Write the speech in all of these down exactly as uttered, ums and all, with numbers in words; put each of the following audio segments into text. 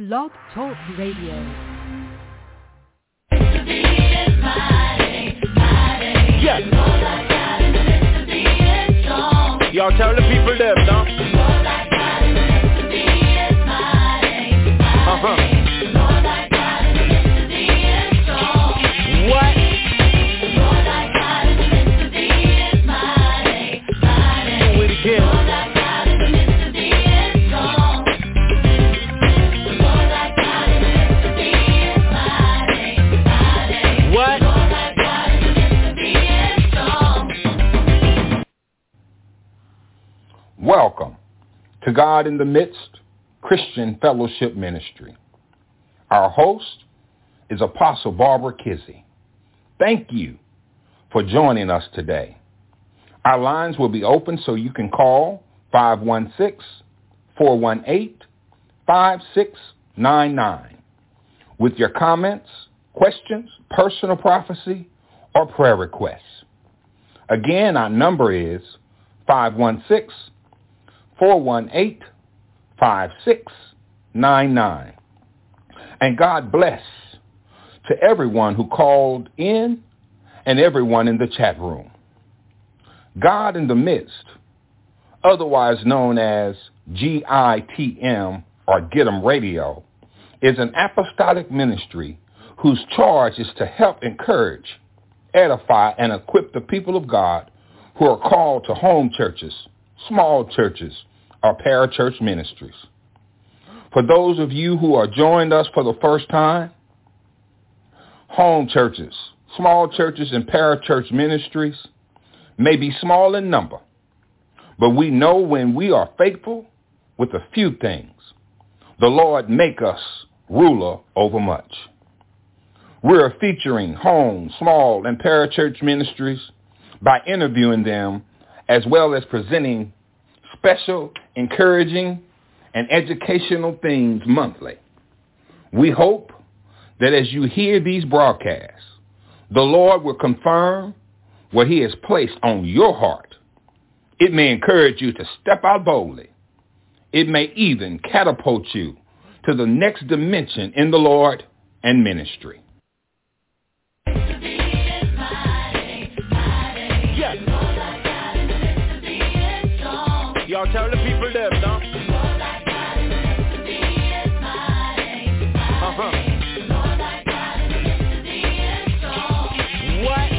Blog Talk Radio. Yes. Y'all tell the people them, no? Uh-huh. What? Do it again. What? Welcome to God in the Midst Christian Fellowship Ministry. Our host is Apostle Barbara Kizzy. Thank you for joining us today. Our lines will be open so you can call five one six, four one eight, five six nine nine with your comments, questions, personal prophecy, or prayer requests. Again, our number is five one six, four one eight, five six nine nine. And God bless to everyone who called in and everyone in the chat room. God in the Midst, otherwise known as G I T M or Get 'em Radio, is an apostolic ministry whose charge is to help encourage, edify, and equip the people of God who are called to home churches, small churches, or parachurch ministries. For those of you who are joining us for the first time, home churches, small churches, and parachurch ministries may be small in number, but we know when we are faithful with a few things, the Lord make us ruler over much. We're featuring home, small, and parachurch ministries by interviewing them as well as presenting special, encouraging, and educational things monthly. We hope that as you hear these broadcasts, the Lord will confirm what he has placed on your heart. It may encourage you to step out boldly. It may even catapult you to the next dimension in the Lord and ministry. Yes. Y'all tell the people them, no? Uh-huh. What?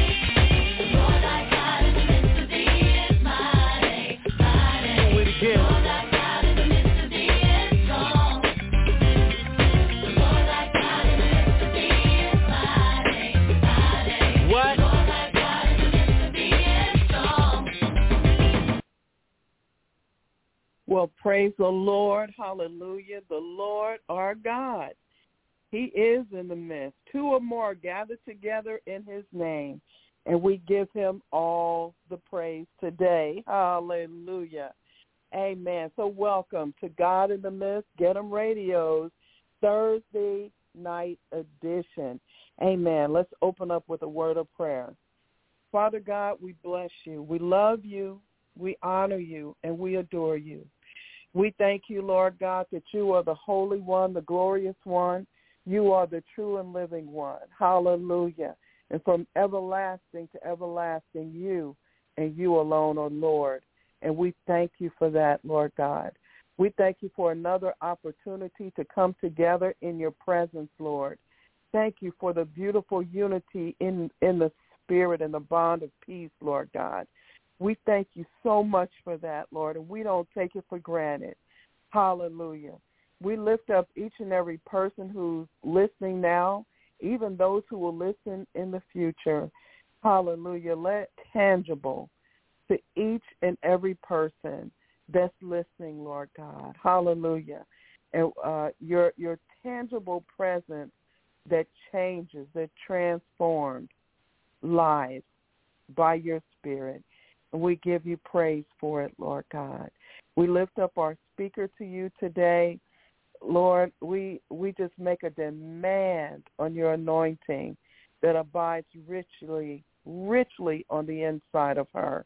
Do it again. What? Well, praise the Lord. Hallelujah. The Lord our God. He is in the midst. Two or more are gathered together in his name, and we give him all the praise today. Hallelujah. Amen. So welcome to God in the Midst, Get 'em Radio's Thursday night edition. Amen. Let's open up with a word of prayer. Father God, we bless you. We love you. We honor you, and we adore you. We thank you, Lord God, that you are the Holy One, the glorious one. You are the true and living one. Hallelujah. And from everlasting to everlasting, you and you alone are Lord. And we thank you for that, Lord God. We thank you for another opportunity to come together in your presence, Lord. Thank you for the beautiful unity in, in the spirit and the bond of peace, Lord God. We thank you so much for that, Lord, and we don't take it for granted. Hallelujah. We lift up each and every person who's listening now, even those who will listen in the future. Hallelujah. Let tangible to each and every person that's listening, Lord God. Hallelujah. And uh, your your tangible presence that changes, that transforms lives by your spirit. And we give you praise for it, Lord God. We lift up our speaker to you today. Lord, we we just make a demand on your anointing that abides richly, richly on the inside of her.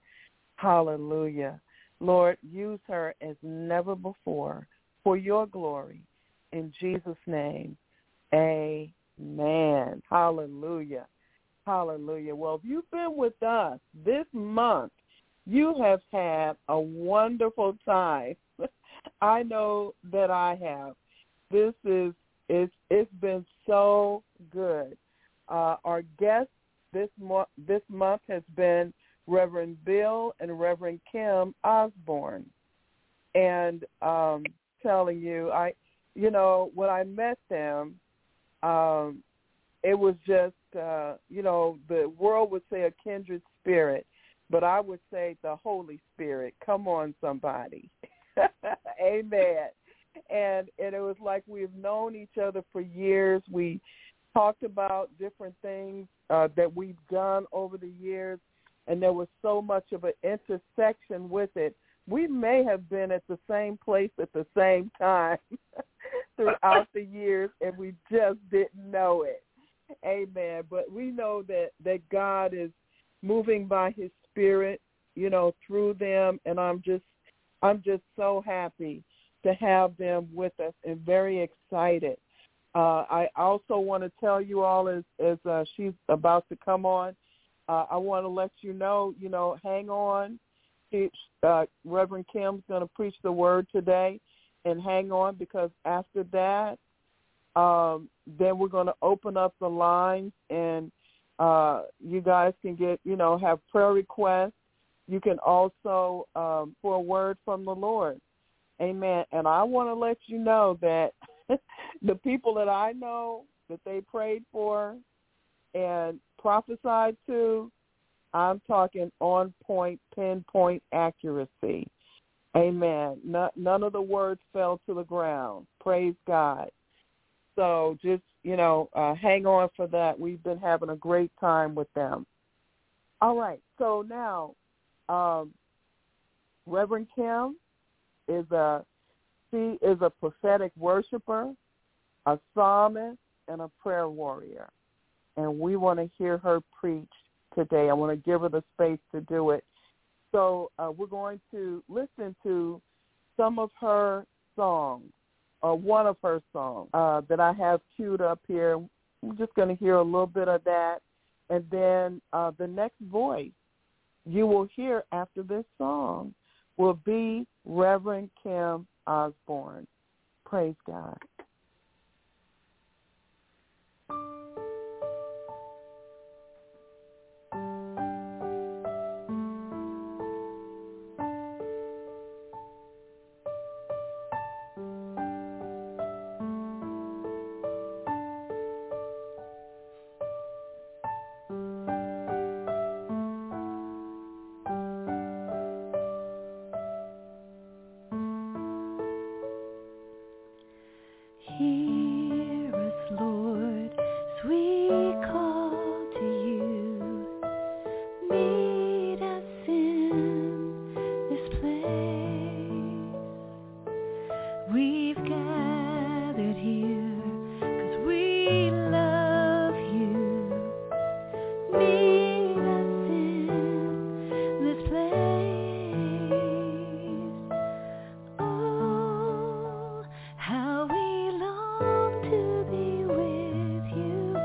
Hallelujah. Lord, use her as never before for your glory In Jesus' name, amen. Hallelujah. Hallelujah. Well, if you've been with us this month, you have had a wonderful time. I know that I have. This is, it's, it's been so good. Uh, our guest this, mo- this month has been Reverend Bill and Reverend Kim Osborne. And um, telling you, I, you know, when I met them, um, it was just, uh, you know, the world would say a kindred spirit, but I would say the Holy Spirit. Come on, somebody. Amen. And and it was like we've known each other for years. We talked about different things uh, that we've done over the years, and there was so much of an intersection with it. We may have been at the same place at the same time throughout the years, and we just didn't know it. Amen. But we know that, that God is moving by his Spirit, you know, through them, and I'm just I'm just so happy to have them with us and very excited. Uh, I also want to tell you all as, as uh, she's about to come on, uh, I want to let you know, you know, hang on. It, uh, Reverend Kim's going to preach the word today, and hang on, because after that, um, then we're going to open up the lines, and uh, you guys can get, you know, have prayer requests. You can also, um, for a word from the Lord. Amen. And I want to let you know that the people that I know that they prayed for and prophesied to, I'm talking on point, pinpoint accuracy. Amen. No, none of the words fell to the ground. Praise God. So just, you know, uh, hang on for that. We've been having a great time with them. All right. So now, um, Reverend Kim is a, she is a prophetic worshiper, a psalmist, and a prayer warrior. And we want to hear her preach today. I want to give her the space to do it. So uh, we're going to listen to some of her songs, or one of her songs uh, that I have queued up here. We're just going to hear a little bit of that. And then uh, the next voice you will hear after this song will be Reverend Kim Osborne. Praise God. Hear us, Lord, as we call to you. Meet us in this place. We've gathered here 'cause we love you. Meet us in this place. Oh, how we to be with you.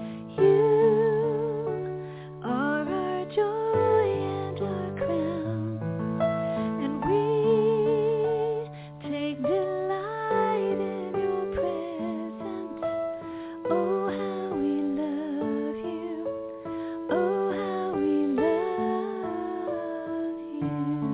You are our joy and our crown, and we take delight in your presence. Oh, how we love you. Oh, how we love you.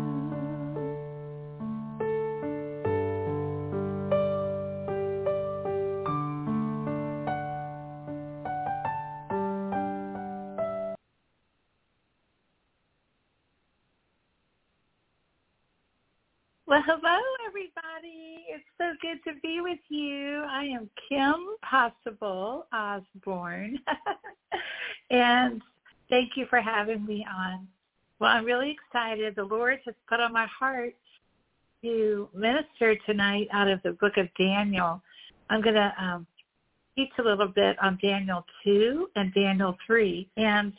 Well, hello, everybody. It's so good to be with you. I am Kim Possible Osborne, and thank you for having me on. Well, I'm really excited. The Lord has put on my heart to minister tonight out of the book of Daniel. I'm going to um, teach a little bit on Daniel two and Daniel three, and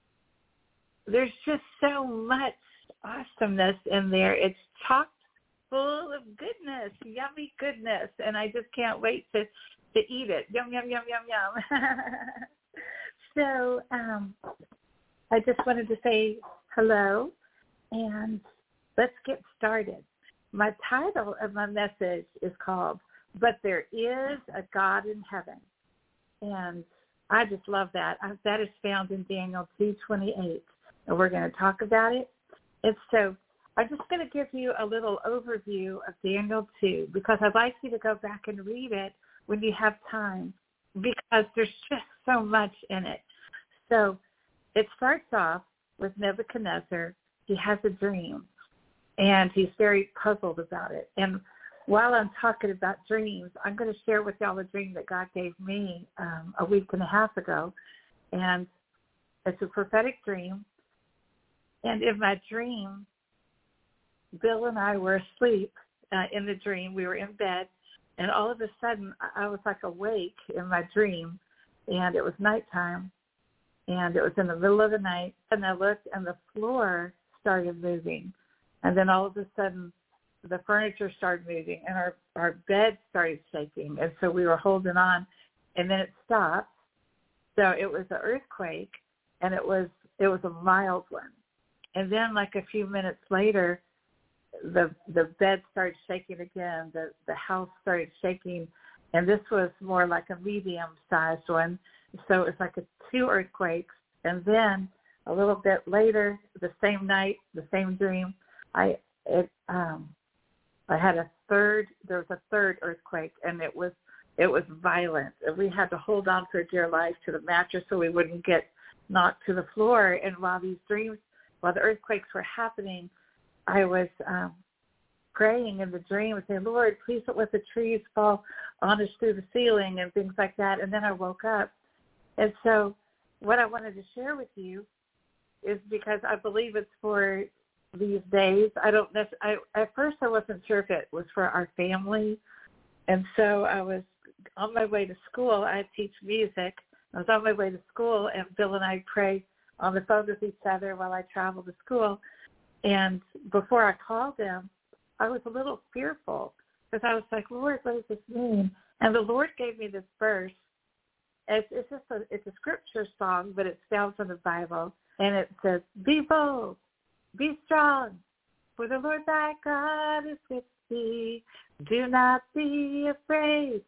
there's just so much awesomeness in there. It's chock full of goodness, yummy goodness, and I just can't wait to, to eat it. Yum, yum, yum, yum, yum. So um, I just wanted to say hello, and let's get started. My title of my message is called, But There Is a God in Heaven. And I just love that. That is found in Daniel two twenty-eight, and we're going to talk about it. And so I'm just going to give you a little overview of Daniel two, because I'd like you to go back and read it when you have time, because there's just so much in it. So it starts off with Nebuchadnezzar. He has a dream, and he's very puzzled about it. And while I'm talking about dreams, I'm going to share with y'all a dream that God gave me um, a week and a half ago. And it's a prophetic dream. And in my dream, Bill and I were asleep uh, in the dream. We were in bed. And all of a sudden, I was like awake in my dream. And it was nighttime. And it was in the middle of the night. And I looked, and the floor started moving. And then all of a sudden, the furniture started moving, and our, our bed started shaking. And so we were holding on, and then it stopped. So it was an earthquake, and it was it was a mild one. And then like a few minutes later, the the bed started shaking again. The, the house started shaking, and this was more like a medium-sized one. So it was like a two earthquakes. And then a little bit later, the same night, the same dream, I it um I had a third. There was a third earthquake, and it was it was violent. And we had to hold on for dear life to the mattress so we wouldn't get knocked to the floor. And while these dreams, while the earthquakes were happening, I was um, praying in the dream and saying, "Lord, please don't let the trees fall on us through the ceiling," and things like that. And then I woke up, and so what I wanted to share with you is because I believe it's for these days. I don't necessarily, I, at first I wasn't sure if it was for our family. And so I was on my way to school. I teach music. I was on my way to school, and Bill and I pray on the phone with each other while I travel to school. And before I called them, I was a little fearful because I was like, Lord, what does this mean? And the Lord gave me this verse. It's, it's just a, it's a scripture song, but it's found from the Bible. And it says, "Be bold, be strong, for the Lord thy God is with thee. Do not be afraid.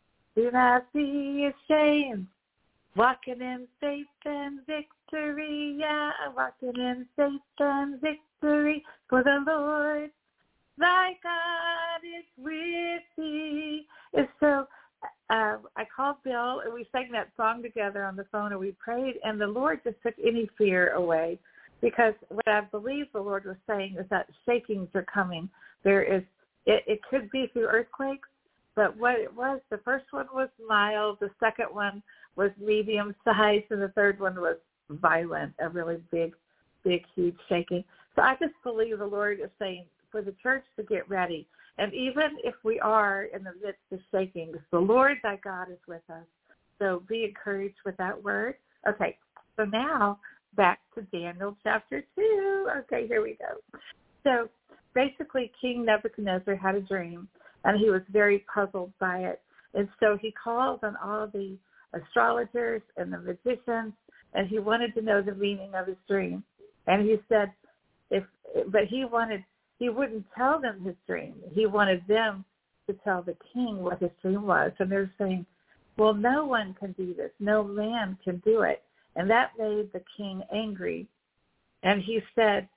Do not be ashamed. Walking in faith and victory, yeah, walking in faith and victory, for the Lord thy God is with thee." And so uh, I called Bill, and we sang that song together on the phone, and we prayed, and the Lord just took any fear away. Because what I believe the Lord was saying is that shakings are coming. There is, it, it could be through earthquakes, but what it was, the first one was mild, the second one was medium sized, and the third one was violent, a really big, big, huge shaking. So I just believe the Lord is saying for the church to get ready. And even if we are in the midst of shakings, the Lord thy God is with us. So be encouraged with that word. Okay, so now back to Daniel chapter two. Okay, here we go. So basically, King Nebuchadnezzar had a dream, and he was very puzzled by it. And so he called on all the astrologers and the magicians, and he wanted to know the meaning of his dream. And he said, if, but he wanted, he wouldn't tell them his dream. He wanted them to tell the king what his dream was. And they're saying, well, no one can do this. No man can do it. And that made the king angry. And he said,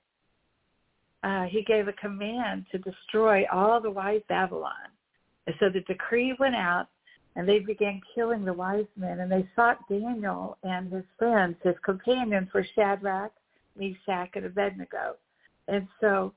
uh, he gave a command to destroy all the wise Babylon. And so the decree went out, and they began killing the wise men. And they sought Daniel and his friends, his companions were Shadrach, Meshach, and Abednego. And so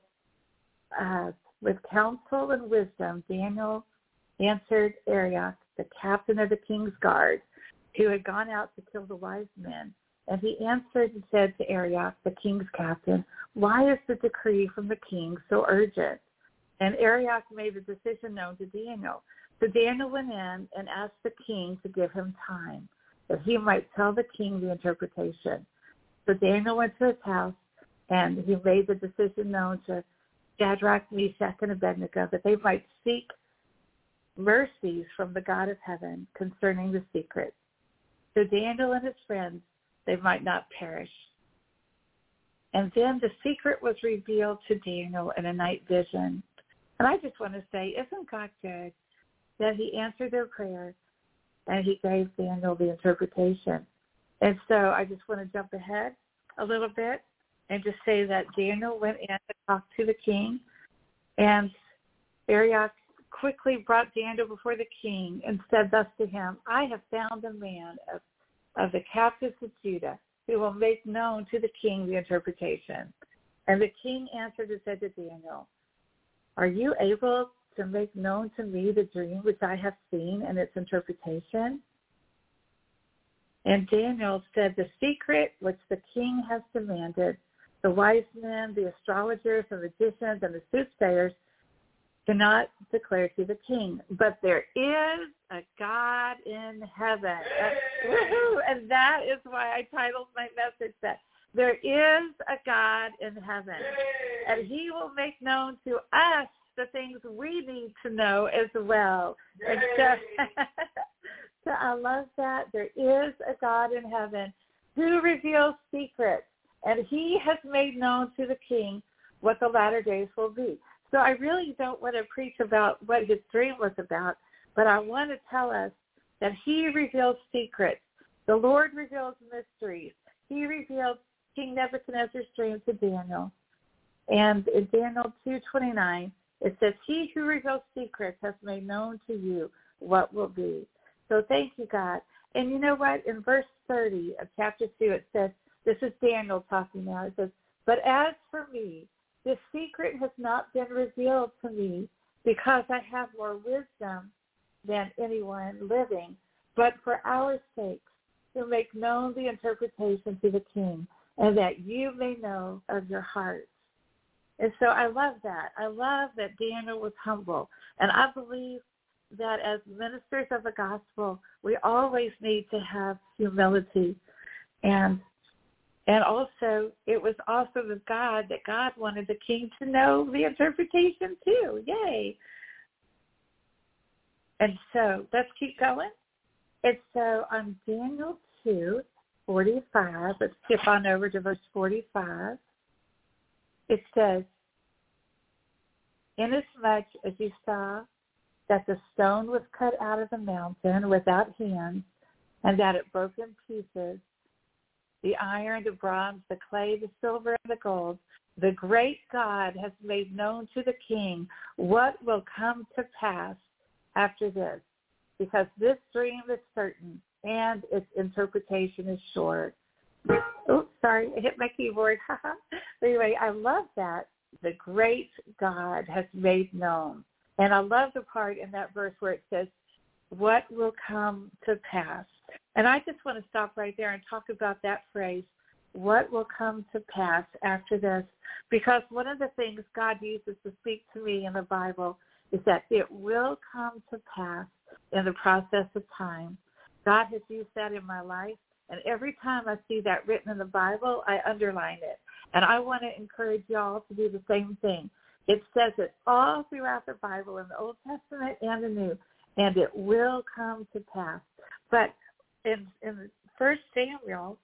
uh, with counsel and wisdom, Daniel answered Arioch, the captain of the king's guard, who had gone out to kill the wise men. And he answered and said to Arioch, the king's captain, "Why is the decree from the king so urgent?" And Arioch made the decision known to Daniel. So Daniel went in and asked the king to give him time, that he might tell the king the interpretation. So Daniel went to his house, and he made the decision known to Shadrach, Meshach, and Abednego, that they might seek mercies from the God of heaven concerning the secret. So Daniel and his friends, they might not perish. And then the secret was revealed to Daniel in a night vision. And I just want to say, isn't God good that he answered their prayer and he gave Daniel the interpretation? And so I just want to jump ahead a little bit and just say that Daniel went in to talk to the king, and Arioch quickly brought Daniel before the king and said thus to him, I have found a man of, of the captives of Judah who will make known to the king the interpretation. And the king answered and said to Daniel, are you able to make known to me the dream which I have seen and its interpretation? And Daniel said, the secret which the king has demanded, the wise men, the astrologers, the magicians, and the soothsayers cannot declare to the king. But there is a God in heaven. Woohoo! And that is why I titled my message that. There is a God in heaven, and he will make known to us the things we need to know as well. And so, so I love that. There is a God in heaven who reveals secrets, and he has made known to the king what the latter days will be. So I really don't want to preach about what his dream was about, but I want to tell us that he reveals secrets. The Lord reveals mysteries. He revealed King Nebuchadnezzar's dream to Daniel. And in Daniel two twenty-nine, it says, he who reveals secrets has made known to you what will be. So thank you, God. And you know what? In verse thirty of chapter two, it says, this is Daniel talking now. It says, but as for me, this secret has not been revealed to me because I have more wisdom than anyone living, but for our sakes, to make known the interpretation to the king, and that you may know of your hearts. And so I love that. I love that Daniel was humble. And I believe that as ministers of the gospel, we always need to have humility. And and also, it was awesome of God that God wanted the king to know the interpretation too. Yay. And so let's keep going. And so on Daniel two forty-five, let's skip on over to verse forty-five. It says, inasmuch as you saw that the stone was cut out of the mountain without hands, and that it broke in pieces, the iron, the bronze, the clay, the silver, and the gold, the great God has made known to the king what will come to pass after this, because this dream is certain and its interpretation is short. Oops, sorry, I hit my keyboard. Anyway, I love that. The great God has made known. And I love the part in that verse where it says, what will come to pass? And I just want to stop right there and talk about that phrase, what will come to pass after this? Because one of the things God uses to speak to me in the Bible is that it will come to pass in the process of time. God has used that in my life, and every time I see that written in the Bible, I underline it. And I want to encourage y'all to do the same thing. It says it all throughout the Bible, in the Old Testament and the New, and it will come to pass. But in in First Samuel,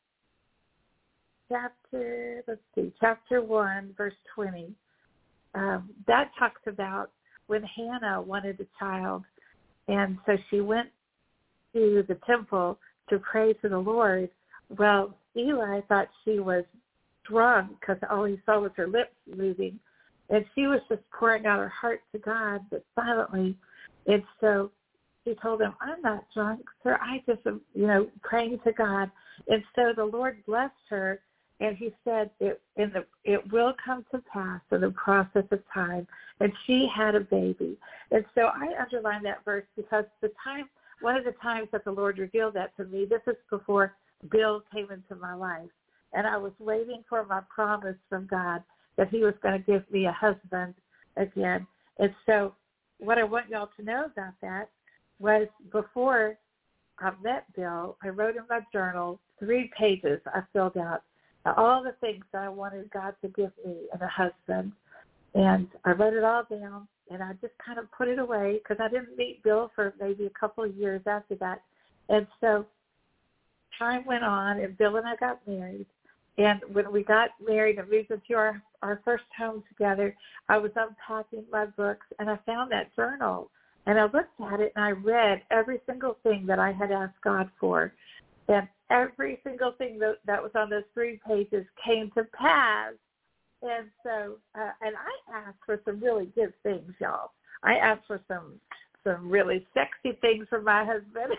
chapter, let's see, chapter one, verse twenty, um, that talks about when Hannah wanted a child, and so she went to the temple to pray to the Lord. Well, Eli thought she was drunk because all he saw was her lips moving, and she was just pouring out her heart to God, but silently. And so he told him, I'm not drunk, sir. I just am, you know, praying to God. And so the Lord blessed her, and he said, it, in the, it will come to pass in the process of time. And she had a baby. And so I underline that verse because the time, one of the times that the Lord revealed that to me, this is before Bill came into my life. And I was waiting for my promise from God that he was going to give me a husband again. And so what I want y'all to know about that was before I met Bill, I wrote in my journal three pages I filled out all the things that I wanted God to give me and a husband. And I wrote it all down, and I just kind of put it away because I didn't meet Bill for maybe a couple of years after that. And so time went on, and Bill and I got married. And when we got married and moved into our, our first home together, I was unpacking my books, and I found that journal. And I looked at it, and I read every single thing that I had asked God for. And every single thing that, that was on those three pages came to pass. And so, uh, and I asked for some really good things, y'all. I asked for some some really sexy things from my husband.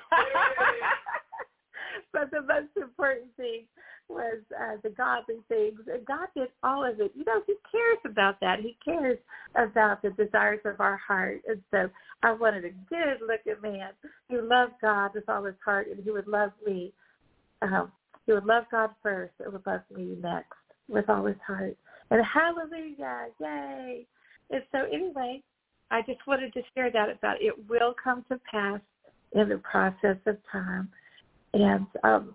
But the most important thing was uh, the godly things. And God did all of it. You know, he cares about that. He cares about the desires of our heart. And so I wanted a good-looking man who loved God with all his heart, and he would love me. Um, he would love God first and would love me next with all his heart. And hallelujah, yay. And so anyway, I just wanted to share that about it will come to pass in the process of time. And um,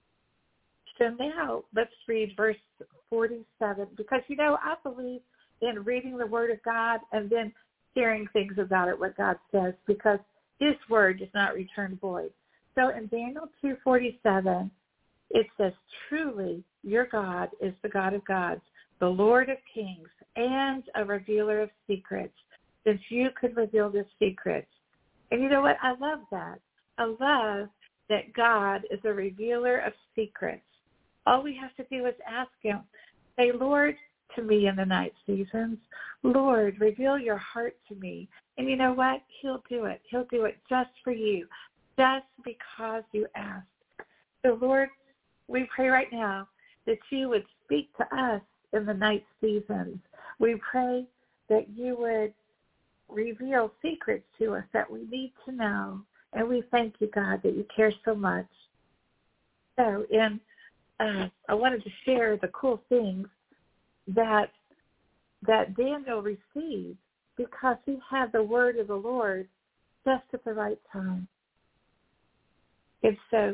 so now let's read verse forty-seven, because, you know, I believe in reading the Word of God and then hearing things about it, what God says, because his word does not return void. So in Daniel two forty-seven, it says, truly your God is the God of gods, the Lord of kings, and a revealer of secrets, since you could reveal the secrets. And you know what? I love that. I love that God is a revealer of secrets. All we have to do is ask him, say, Lord, to me in the night seasons, Lord, reveal your heart to me. And you know what? He'll do it. He'll do it just for you, just because you asked. So, Lord, we pray right now that you would speak to us in the night seasons. We pray that you would reveal secrets to us that we need to know. And we thank you, God, that you care so much. So in, uh, I wanted to share the cool things that that Daniel received because he had the word of the Lord just at the right time. And so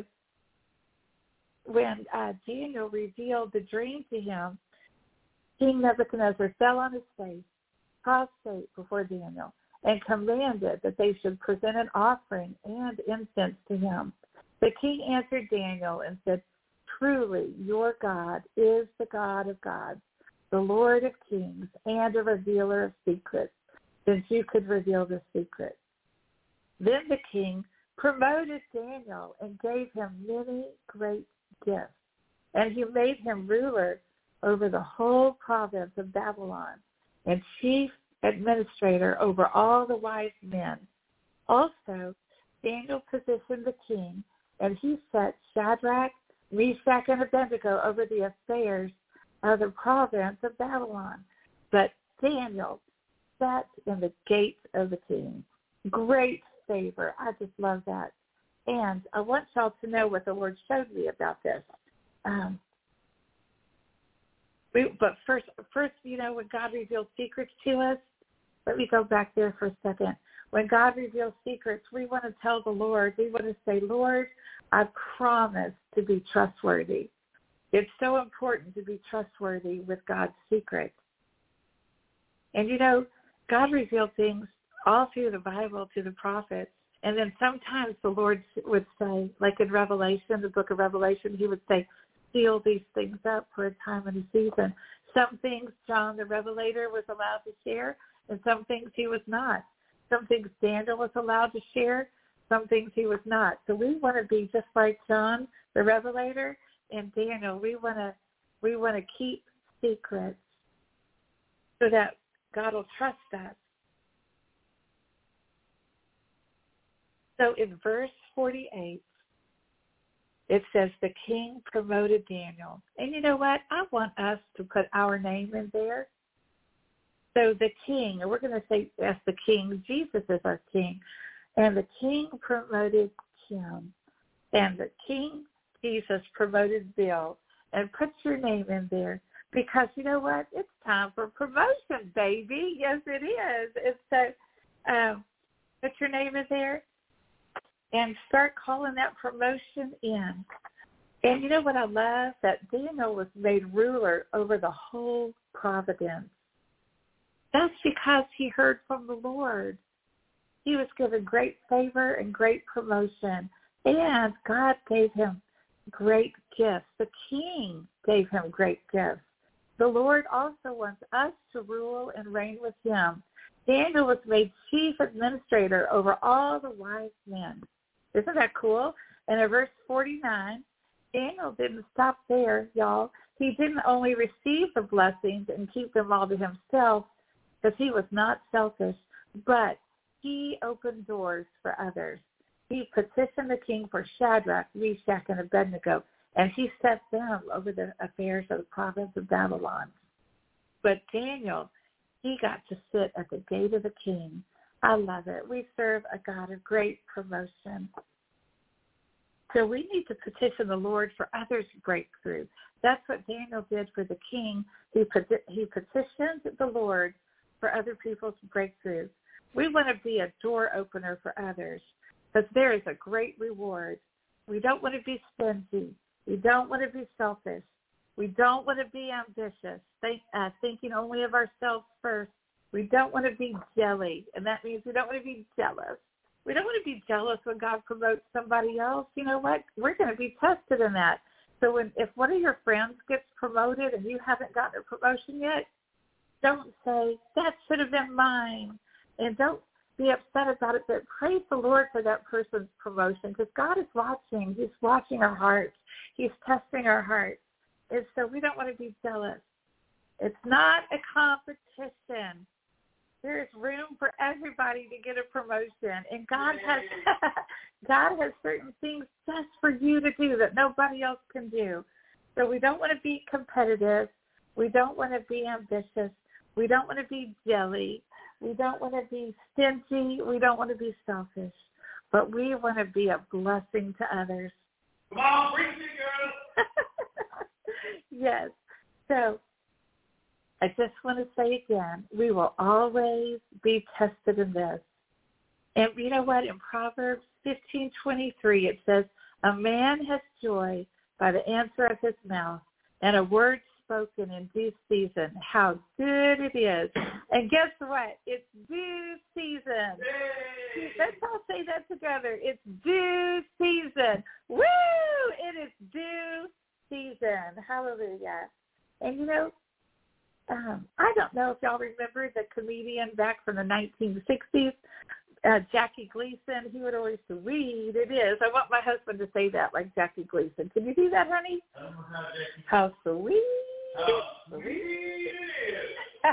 when uh, Daniel revealed the dream to him, King Nebuchadnezzar fell on his face, prostrate before Daniel, and commanded that they should present an offering and incense to him. The king answered Daniel and said, truly your God is the God of gods, the Lord of kings, and a revealer of secrets, since you could reveal the secret. Then the king promoted Daniel and gave him many great gifts, and he made him ruler over the whole province of Babylon and chief administrator over all the wise men. Also, Daniel positioned the king, and he set Shadrach, Meshach, and Abednego over the affairs of the province of Babylon. But Daniel sat in the gate of the king. Great favor. I just love that. And I want y'all to know what the Lord showed me about this. Um, we, but first, first, you know, when God reveals secrets to us, let me go back there for a second. When God reveals secrets, we want to tell the Lord, we want to say, Lord, I promise to be trustworthy. It's so important to be trustworthy with God's secrets. And, you know, God revealed things all through the Bible to the prophets. And then sometimes the Lord would say, like in Revelation, the book of Revelation, he would say, seal these things up for a time and a season. Some things John the Revelator was allowed to share, and some things he was not. Some things Daniel was allowed to share, some things he was not. So we want to be just like John the Revelator and Daniel. We want to we want to keep secrets so that God will trust us. So in verse forty-eight, it says the king promoted Daniel. And you know what? I want us to put our name in there. So the king, and we're going to say as the king, Jesus is our king. And the king promoted him. And the king, Jesus, promoted Bill. And put your name in there. Because you know what? It's time for promotion, baby. Yes, it is. And so um, put your name in there and start calling that promotion in. And you know what I love? That Daniel was made ruler over the whole providence. That's because he heard from the Lord. He was given great favor and great promotion, and God gave him great gifts. The king gave him great gifts. The Lord also wants us to rule and reign with him. Daniel was made chief administrator over all the wise men. Isn't that cool? And in verse forty-nine, Daniel didn't stop there, y'all. He didn't only receive the blessings and keep them all to himself, because he was not selfish, but he opened doors for others. He petitioned the king for Shadrach, Meshach, and Abednego, and he set them over the affairs of the province of Babylon. But Daniel, he got to sit at the gate of the king. I love it. We serve a God of great promotion. So we need to petition the Lord for others' breakthrough. That's what Daniel did for the king. He, he petitioned the Lord for other people's breakthroughs. We want to be a door opener for others, because there is a great reward. We don't want to be stingy. We don't want to be selfish. We don't want to be ambitious, think, uh, thinking only of ourselves first. We don't want to be jelly, and that means we don't want to be jealous. We don't want to be jealous when God promotes somebody else. You know what? We're going to be tested in that. So when, if one of your friends gets promoted and you haven't gotten a promotion yet, don't say, that should have been mine. And don't be upset about it, but praise the Lord for that person's promotion, because God is watching. He's watching our hearts. He's testing our hearts. And so we don't want to be jealous. It's not a competition. There is room for everybody to get a promotion, and God has God has certain things just for you to do that nobody else can do. So we don't want to be competitive. We don't want to be ambitious. We don't want to be jelly. We don't want to be stingy. We don't want to be selfish. But we want to be a blessing to others. Come on, preach it, girl. Yes. So I just want to say again, we will always be tested in this. And you know what? In Proverbs fifteen twenty-three, it says, a man has joy by the answer of his mouth, and a word spoken in due season. How good it is. And guess what? It's due season. Yay! Let's all say that together. It's due season. Woo! It is due season. Hallelujah. And you know, Um, I don't know if y'all remember the comedian back from the nineteen sixties, uh, Jackie Gleason. He would always read. It is. I want my husband to say that like Jackie Gleason. Can you do that, honey? How sweet. How sweet it is.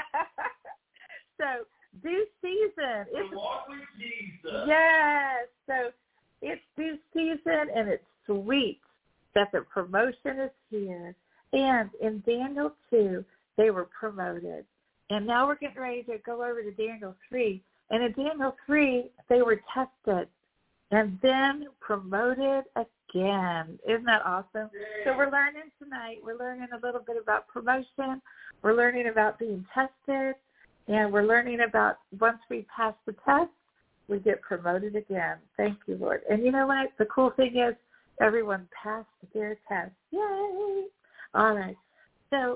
So, due season. It's, walk with Jesus. Yes. So, it's due season, and it's sweet that the promotion is here. And in Daniel two, they were promoted. And now we're getting ready to go over to Daniel three. And in Daniel three, they were tested and then promoted again. Isn't that awesome? So we're learning tonight. We're learning a little bit about promotion. We're learning about being tested. And we're learning about once we pass the test, we get promoted again. Thank you, Lord. And you know what? The cool thing is everyone passed their test. Yay! All right. So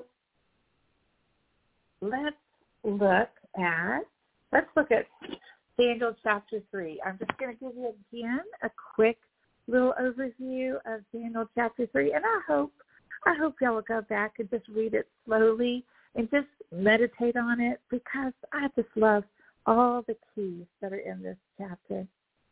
let's look at, let's look at Daniel chapter three. I'm just going to give you again a quick little overview of Daniel chapter three. And I hope, I hope y'all will go back and just read it slowly and just meditate on it, because I just love all the keys that are in this chapter.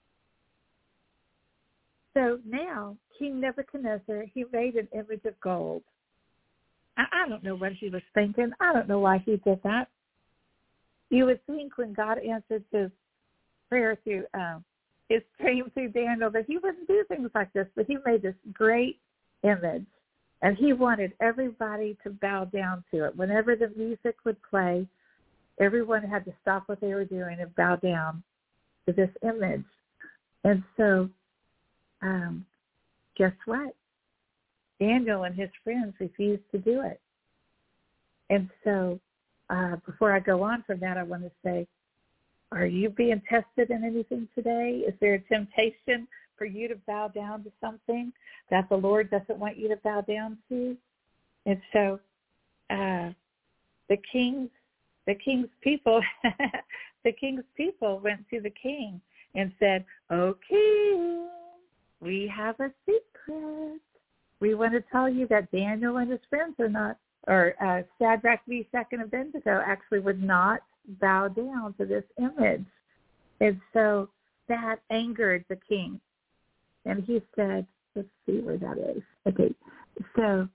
So now King Nebuchadnezzar, he made an image of gold. I don't know what he was thinking. I don't know why he did that. You would think when God answered his prayer through um, his dream through Daniel that he wouldn't do things like this, but he made this great image, and he wanted everybody to bow down to it. Whenever the music would play, everyone had to stop what they were doing and bow down to this image. And so, um, guess what? Daniel and his friends refused to do it. And so uh, before I go on from that, I want to say, are you being tested in anything today? Is there a temptation for you to bow down to something that the Lord doesn't want you to bow down to? And so uh, the king's the king's people, the king's people went to the king and said, "O king, we have a secret. We want to tell you that Daniel and his friends are not, or uh, Shadrach, Meshach, and Abednego actually would not bow down to this image." And so that angered the king. And he said, let's see where that is. Okay, so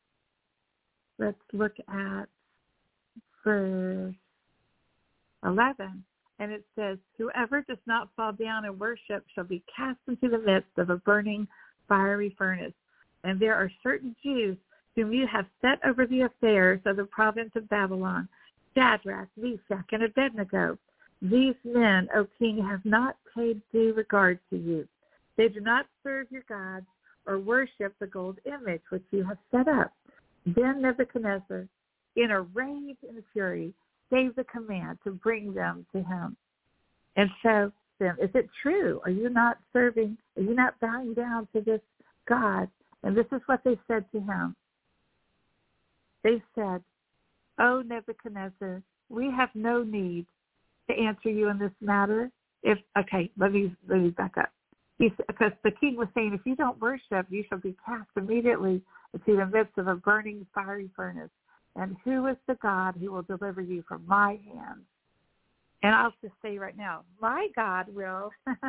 let's look at verse eleven. And it says, "Whoever does not fall down and worship shall be cast into the midst of a burning fiery furnace. And there are certain Jews whom you have set over the affairs of the province of Babylon, Shadrach, Meshach, and Abednego. These men, O king, have not paid due regard to you. They do not serve your gods or worship the gold image which you have set up." Then Nebuchadnezzar, in a rage and fury, gave the command to bring them to him. And so, then, is it true? Are you not serving? Are you not bowing down to this God? And this is what they said to him. They said, "O Nebuchadnezzar, we have no need to answer you in this matter. If okay, let me let me back up. He, because the king was saying, if you don't worship, you shall be cast immediately into the midst of a burning fiery furnace. And who is the God who will deliver you from my hands?" And I'll just say right now, my God will.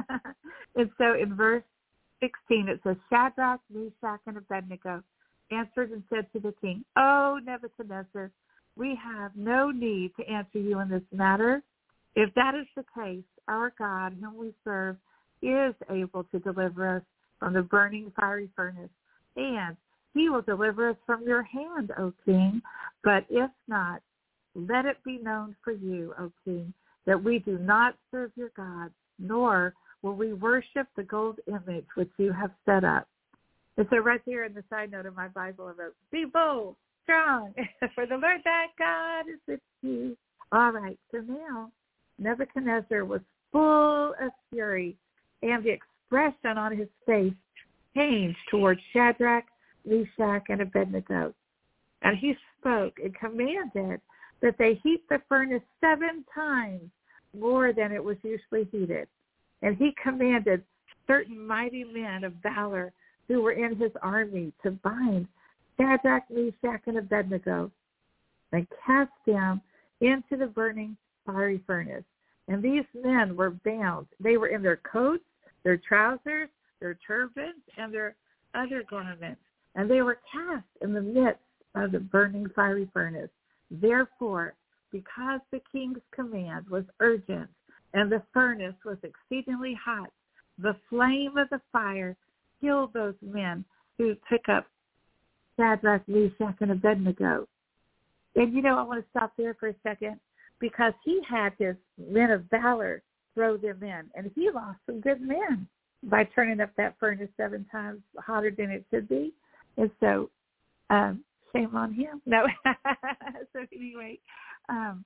And so in verse sixteen, it says, "Shadrach, Meshach, and Abednego answered and said to the king, O Nebuchadnezzar, we have no need to answer you in this matter. If that is the case, our God, whom we serve, is able to deliver us from the burning fiery furnace, and he will deliver us from your hand, O king. But if not, let it be known for you, O king, that we do not serve your gods, nor will we worship the gold image which you have set up." And so right there in the side note of my Bible, I wrote, "Be bold, strong, for the Lord thy God is with you." All right, so now Nebuchadnezzar was full of fury, and the expression on his face changed towards Shadrach, Meshach, and Abednego. And he spoke and commanded that they heat the furnace seven times more than it was usually heated. And he commanded certain mighty men of valor who were in his army to bind Shadrach, Meshach, and Abednego and cast them into the burning fiery furnace. And these men were bound. They were in their coats, their trousers, their turbans, and their other garments. And they were cast in the midst of the burning fiery furnace. Therefore, because the king's command was urgent and the furnace was exceedingly hot, the flame of the fire killed those men who took up Shadrach, Meshach, and Abednego. And, you know, I want to stop there for a second, because he had his men of valor throw them in, and he lost some good men by turning up that furnace seven times hotter than it should be. And so, um, shame on him. No. So anyway, um,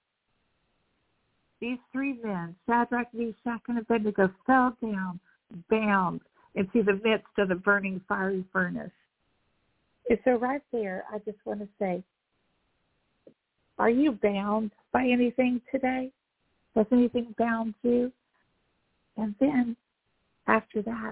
these three men, Shadrach, Meshach, and Abednego, fell down, bound into the midst of the burning fiery furnace. And so right there, I just want to say, are you bound by anything today? Has anything bound you? And then after that,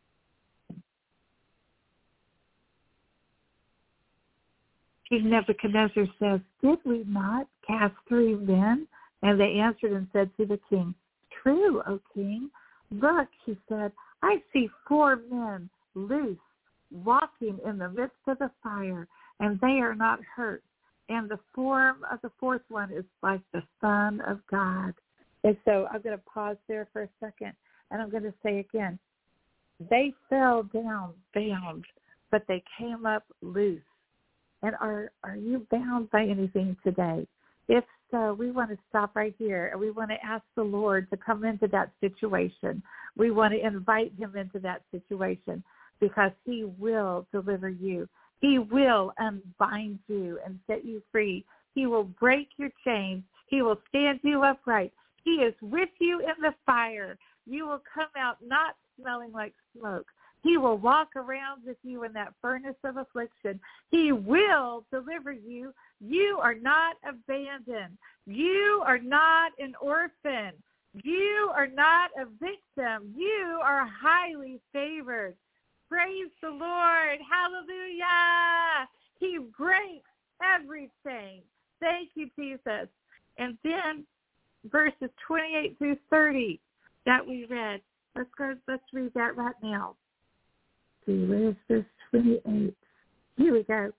King Nebuchadnezzar says, "Did we not cast three men?" And they answered and said to the king, "True, O king. Look," he said, "I see four men loose, walking in the midst of the fire, and they are not hurt. And the form of the fourth one is like the Son of God." And so I'm going to pause there for a second, and I'm going to say again, they fell down bound, but they came up loose. And are are you bound by anything today? If so, we want to stop right here, and we want to ask the Lord to come into that situation. We want to invite him into that situation, because he will deliver you. He will unbind you and set you free. He will break your chains. He will stand you upright. He is with you in the fire. You will come out not smelling like smoke, He will walk around with you in that furnace of affliction. He will deliver you. You are not abandoned. You are not an orphan. You are not a victim. You are highly favored. Praise the Lord. Hallelujah. He breaks everything. Thank you, Jesus. And then verses twenty-eight through thirty that we read. Let's go. Let's read that right now. See, where's this twenty-eight? Here we go.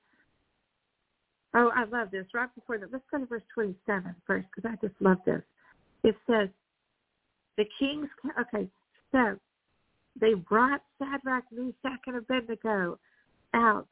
Oh, I love this. Right before that, let's go to verse twenty-seven first, because I just love this. It says, the king's, okay, so they brought Shadrach, Meshach, and Abednego out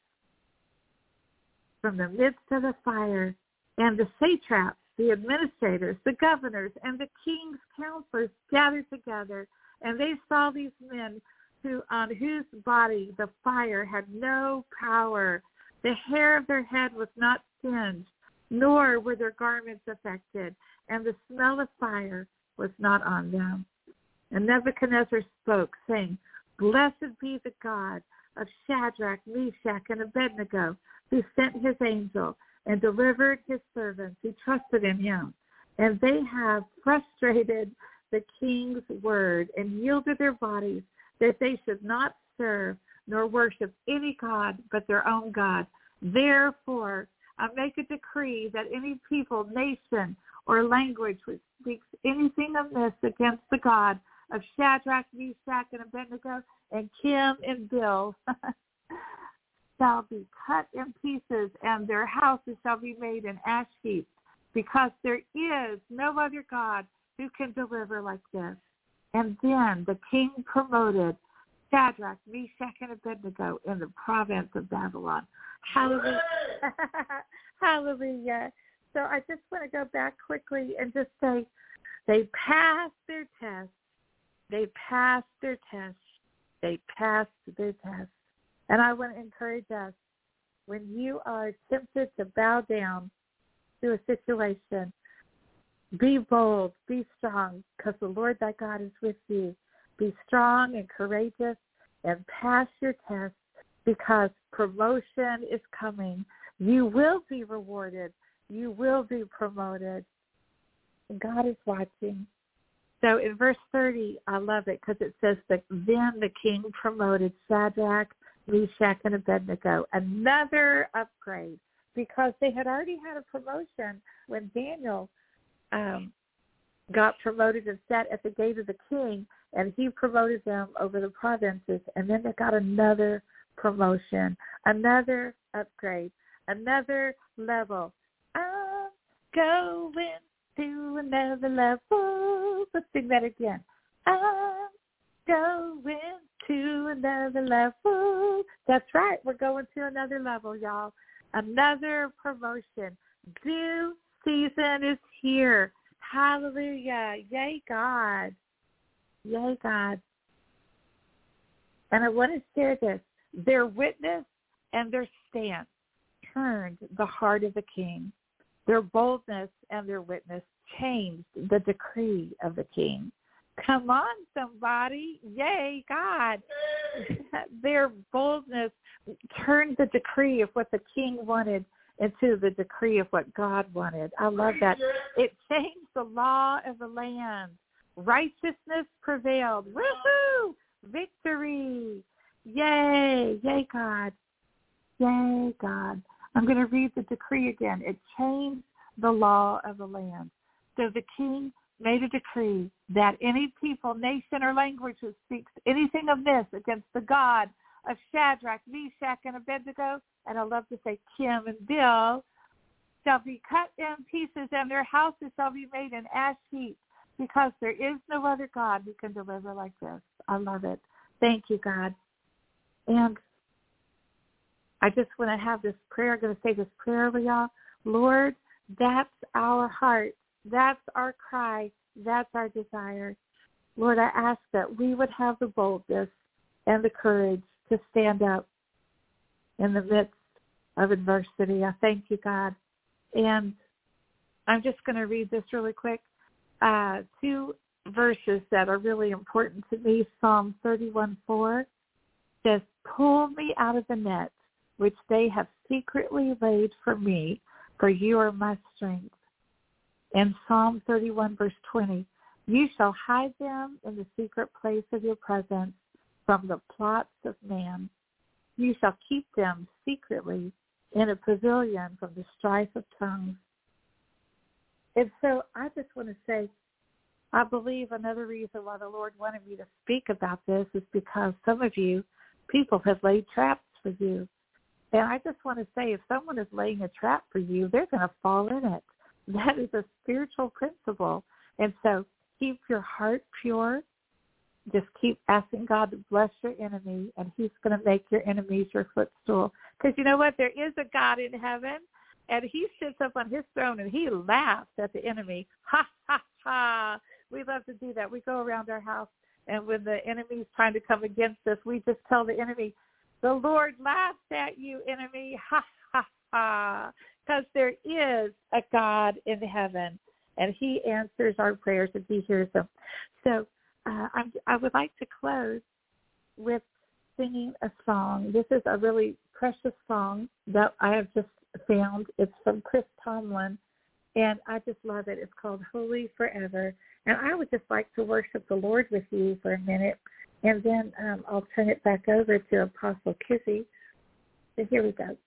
from the midst of the fire, and the satraps, the administrators, the governors, and the king's counselors gathered together, and they saw these men who, on whose body the fire had no power. The hair of their head was not singed, nor were their garments affected, and the smell of fire was not on them. And Nebuchadnezzar spoke, saying, Blessed be the God of Shadrach, Meshach, and Abednego, who sent his angel and delivered his servants who trusted in him. And they have frustrated the king's word and yielded their bodies that they should not serve nor worship any god but their own God. Therefore, I make a decree that any people, nation, or language which speaks anything amiss against the God of Shadrach, Meshach, and Abednego, and Kim and Bill shall be cut in pieces, and their houses shall be made an ash heap, because there is no other God who can deliver like this. And then the king promoted Shadrach, Meshach, and Abednego in the province of Babylon. Hallelujah. Hallelujah. So I just want to go back quickly and just say they passed their test. They passed their test. They passed their test. And I want to encourage us, when you are tempted to bow down to a situation, be bold, be strong, because the Lord thy God is with you. Be strong and courageous and pass your test, because promotion is coming. You will be rewarded. You will be promoted. And God is watching. So in verse thirty, I love it because it says that then the king promoted Shadrach, Meshach, and Abednego, another upgrade, because they had already had a promotion when Daniel um, got promoted and sat at the gate of the king, and he promoted them over the provinces, and then they got another promotion, another upgrade, another level. I'm going to another level. Let's sing that again. I'm going to another level. That's right. We're going to another level, y'all. Another promotion. Due season is here. Hallelujah. Yay, God. Yay, God. And I want to share this. Their witness and their stance turned the heart of the king. Their boldness and their witness changed the decree of the king. Come on, somebody. Yay, God. Their boldness turned the decree of what the king wanted into the decree of what God wanted. I love that. It changed the law of the land. Righteousness prevailed. Woohoo! Victory. Yay. Yay, God. Yay, God. I'm going to read the decree again. It changed the law of the land. So the king made a decree that any people, nation, or language who speaks anything amiss against the God of Shadrach, Meshach, and Abednego, and I love to say Kim and Bill, shall be cut in pieces, and their houses shall be made an ash heap, because there is no other God who can deliver like this. I love it. Thank you, God. And I just want to have this prayer. I'm going to say this prayer over y'all. Lord, that's our heart. That's our cry. That's our desire. Lord, I ask that we would have the boldness and the courage to stand up in the midst of adversity. I thank you, God. And I'm just going to read this really quick. Uh, two verses that are really important to me. Psalm thirty-one four. says, pull me out of the net which they have secretly laid for me, for you are my strength. In Psalm thirty-one, verse twenty, you shall hide them in the secret place of your presence from the plots of man. You shall keep them secretly in a pavilion from the strife of tongues. And so I just want to say, I believe another reason why the Lord wanted me to speak about this is because some of you, people have laid traps for you. And I just want to say, if someone is laying a trap for you, they're going to fall in it. That is a spiritual principle. And so keep your heart pure. Just keep asking God to bless your enemy, and he's going to make your enemies your footstool. Because you know what? There is a God in heaven, and he sits up on his throne, and he laughs at the enemy. Ha, ha, ha. We love to do that. We go around our house, and when the enemy's trying to come against us, we just tell the enemy, the Lord laughs at you, enemy. Ha, ha, ha. Because there is a God in heaven, and he answers our prayers and he hears them. So uh, I'm, I would like to close with singing a song. This is a really precious song that I have just found. It's from Chris Tomlin, and I just love it. It's called Holy Forever. And I would just like to worship the Lord with you for a minute, and then um, I'll turn it back over to Apostle Kizzy. So here we go.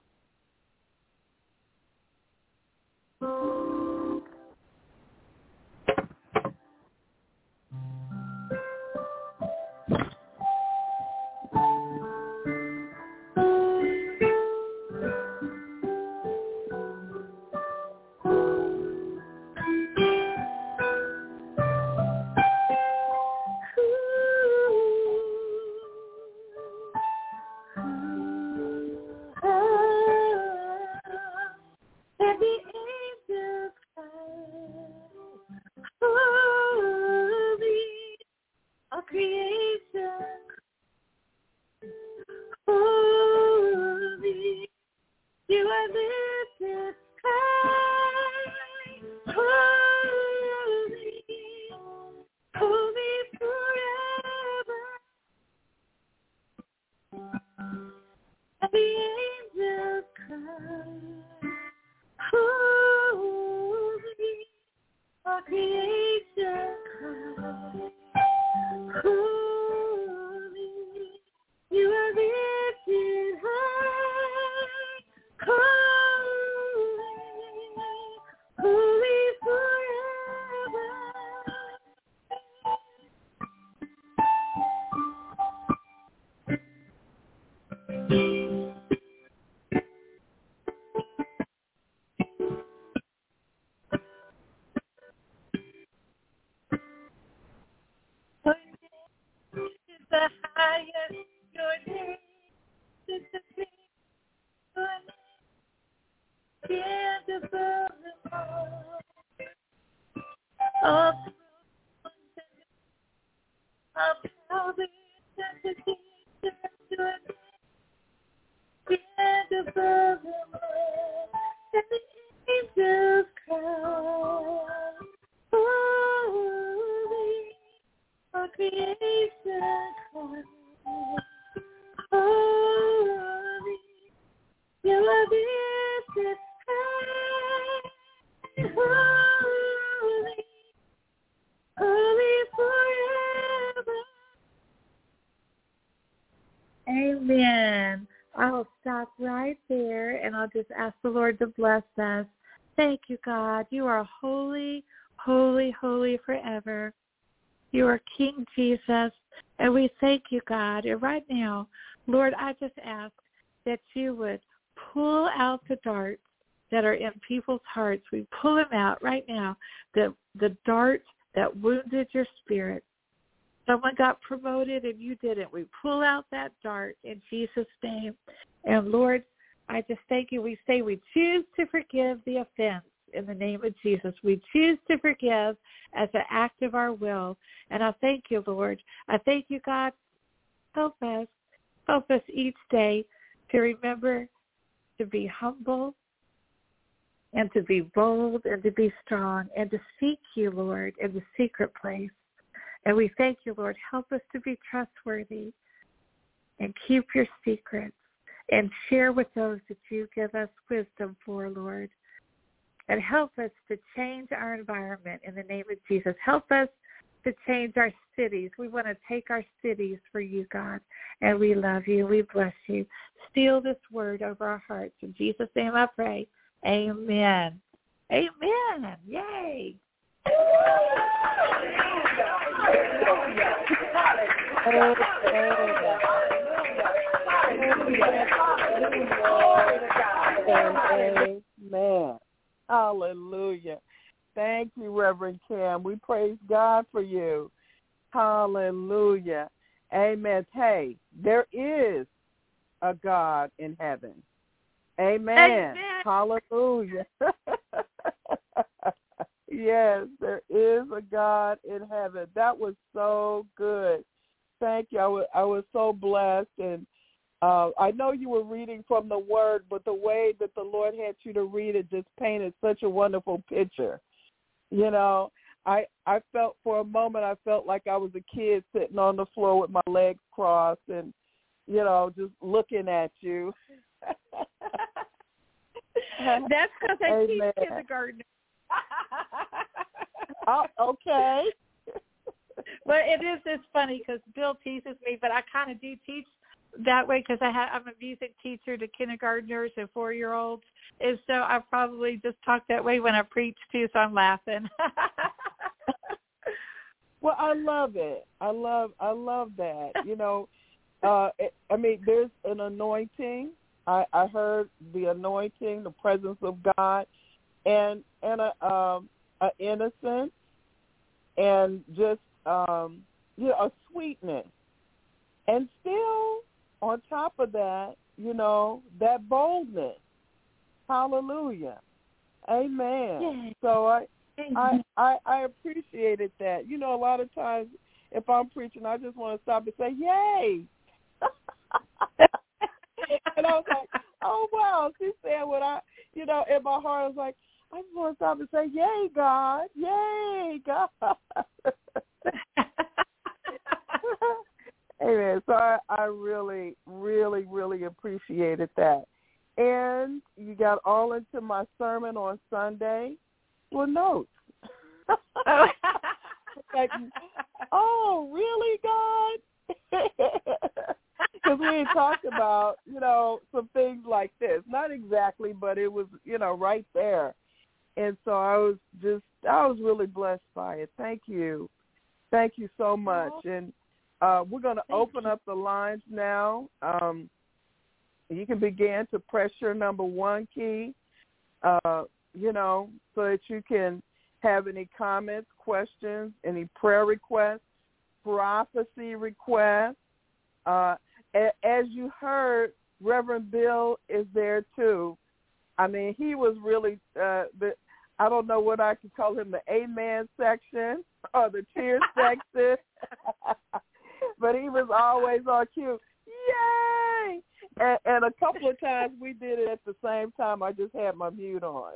Amen. I'll stop right there, and I'll just ask the Lord to bless us. Thank you, God. You are holy, holy, holy forever. You are King Jesus, and we thank you, God. And right now, Lord, I just ask that you would pull out the darts that are in people's hearts. We pull them out right now, the, the darts that wounded your spirit. Someone got promoted and you didn't. We pull out that dart in Jesus' name. And Lord, I just thank you. We say we choose to forgive the offense in the name of Jesus. We choose to forgive as an act of our will. And I thank you, Lord. I thank you, God. Help us. Help us each day to remember to be humble and to be bold and to be strong and to seek you, Lord, in the secret place. And we thank you, Lord. Help us to be trustworthy. and keep your secrets and share with those that you give us wisdom for, Lord. And help us to change our environment in the name of Jesus. Help us to change our cities. We want to take our cities for you, God, and we love you. We bless you. Seal this word over our hearts. In Jesus' name I pray. Amen. Amen. Yay. Amen. Hallelujah. Thank you, Reverend Kim. We praise God for you. Hallelujah. Amen. Hey, there is a God in heaven. Amen. Amen. Hallelujah. Yes, there is a God in heaven. That was so good. Thank you. I was, I was so blessed. And uh, I know you were reading from the Word, but the way that the Lord had you to read it just painted such a wonderful picture. You know, I I felt for a moment, I felt like I was a kid sitting on the floor with my legs crossed and, you know, just looking at you. That's because I Amen. teach kindergarten. Oh, okay. But it is just funny because Bill teases me, but I kind of do teach that way because I ha- I'm a music teacher to kindergartners and four-year-olds, and so I probably just talk that way when I preach too, so I'm laughing. Well, I love it. I love I love that. You know, uh, it, I mean, there's an anointing. I, I heard the anointing, the presence of God, and and a, um, a innocence, and just um, you know, a sweetness, and still on top of that, you know, that boldness. Hallelujah, amen. Yay. So I, Amen. I I I appreciated that. You know, a lot of times if I'm preaching, I just want to stop and say, "Yay!" And I was like, "Oh wow!" She said what I, you know, in my heart I was like, I just want to stop and say, "Yay, God! Yay, God!" Amen. So I, I really, really, really appreciated that. And you got all into my sermon on Sunday with notes. Like, oh, really, God? Because we had talked about, you know, some things like this. Not exactly, but it was, you know, right there. And so I was just, I was really blessed by it. Thank you. Thank you so much. And uh, we're going to open up the lines now. Um, you can begin to press your number one key, uh, you know, so that you can have any comments, questions, any prayer requests, prophecy requests. Uh, as you heard, Reverend Bill is there too. I mean, he was really, uh, the, I don't know what I could call him, the amen section or the cheer section, but he was always on cue. Yay! And, and a couple of times we did it at the same time. I just had my mute on.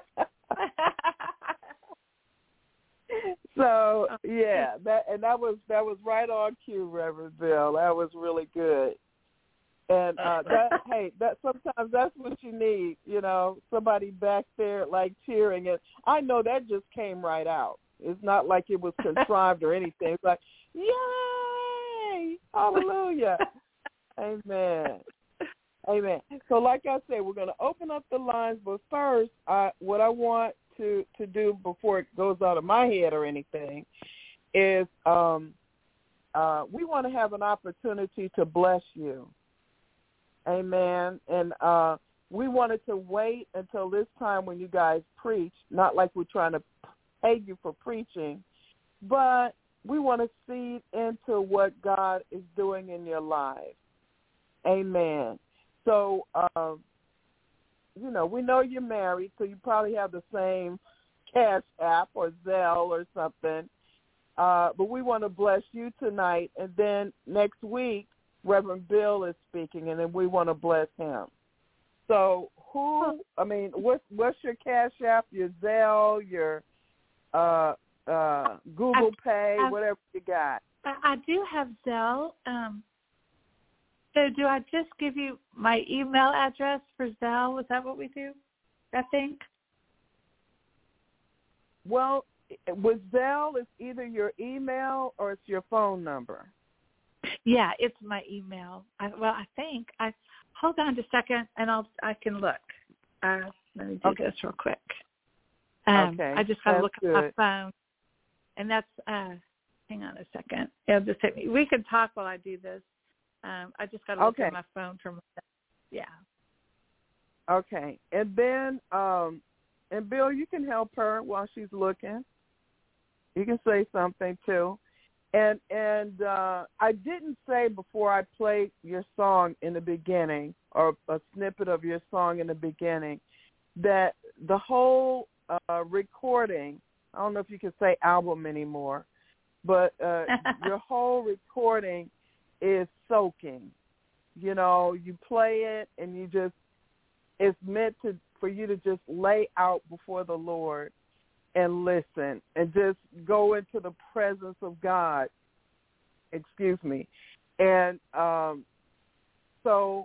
So yeah, that and that was that was right on cue, Reverend Bill. That was really good. And uh, that hey, that sometimes that's what you need, you know, somebody back there like cheering. And I know that just came right out. It's not like it was contrived or anything. It's like, yay, hallelujah, amen, amen. So like I said, we're going to open up the lines, but first, I, what I want to to do before it goes out of my head or anything is um, uh, we want to have an opportunity to bless you. Amen. And uh, we wanted to wait until this time when you guys preach, not like we're trying to pay you for preaching, but we want to seed into what God is doing in your lives. Amen. So, uh, you know, we know you're married, so you probably have the same Cash App or Zelle or something, uh, but we want to bless you tonight, and then next week, Reverend Bill is speaking, and then we want to bless him. So who, I mean, what's, what's your Cash App, your Zelle, your uh, uh, Google I, Pay, I, whatever you got? I do have Zelle. Um, So do I just give you my email address for Zelle? Is that what we do, I think? Well, with Zelle, it's either your email or it's your phone number. Yeah, it's my email. I, well, I think I hold on just a second, and I'll I can look. Uh, let me do Okay. this real quick. Um, Okay, I just got to that's look good. at my phone, and that's. Uh, hang on a second. It'll just take me. We can talk while I do this. Um, I just got to look Okay. at my phone for my. Yeah. Okay, and then um, and Bill, you can help her while she's looking. You can say something too. And and uh, I didn't say before I played your song in the beginning, or a snippet of your song in the beginning, that the whole uh, recording, I don't know if you can say album anymore, but uh, your whole recording is soaking. You know, you play it and you just, it's meant to for you to just lay out before the Lord and listen and just go into the presence of God. Excuse me. And um, so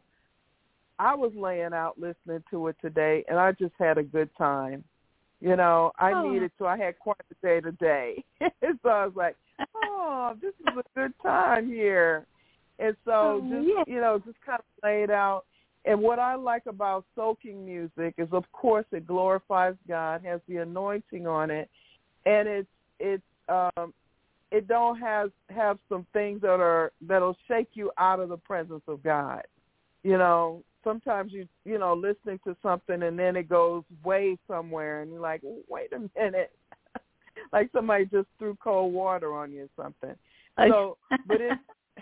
I was laying out listening to it today, and I just had a good time. You know, I oh. needed to. I had quite a day today. So I was like, oh, this is a good time here. And so oh, just, yeah. you know, just kind of lay it out. And what I like about soaking music is, of course, it glorifies God, has the anointing on it, and it's it's um, it don't have have some things that are that'll shake you out of the presence of God. You know, sometimes you you know listening to something and then it goes way somewhere, and you're like, wait a minute, like somebody just threw cold water on you or something. So, but it's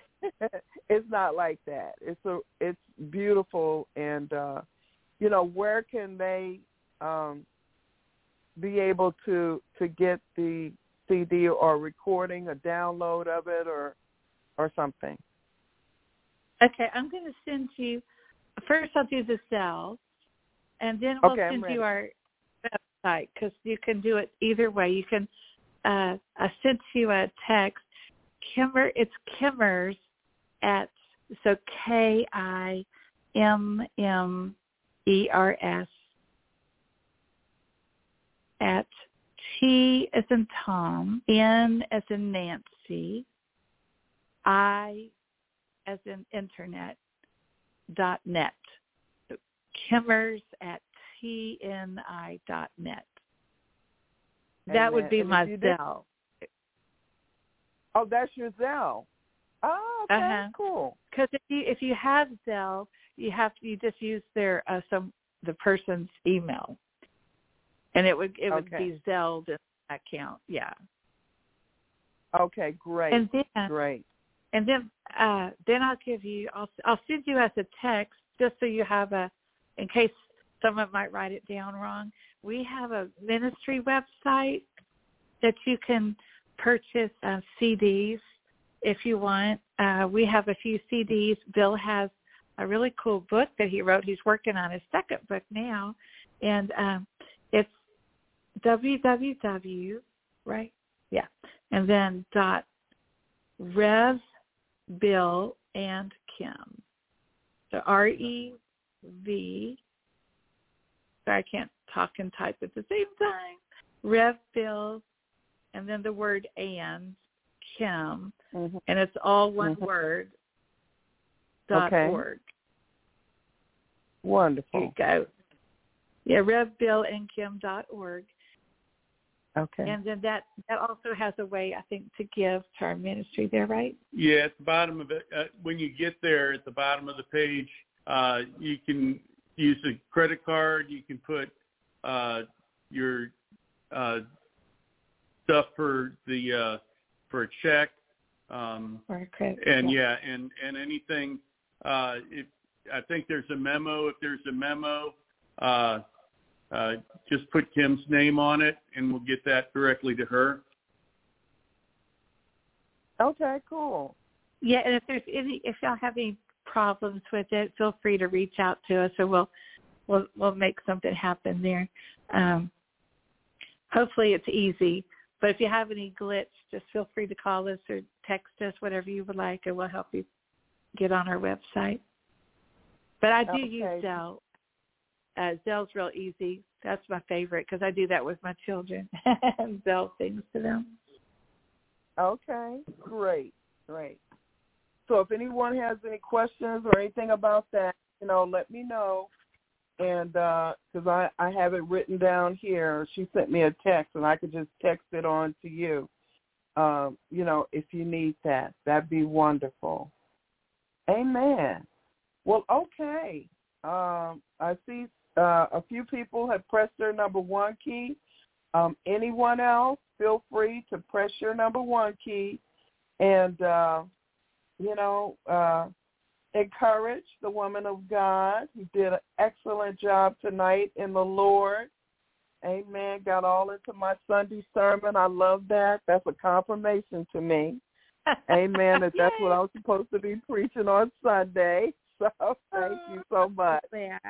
it's not like that. It's a, it's beautiful, and uh, you know, where can they um, be able to to get the C D or recording, a download of it, or or something? Okay, I'm going to send you. First, I'll do the Zelle, and then we'll Okay, send you our website, because you can do it either way. You can. Uh, I sent you a text. Kimmer, it's Kimmers at so K I M M E R S at T as in Tom, N as in Nancy, I as in internet, dot net. So Kimmers at T N I dot net. That would be my Zelle. Oh, that's your Zelle. Oh, okay, uh-huh. Cool. Because if you if you have Zelle, you have you just use their uh, some the person's email, and it would it would okay. be Zelled in that account. Yeah. Okay, great. And then great. And then uh, then I'll give you I'll I'll send you as a text just so you have a in case someone might write it down wrong. We have a ministry website that you can purchase uh, C Ds if you want. Uh, we have a few C Ds. Bill has a really cool book that he wrote. He's working on his second book now, and um, it's www, right? Yeah, and then dot Rev Bill and Kim. So R E V. Sorry, I can't talk and type at the same time. Rev Bill, and then the word and Kim, mm-hmm. and it's all one mm-hmm. word. Dot okay. org. Wonderful. Here you go. Yeah, Rev Bill and Kim dot org. Okay. And then that, that also has a way, I think, to give to our ministry there, right? Yeah, at the bottom of it, uh, when you get there, at the bottom of the page, uh, you can use a credit card. You can put uh, your uh, stuff for the uh, for a check, um, or a credit. And yeah, yeah and and anything. Uh, if, I think there's a memo. If there's a memo. Uh, Uh, just put Kim's name on it, and we'll get that directly to her. Okay, cool. Yeah, and if there's any, if y'all have any problems with it, feel free to reach out to us, or we'll we'll we'll make something happen there. Um, hopefully, it's easy. But if you have any glitch, just feel free to call us or text us, whatever you would like, and we'll help you get on our website. But I do Okay. use Zelle. Uh, Zelle's real easy. That's my favorite because I do that with my children and Zelle things to them. Okay, great, great. So if anyone has any questions or anything about that, you know, let me know. And because uh, I, I have it written down here. She sent me a text, and I could just text it on to you, um, you know, if you need that. That'd be wonderful. Amen. Well, okay. Um, I see uh, a few people have pressed their number one key. Um, anyone else, feel free to press your number one key and, uh, you know, uh, encourage the woman of God who did an excellent job tonight in the Lord. Amen. Got all into my Sunday sermon. I love that. That's a confirmation to me. Amen. That that's what I was supposed to be preaching on Sunday. So thank you so much.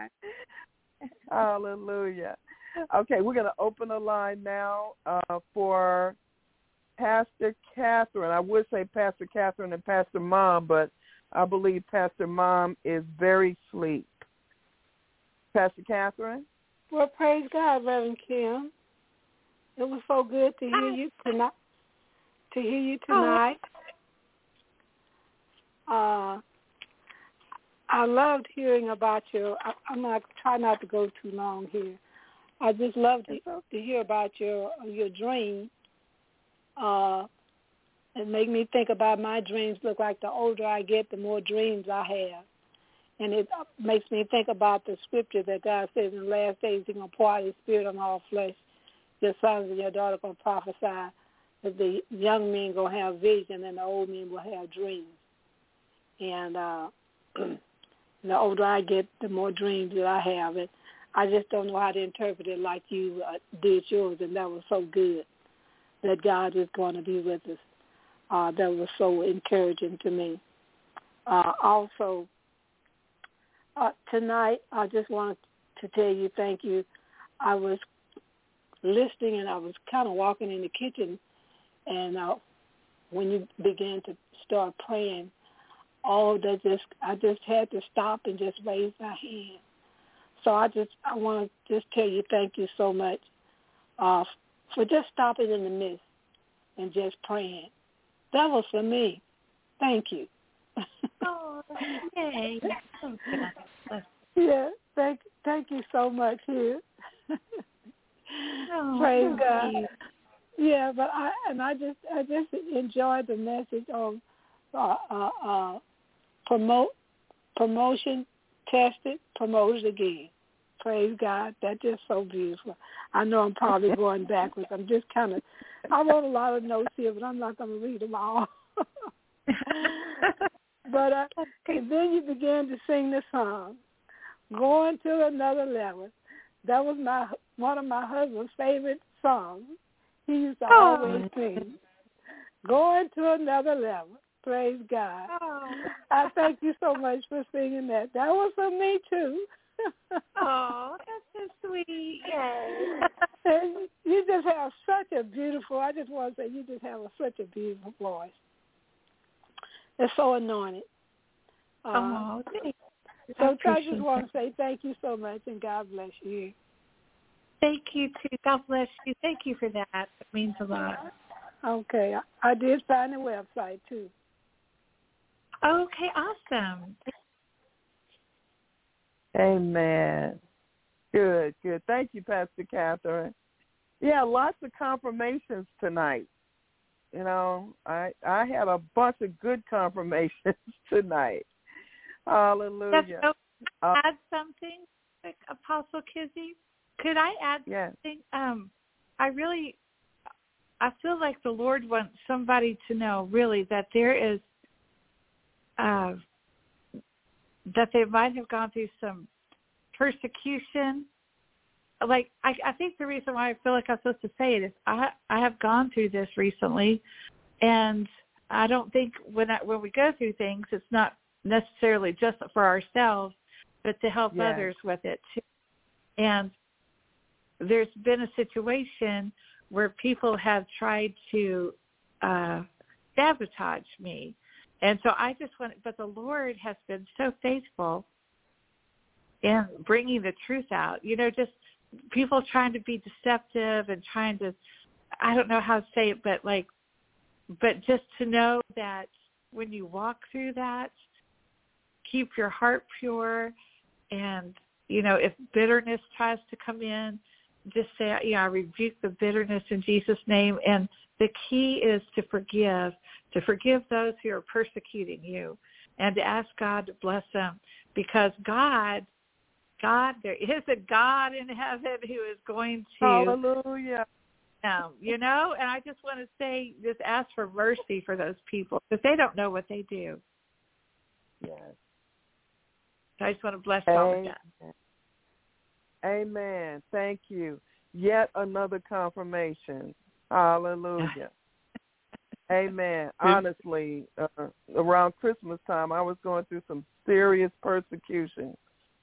Hallelujah. Okay, we're going to open the line now uh, for Pastor Catherine. I would say Pastor Catherine and Pastor Mom, but I believe Pastor Mom is very asleep. Pastor Catherine? Well, praise God, Reverend Kim. It was so good to hear you tonight. To hear you tonight. Uh, I loved hearing about your. I, I'm not try not to go too long here. I just loved to, to hear about your your dream. Uh, it made me think about my dreams. Look like the older I get, the more dreams I have. And it makes me think about the scripture that God says in the last days He's going to pour out His Spirit on all flesh. Your sons and your daughters going to prophesy. That the young men going to have vision and the old men will have dreams. And uh, the older I get, the more dreams that I have. And I just don't know how to interpret it like you uh, did yours, and that was so good that God is going to be with us. Uh, that was so encouraging to me. Uh, also, uh, tonight, I just wanted to tell you thank you. I was listening, and I was kind of walking in the kitchen, and uh, when you began to start praying, oh, that just I just had to stop and just raise my hand. So I just I want to just tell you thank you so much uh, for just stopping in the midst and just praying. That was for me. Thank you. Oh, yay. Yeah, thank thank you so much here. Oh, Praise God. you. Yeah, but I and I just I just enjoyed the message on uh, uh, uh, promote promotion, tested, promoted again. Praise God. That's just so beautiful. I know I'm probably going backwards. I'm just kind of, I wrote a lot of notes here, but I'm not going to read them all. But uh, and then you began to sing the song, Going to Another Level. That was my one of my husband's favorite songs. He used to oh. always sing, Going to Another Level. Praise God. Oh. I thank you so much for singing that. That was for me, too. Oh, that's so sweet. Yay. And you just have such a beautiful, I just want to say, you just have a, such a beautiful voice. It's so anointed. Uh, Oh, thank you. so I, I just want to say thank you so much, and God bless you. Thank you, too. God bless you. Thank you for that. It means a lot. Okay. I, I did find the website, too. Okay, awesome. Amen. Good, good. Thank you, Pastor Catherine. Yeah, lots of confirmations tonight. You know, I I had a bunch of good confirmations tonight. Hallelujah. So, uh, add something, like Apostle Kizzy? Could I add yes. something? Um, I really, I feel like the Lord wants somebody to know, really, that there is, uh, that they might have gone through some persecution. Like, I, I think the reason why I feel like I'm supposed to say it is I I have gone through this recently, and I don't think when I, when we go through things, it's not necessarily just for ourselves, but to help yes. others with it too. And there's been a situation where people have tried to uh, sabotage me, And so I just want, but the Lord has been so faithful in bringing the truth out. You know, just people trying to be deceptive and trying to, I don't know how to say it, but like, but just to know that when you walk through that, keep your heart pure. And, you know, if bitterness tries to come in, just say, you know, I rebuke the bitterness in Jesus' name. And the key is to forgive, to forgive those who are persecuting you, and to ask God to bless them, because God, God, there is a God in heaven who is going to, hallelujah. Um, you know, and I just want to say, just ask for mercy for those people, because they don't know what they do. Yes. So I just want to bless all of that. Amen. Thank you. Yet another confirmation. Hallelujah. Amen. Honestly, uh, around Christmas time, I was going through some serious persecution.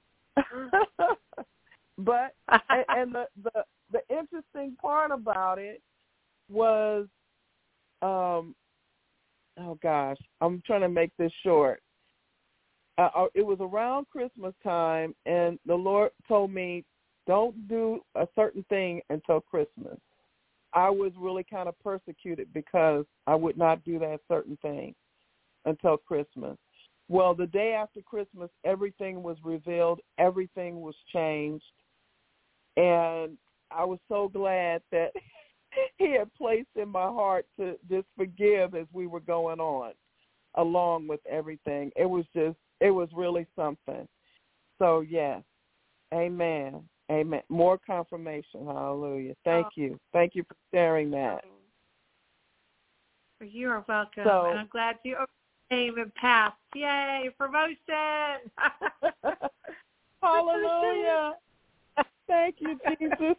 But and, and the, the the interesting part about it was, um, oh gosh, I'm trying to make this short. Uh, it was around Christmas time, and the Lord told me, don't do a certain thing until Christmas. I was really kind of persecuted because I would not do that certain thing until Christmas. Well, the day after Christmas, everything was revealed. Everything was changed. And I was so glad that he had placed in my heart to just forgive as we were going on, along with everything. It was just, it was really something. So, yes, amen, amen. More confirmation, hallelujah. Thank oh. you. Thank you for sharing that. You are welcome. So, and I'm glad you came and passed. Yay, promotion. Hallelujah. Thank you, Jesus.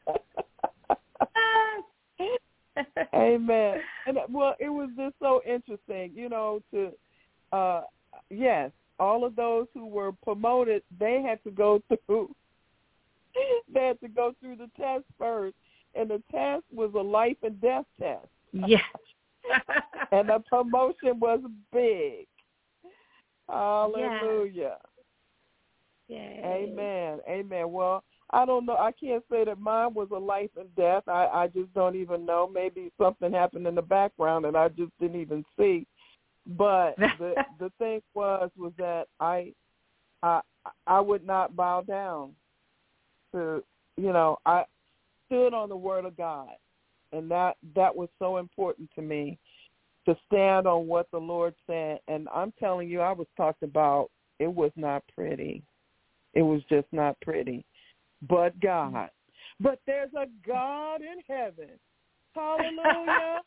Amen. And well, it was just so interesting, you know, to, uh, yes, all of those who were promoted, they had to go through, they had to go through the test first. And the test was a life and death test. Yes. And the promotion was big. Hallelujah. Yes. Amen. Amen. Well, I don't know. I can't say that mine was a life and death. I, I just don't even know. Maybe something happened in the background and I just didn't even see. But the the thing was was that I I I would not bow down to, you know, I stood on the word of God. And that, that was so important to me, to stand on what the Lord said. And I'm telling you, I was talked about, it was not pretty. It was just not pretty. But God. But there's a God in heaven. Hallelujah.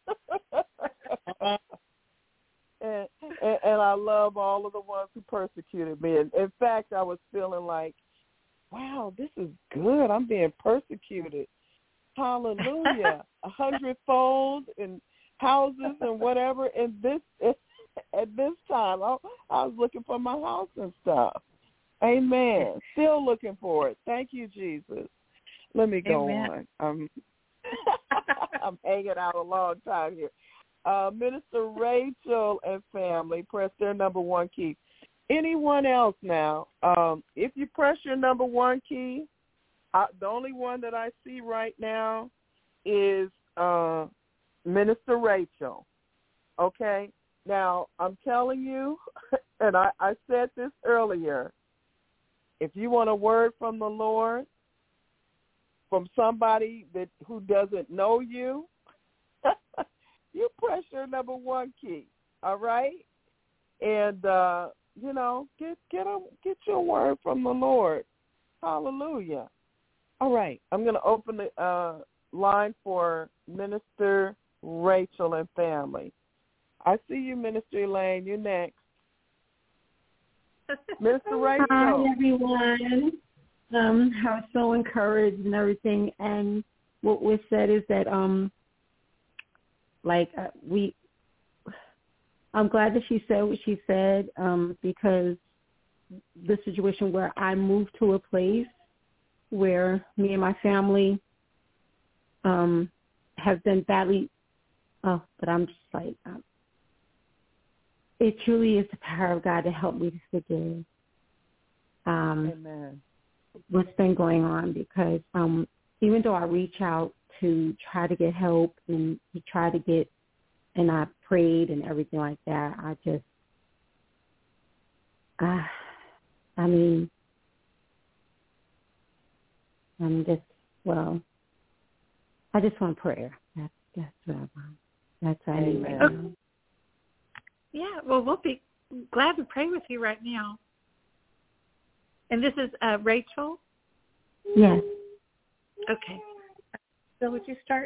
and, and, and I love all of the ones who persecuted me. And in fact, I was feeling like, wow, this is good. I'm being persecuted. Hallelujah. A hundredfold in houses and whatever. And this, at this time, I, I was looking for my house and stuff. Amen. Still looking for it. Thank you, Jesus. Let me go Amen. on. I'm, I'm hanging out a long time here. Uh, Minister Rachel and family, press their number one key. Anyone else now, um, if you press your number one key, I, the only one that I see right now is uh, Minister Rachel. Okay? Now, I'm telling you, and I, I said this earlier, if you want a word from the Lord, from somebody that who doesn't know you, you press your number one key, all right? And, uh, you know, get get a, get your word from the Lord. Hallelujah. All right, I'm going to open the uh, line for Minister Rachel and family. I see you, Minister Elaine. You're next. Mister Rachel. Hi, everyone. Um, I was so encouraged and everything. And what was said is that, um, like, uh, we, I'm glad that she said what she said, um, because the situation where I moved to a place where me and my family um, have been badly, oh, but I'm just like, um, it truly is the power of God to help me to forgive. Um, Amen. What's been going on, because um, even though I reach out to try to get help and to try to get, and I prayed and everything like that, I just, uh, I mean, I'm just, well, I just want prayer. That's, that's what I want. That's what I need right now. Yeah, well, we'll be glad to pray with you right now. And this is uh, Rachel? Yes. Okay. Bill, would you start?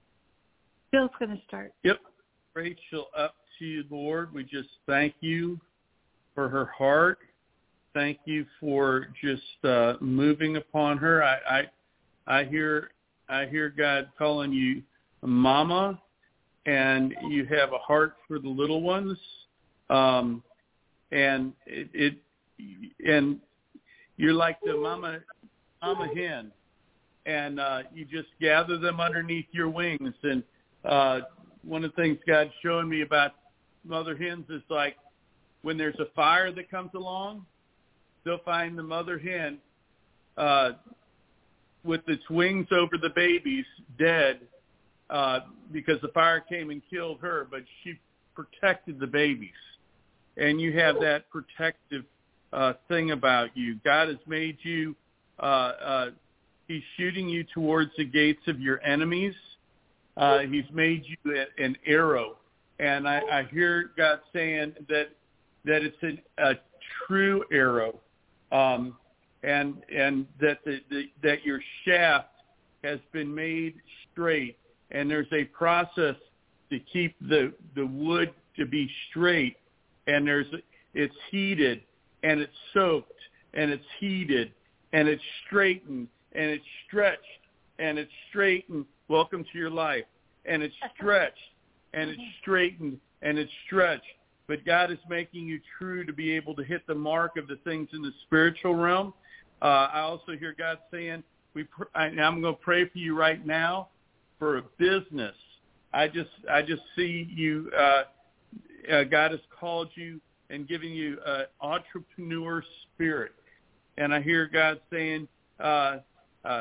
Bill's going to start. Yep. Rachel, up to you, Lord. We just thank you for her heart. Thank you for just uh, moving upon her. I, I I hear I hear God calling you Mama, and you have a heart for the little ones. Um, and it, it and you're like the mama mama hen, and uh, you just gather them underneath your wings. And uh, one of the things God's showing me about mother hens is like when there's a fire that comes along, they'll find the mother hen uh, with its wings over the babies dead uh, because the fire came and killed her, but she protected the babies. And you have that protective uh, thing about you. God has made you, uh, uh, he's shooting you towards the gates of your enemies. Uh, he's made you a, an arrow. And I, I hear God saying that that it's an, a true arrow, um, and and that the, the that your shaft has been made straight, and there's a process to keep the the wood to be straight, and there's it's heated and it's soaked and it's heated and it's straightened and it's stretched and it's straightened. Welcome to your life. And it's stretched and it's straightened and it's stretched. But God is making you true to be able to hit the mark of the things in the spiritual realm. Uh, I also hear God saying, "We." Pr- I, I'm going to pray for you right now for a business. I just, I just see you. Uh, uh, God has called you and given you an entrepreneur spirit, and I hear God saying uh, uh,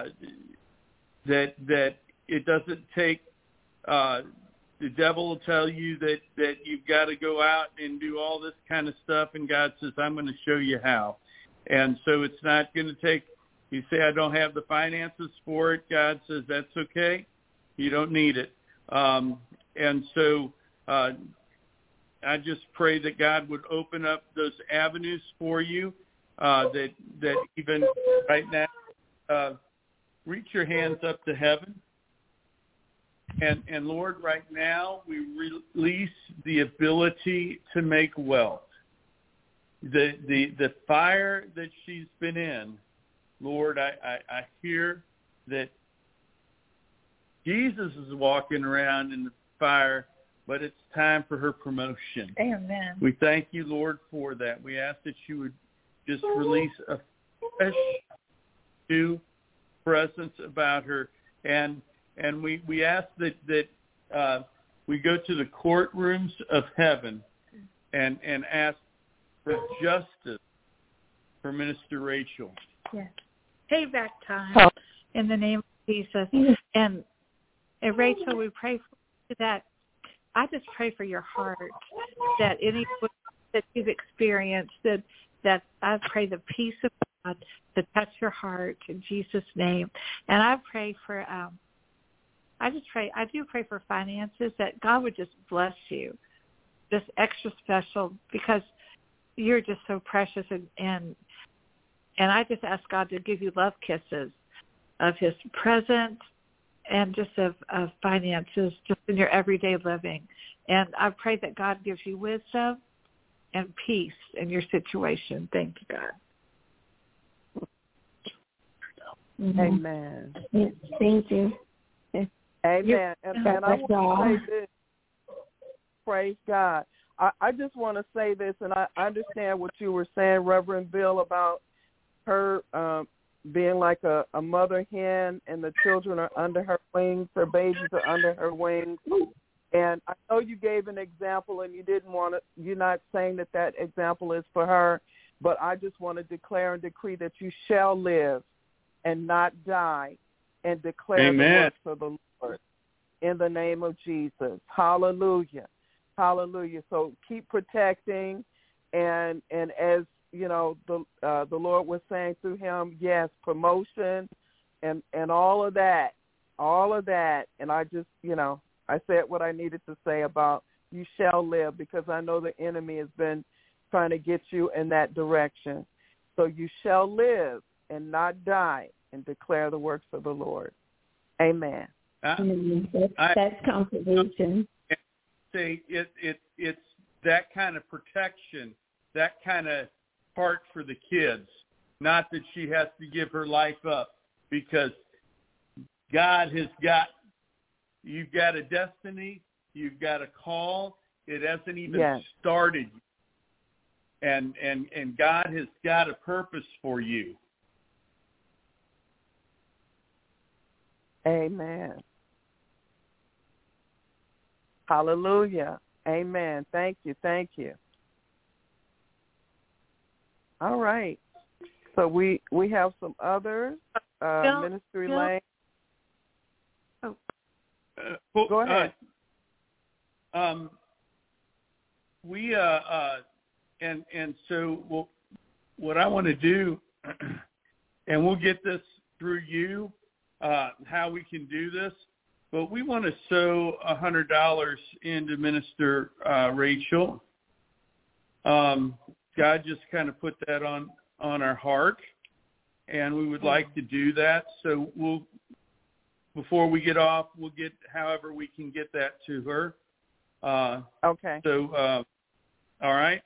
that that it doesn't take. Uh, the devil will tell you that, that you've got to go out and do all this kind of stuff, and God says, I'm going to show you how. And so it's not going to take, you say, I don't have the finances for it. God says, that's okay. You don't need it. Um, and so uh, I just pray that God would open up those avenues for you, uh, that, that even right now, uh, reach your hands up to heaven. And, and Lord, right now we release the ability to make wealth. The the the fire that she's been in, Lord, I, I, I hear that Jesus is walking around in the fire, but it's time for her promotion. Amen. We thank you, Lord, for that. We ask that you would just release a fresh new presence about her. And And we, we ask that, that uh, we go to the courtrooms of heaven and, and ask for justice for Minister Rachel. Yes. Payback time in the name of Jesus. And, and Rachel, we pray for that. I just pray for your heart, that any that you've experienced, that, that I pray the peace of God to touch your heart in Jesus' name. And I pray for... Um, I just pray, I do pray for finances, that God would just bless you, just extra special, because you're just so precious. And, and, and I just ask God to give you love kisses of his presence and just of, of finances, just in your everyday living. And I pray that God gives you wisdom and peace in your situation. Thank you, God. Amen. Yes, thank you. Amen. And, and I want to say this. Praise God. I, I just want to say this, and I understand what you were saying, Reverend Bill, about her um, being like a, a mother hen, and the children are under her wings, her babies are under her wings. And I know you gave an example, and you didn't want to. You're not saying that that example is for her, but I just want to declare and decree that you shall live and not die, and declare Amen. the works of the Lord in the name of Jesus. Hallelujah, hallelujah. So keep protecting, and and as you know, the uh, the Lord was saying through him, yes, promotion, and and all of that, all of that. And I just, you know. I said what I needed to say about you shall live, because I know the enemy has been trying to get you in that direction. So you shall live and not die and declare the works of the Lord. Amen. I, That's, I, that's confirmation. Say it, it, it's that kind of protection, that kind of part for the kids, not that she has to give her life up, because God has got, you've got a destiny, you've got a call. It hasn't even yes. started. And, and, and God has got a purpose for you. Amen. Hallelujah. Amen. Thank you. Thank you. All right. So we, we have some others. Uh, Bill, Ministry Bill. Lane. Oh. Uh, well, Go ahead. Uh, um, we uh, uh, and and so we'll, what I want to do, and we'll get this through you, uh, how we can do this. But we want to sow a hundred dollars into Minister uh, Rachel. Um, God just kind of put that on on our heart, and we would like to do that. So we'll. Before we get off, we'll get however we can get that to her. Uh, okay. So, uh, all right.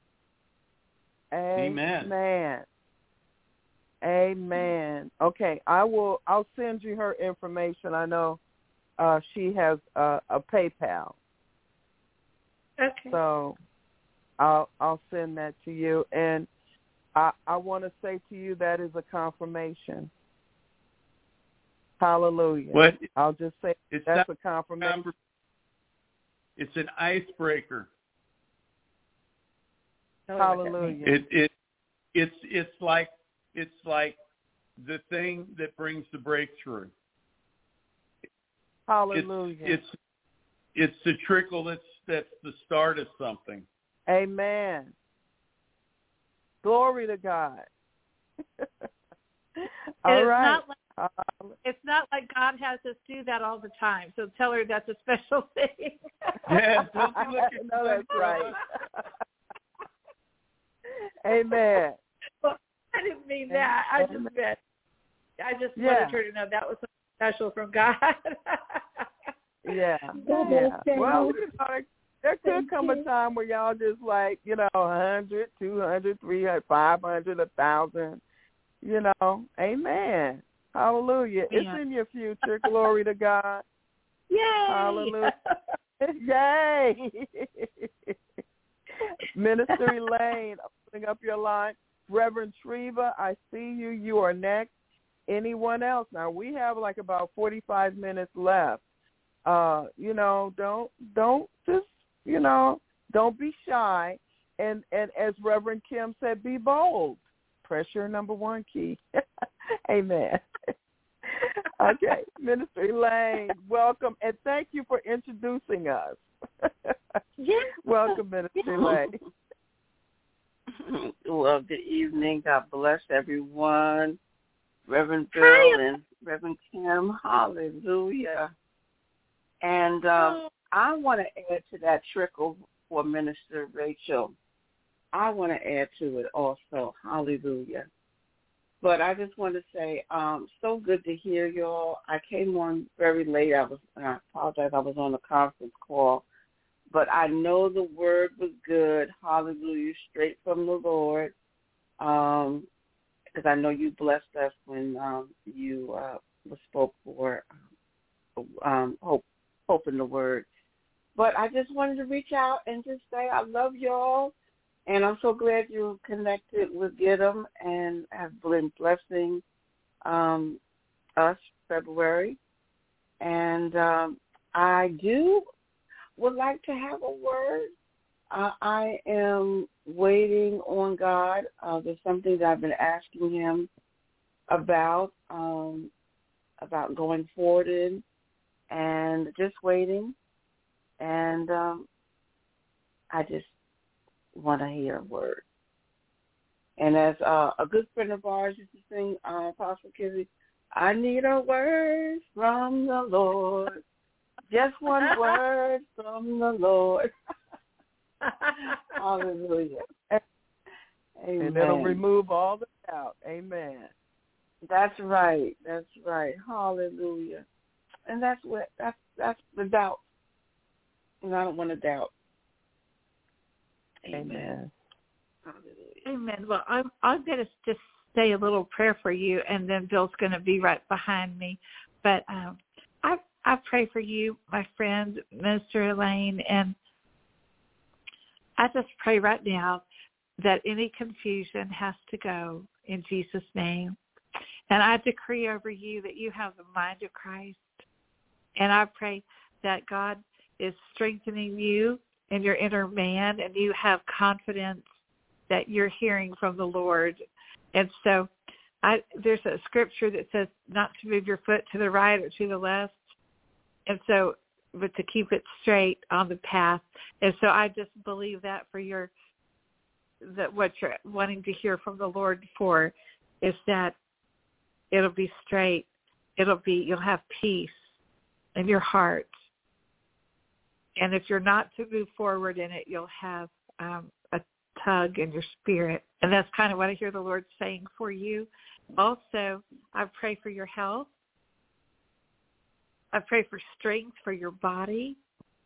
Amen. Amen. Amen. Okay, I will. I'll send you her information. I know uh, she has a, a PayPal. Okay. So I'll I'll send that to you, and I I want to say to you that is a confirmation. Hallelujah. What? I'll just say it's that's not, a confirmation. It's an icebreaker. Hallelujah. It it it's it's like it's like the thing that brings the breakthrough. Hallelujah. It's it's, it's the trickle that's that's the start of something. Amen. Glory to God. All it's right. Not like, it's not like God has us do that all the time. So tell her that's a special thing. Yeah, don't be looking no, that's for right. Amen. Well, I didn't mean that. I just meant, I just yeah. wanted her to know that was something special from God. yeah. yeah. Well, you know, there could come a time where y'all just like, you know, one hundred, two hundred, three hundred, five hundred, one thousand, you know. Amen. Hallelujah. Yeah. It's in your future. Glory to God. Yay. Hallelujah. Yay. Minister Elaine, opening up your line. Reverend Treva, I see you. You are next. Anyone else? Now, we have like about forty-five minutes left. Uh, you know, don't, don't just, you know, don't be shy. And, and as Reverend Kim said, be bold. Press your number one key. Amen. Okay, Minister Elaine, welcome, and thank you for introducing us. Yes. Welcome, Minister Elaine. Well, good evening. God bless everyone. Reverend Bill Hi. and Reverend Kim, hallelujah. And um, I want to add to that trickle for Minister Rachel. I want to add to it also, hallelujah. But I just want to say, um, so good to hear y'all. I came on very late. I was, I apologize, I was on a conference call. But I know the word was good, hallelujah, straight from the Lord. Um, because I know you blessed us when um, you uh, spoke for um, hope, hope in the word. But I just wanted to reach out and just say I love y'all. And I'm so glad you connected with Get 'em and have been blessing um, us February. And um, I do would like to have a word. Uh, I am waiting on God. Uh, there's something that I've been asking him about, um, about going forward in, and just waiting. And um, I just want to hear a word. And as uh, a good friend of ours used to sing, uh, Apostle Kizzy, I need a word from the Lord. Just one word from the Lord. Hallelujah. Amen. And it'll remove all the doubt. Amen. That's right. That's right. Hallelujah. And that's what that's that's the doubt. And I don't want to doubt. Amen. Amen. Hallelujah. Amen. Well, I'm I'm going to just say a little prayer for you, and then Bill's going to be right behind me. But um, I I pray for you, my friend, Minister Elaine, and I just pray right now that any confusion has to go in Jesus' name. And I decree over you that you have the mind of Christ. And I pray that God is strengthening you in your inner man, and you have confidence that you're hearing from the Lord. And so I, there's a scripture that says not to move your foot to the right or to the left. And so, but to keep it straight on the path. And so I just believe that for your, that what you're wanting to hear from the Lord for is that it'll be straight. It'll be, you'll have peace in your heart. And if you're not to move forward in it, you'll have um, a tug in your spirit. And that's kind of what I hear the Lord saying for you. Also, I pray for your health. I pray for strength for your body.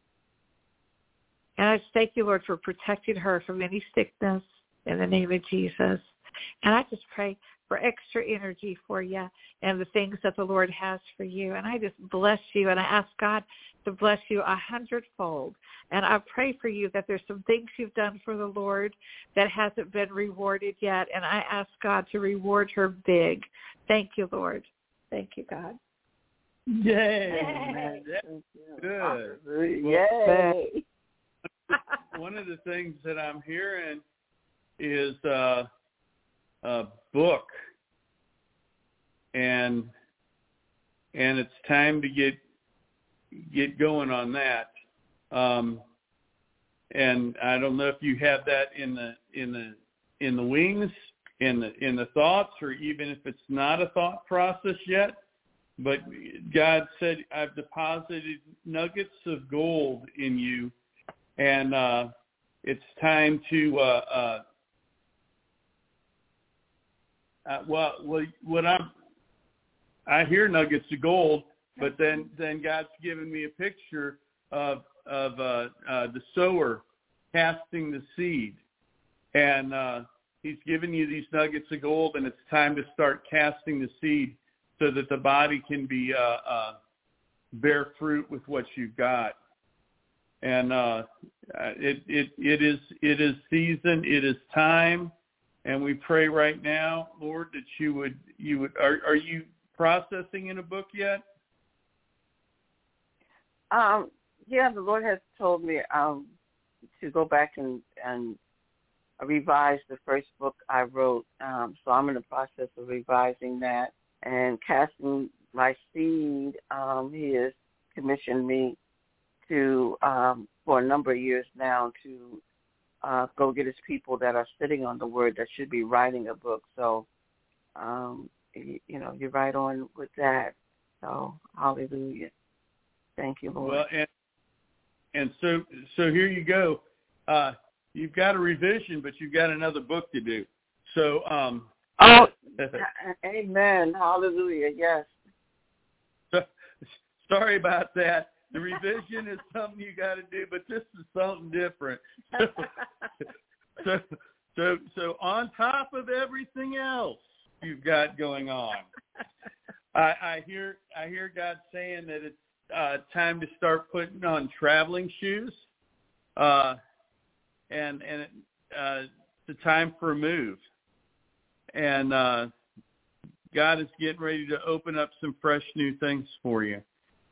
And I just thank you, Lord, for protecting her from any sickness in the name of Jesus. And I just pray for extra energy for you and the things that the Lord has for you. And I just bless you, and I ask God to bless you a hundredfold. And I pray for you that there's some things you've done for the Lord that hasn't been rewarded yet. And I ask God to reward her big. Thank you, Lord. Thank you, God. Yay. Amen. Good. Yay. One of the things that I'm hearing is uh, a book, and and it's time to get get going on that. Um, and I don't know if you have that in the in the in the wings, in the in the thoughts, or even if it's not a thought process yet. But God said, I've deposited nuggets of gold in you, and uh, it's time to, uh, uh, uh, well, well, what I'm, I hear nuggets of gold, but then, then God's given me a picture of, of uh, uh, the sower casting the seed. And uh, he's given you these nuggets of gold, and it's time to start casting the seed, so that the body can be uh, uh, bear fruit with what you've got. And uh, it it it is it is season, it is time, and we pray right now, Lord, that you would you would are are you processing in a book yet? Um, yeah, the Lord has told me um to go back and and revise the first book I wrote. Um, so I'm in the process of revising that. And casting my seed, um, he has commissioned me to, um, for a number of years now, to uh, go get his people that are sitting on the word that should be writing a book. So, um, you, you know, you're right on with that. So, hallelujah. Thank you, Lord. Well, and, and so, so here you go. Uh, you've got a revision, but you've got another book to do. So, um, oh, amen. Hallelujah. Yes. So, sorry about that. The revision is something you got to do, but this is something different. So, so, so, so on top of everything else you've got going on, I, I hear, I hear God saying that it's uh, time to start putting on traveling shoes, uh, and and it, uh, it's time for a move. And uh, God is getting ready to open up some fresh new things for you.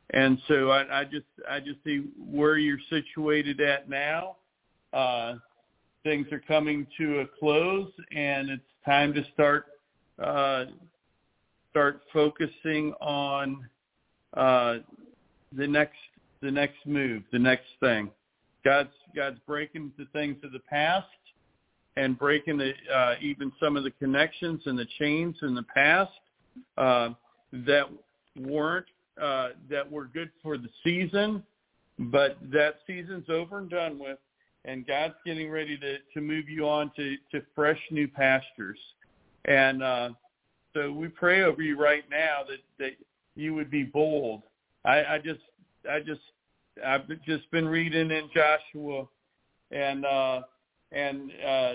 And so I, I just I just see where you're situated at now. Uh, things are coming to a close, and it's time to start uh, start focusing on uh, the next the next move, the next thing. God's God's breaking the things of the past and breaking the, uh, even some of the connections and the chains in the past uh, that weren't uh, that were good for the season, but that season's over and done with, and God's getting ready to, to move you on to, to fresh new pastures. And uh, so we pray over you right now that, that you would be bold. I, I just I just I've just been reading in Joshua and uh, and uh,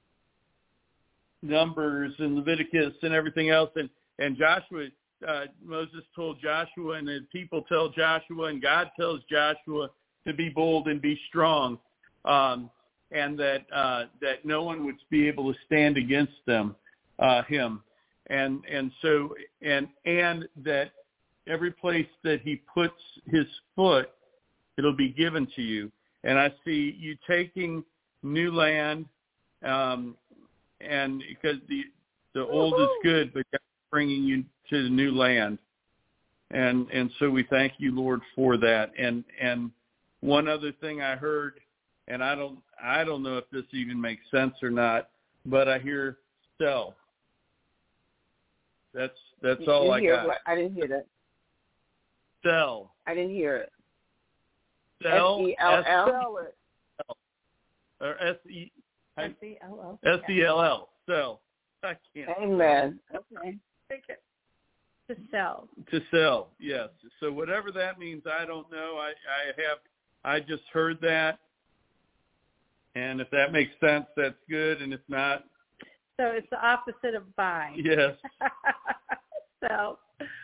Numbers and Leviticus and everything else, and and Joshua uh, Moses told Joshua, and the people tell Joshua, and God tells Joshua to be bold and be strong, um, and that uh, that no one would be able to stand against them, uh, him, and and so and and that every place that he puts his foot, it'll be given to you. And I see you taking new land, um, and because the the old is good, but God's bringing you to the new land. And and so we thank you, Lord, for that. And and one other thing I heard, and I don't I don't know if this even makes sense or not, but I hear sell. That's that's you, all you I hear got. What? I didn't hear that. Sell. I didn't hear it. Sell. S E L L. Sell it. Or S E S E L L. S E L L. Sell. I can't. Amen. Okay. To sell. To sell, yes. So whatever that means, I don't know. I, I have, I just heard that. And if that makes sense, that's good. And if not. So it's the opposite of buy. Yes. So.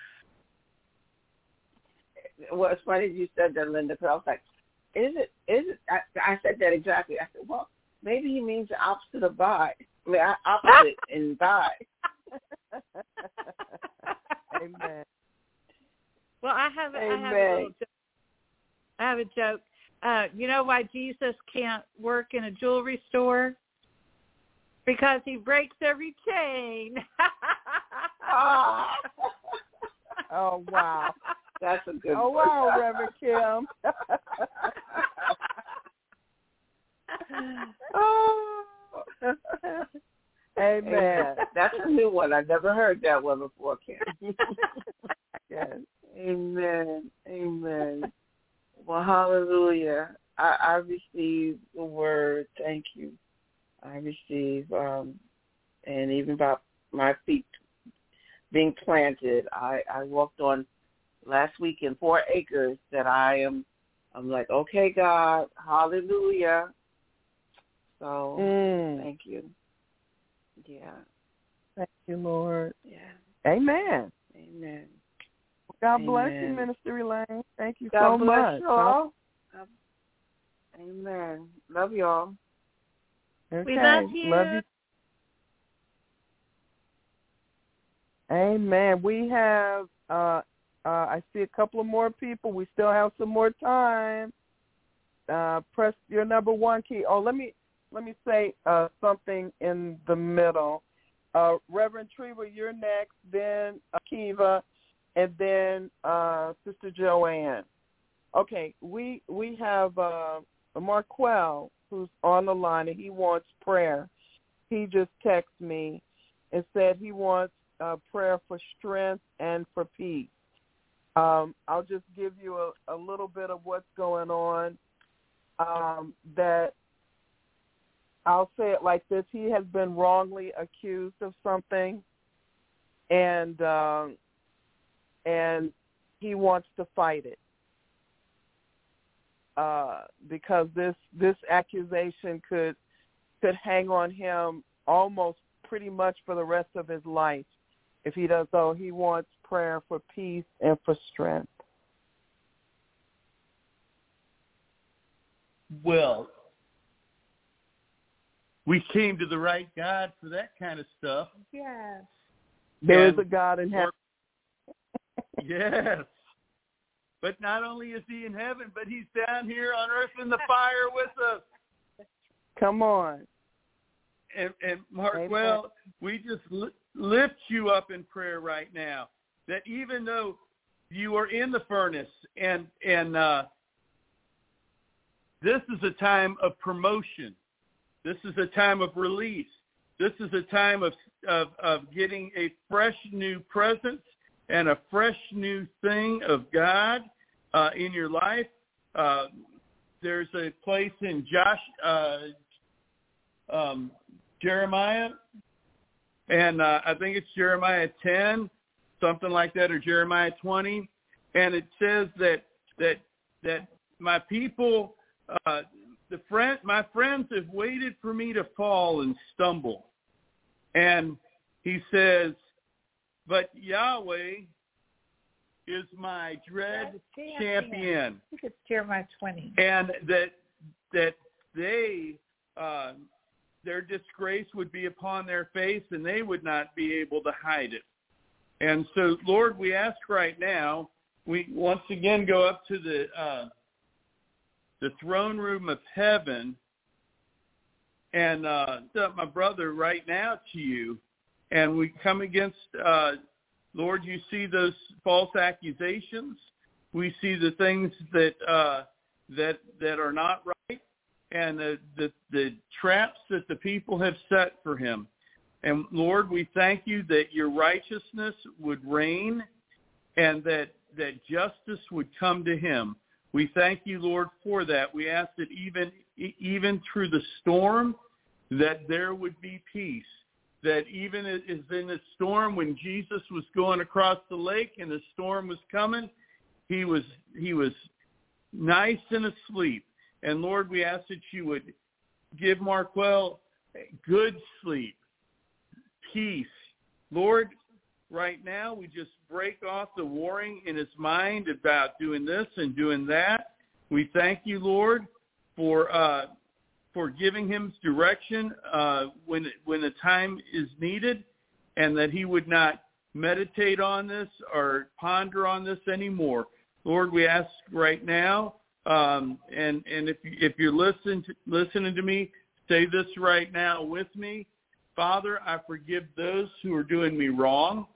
Well, it's funny you said that, Linda, because I was like, is it, is it, I, I said that exactly. I said, well, maybe he means the opposite of buy. I mean, opposite in buy. Amen. Well, I have, Amen. I have a little joke. I have a joke. Uh, you know why Jesus can't work in a jewelry store? Because he breaks every chain. Oh. Oh, wow. That's a good Oh, one. wow, Reverend Kim. Oh. Amen. Amen. That's a new one. I never heard that one before, Kim. Yes. Amen. Amen. Well, hallelujah. I, I receive the word. Thank you. I receive, um, and even about my feet being planted, I, I walked on last week in four acres that I am, I'm like, okay, God, hallelujah. So, Mm. thank you. Yeah. Thank you, Lord. Yeah. Amen. Amen. God Amen. bless you, Minister Elaine. Thank you God so bless much. you all. Amen. Love y'all. Okay. We love you. Love you. Amen. We have, uh, uh, I see a couple of more people. We still have some more time. Uh, press your number one key. Oh, let me let me say uh, something in the middle. Uh, Reverend Treva, you're next. Then Akiva, and then uh, Sister Joanne. Okay, we we have uh, Marquel who's on the line, and he wants prayer. He just texted me and said he wants uh, prayer for strength and for peace. Um, I'll just give you a, a little bit of what's going on. Um, that I'll say it like this: he has been wrongly accused of something, and um, and he wants to fight it. Uh, because this this accusation could could hang on him almost pretty much for the rest of his life if he does so. He wants prayer for peace and for strength. Well, we came to the right God for that kind of stuff. Yes. There And is a God in heaven. Yes. But not only is he in heaven, but he's down here on earth in the fire with us. Come on. And, and Mark, well, we just li- lift you up in prayer right now, that even though you are in the furnace and, and uh, this is a time of promotion. This is a time of release. This is a time of, of, of getting a fresh new presence and a fresh new thing of God uh, in your life. Uh, there's a place in Josh, uh, um, Jeremiah, and uh, I think it's Jeremiah ten, something like that, or Jeremiah twenty, and it says that that that my people, uh, the friend, my friends have waited for me to fall and stumble, and he says, but Yahweh is my dread champion. champion. I think it's Jeremiah twenty. And that that they, uh, their disgrace would be upon their face, and they would not be able to hide it. And so, Lord, we ask right now, we once again go up to the uh, the throne room of heaven, and uh, my brother right now to you, and we come against. Uh, Lord, you see those false accusations. We see the things that uh, that that are not right, and the, the the traps that the people have set for him. And Lord, we thank you that your righteousness would reign, and that that justice would come to him. We thank you, Lord, for that. We ask that even even through the storm, that there would be peace. That even as in the storm, when Jesus was going across the lake and the storm was coming, he was he was nice and asleep. And Lord, we ask that you would give Marquel good sleep, peace. Lord, right now we just break off the warring in his mind about doing this and doing that. We thank you, Lord, for uh, for giving him direction uh, when when the time is needed, and that he would not meditate on this or ponder on this anymore. Lord, we ask right now, um, and and if if you're listening to, listening to me, say this right now with me. Father, I forgive those who are doing me wrong.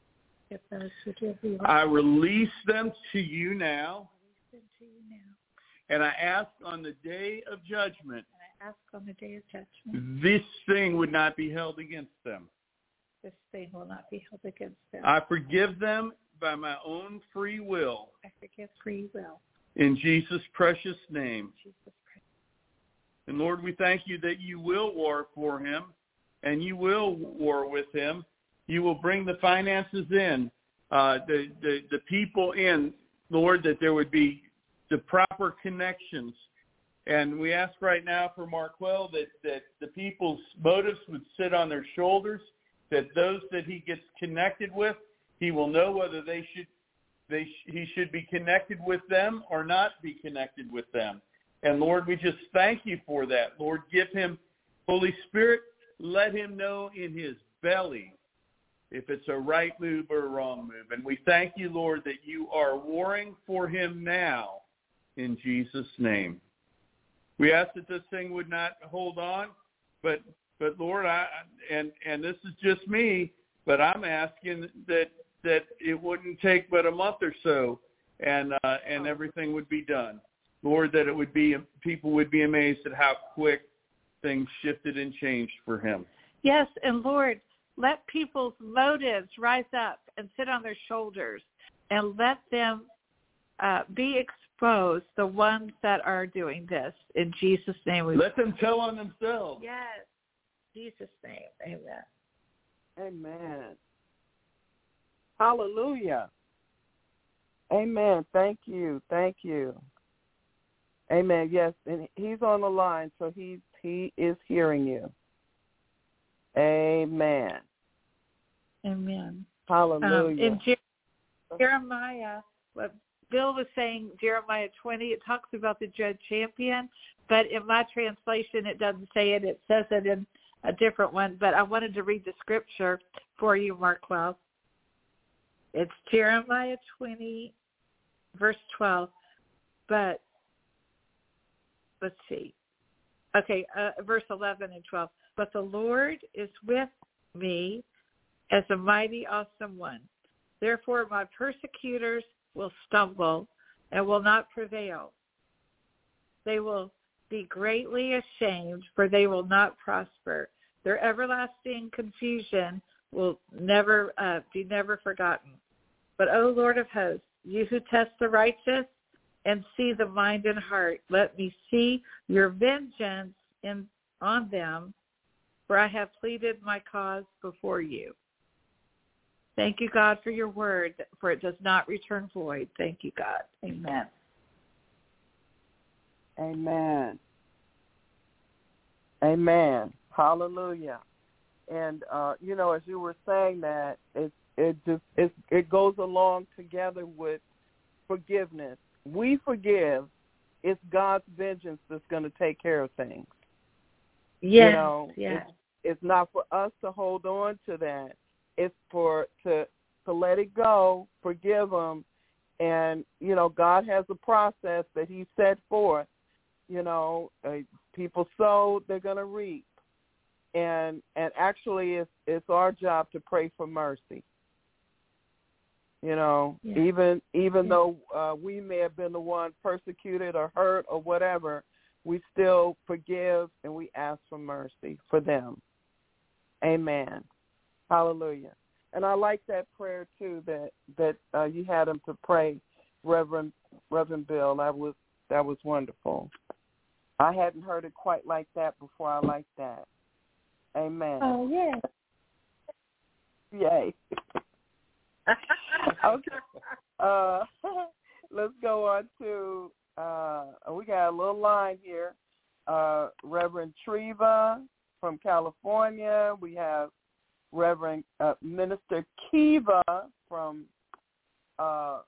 I release them to you now. And I ask on the day of judgment, ask on the day of judgment, this thing would not be held against them. This thing will not be held against them. I forgive them by my own free will. I forgive free will. In Jesus' precious name. Jesus precious. And Lord, we thank you that you will war for him, and you will war with him. You will bring the finances in, uh, the, the, the people in, Lord, that there would be the proper connections. And we ask right now for Marquel that, that the people's motives would sit on their shoulders, that those that he gets connected with, he will know whether they should they sh- he should be connected with them or not be connected with them. And Lord, we just thank you for that. Lord, give him, Holy Spirit, let him know in his belly if it's a right move or a wrong move. And we thank you, Lord, that you are warring for him now in Jesus' name. We ask that this thing would not hold on, but but Lord, I and and this is just me, but I'm asking that that it wouldn't take but a month or so, and uh, and everything would be done. Lord, that it would be people would be amazed at how quick things shifted and changed for him. Yes, and Lord, let people's motives rise up and sit on their shoulders, and let them uh, be exposed, the ones that are doing this. In Jesus' name we let them tell on themselves. Yes. In Jesus' name. Amen. Amen. Hallelujah. Amen. Thank you. Thank you. Amen. Yes, and he's on the line, so he he is hearing you. Amen. Amen. Hallelujah. Um, in Jer- Jeremiah, what Bill was saying, Jeremiah twenty, it talks about the dread champion, but in my translation it doesn't say it. It says it in a different one, but I wanted to read the scripture for you, Marquel. It's Jeremiah twenty, verse twelve, but let's see. Okay, uh, verse eleven and twelve. But the Lord is with me as a mighty, awesome one. Therefore, my persecutors will stumble and will not prevail. They will be greatly ashamed, for they will not prosper. Their everlasting confusion will never uh, be never forgotten. But, O Lord of hosts, you who test the righteous and see the mind and heart, let me see your vengeance in, on them, for I have pleaded my cause before you. Thank you, God, for your word, for it does not return void. Thank you, God. Amen. Amen. Amen. Hallelujah. And, uh, you know, as you were saying that, it, it, just, it, it goes along together with forgiveness. We forgive. It's God's vengeance that's going to take care of things. Yes, you know, yes. It's, it's not for us to hold on to that. It's for to to let it go, forgive them, and you know God has a process that He set forth. You know, uh, people sow, they're going to reap, and and actually, it's it's our job to pray for mercy. You know, yeah. even even yeah. though uh, we may have been the one persecuted or hurt or whatever, we still forgive and we ask for mercy for them. Amen. Hallelujah. And I like that prayer too that that uh, you had him to pray, Reverend Reverend Bill. That was that was wonderful. I hadn't heard it quite like that before. I like that. Amen. Oh yeah. Yay. Okay. Uh, let's go on to. Uh, we got a little line here. Uh, Reverend Treva from California. We have Reverend uh, Minister Kiva from uh,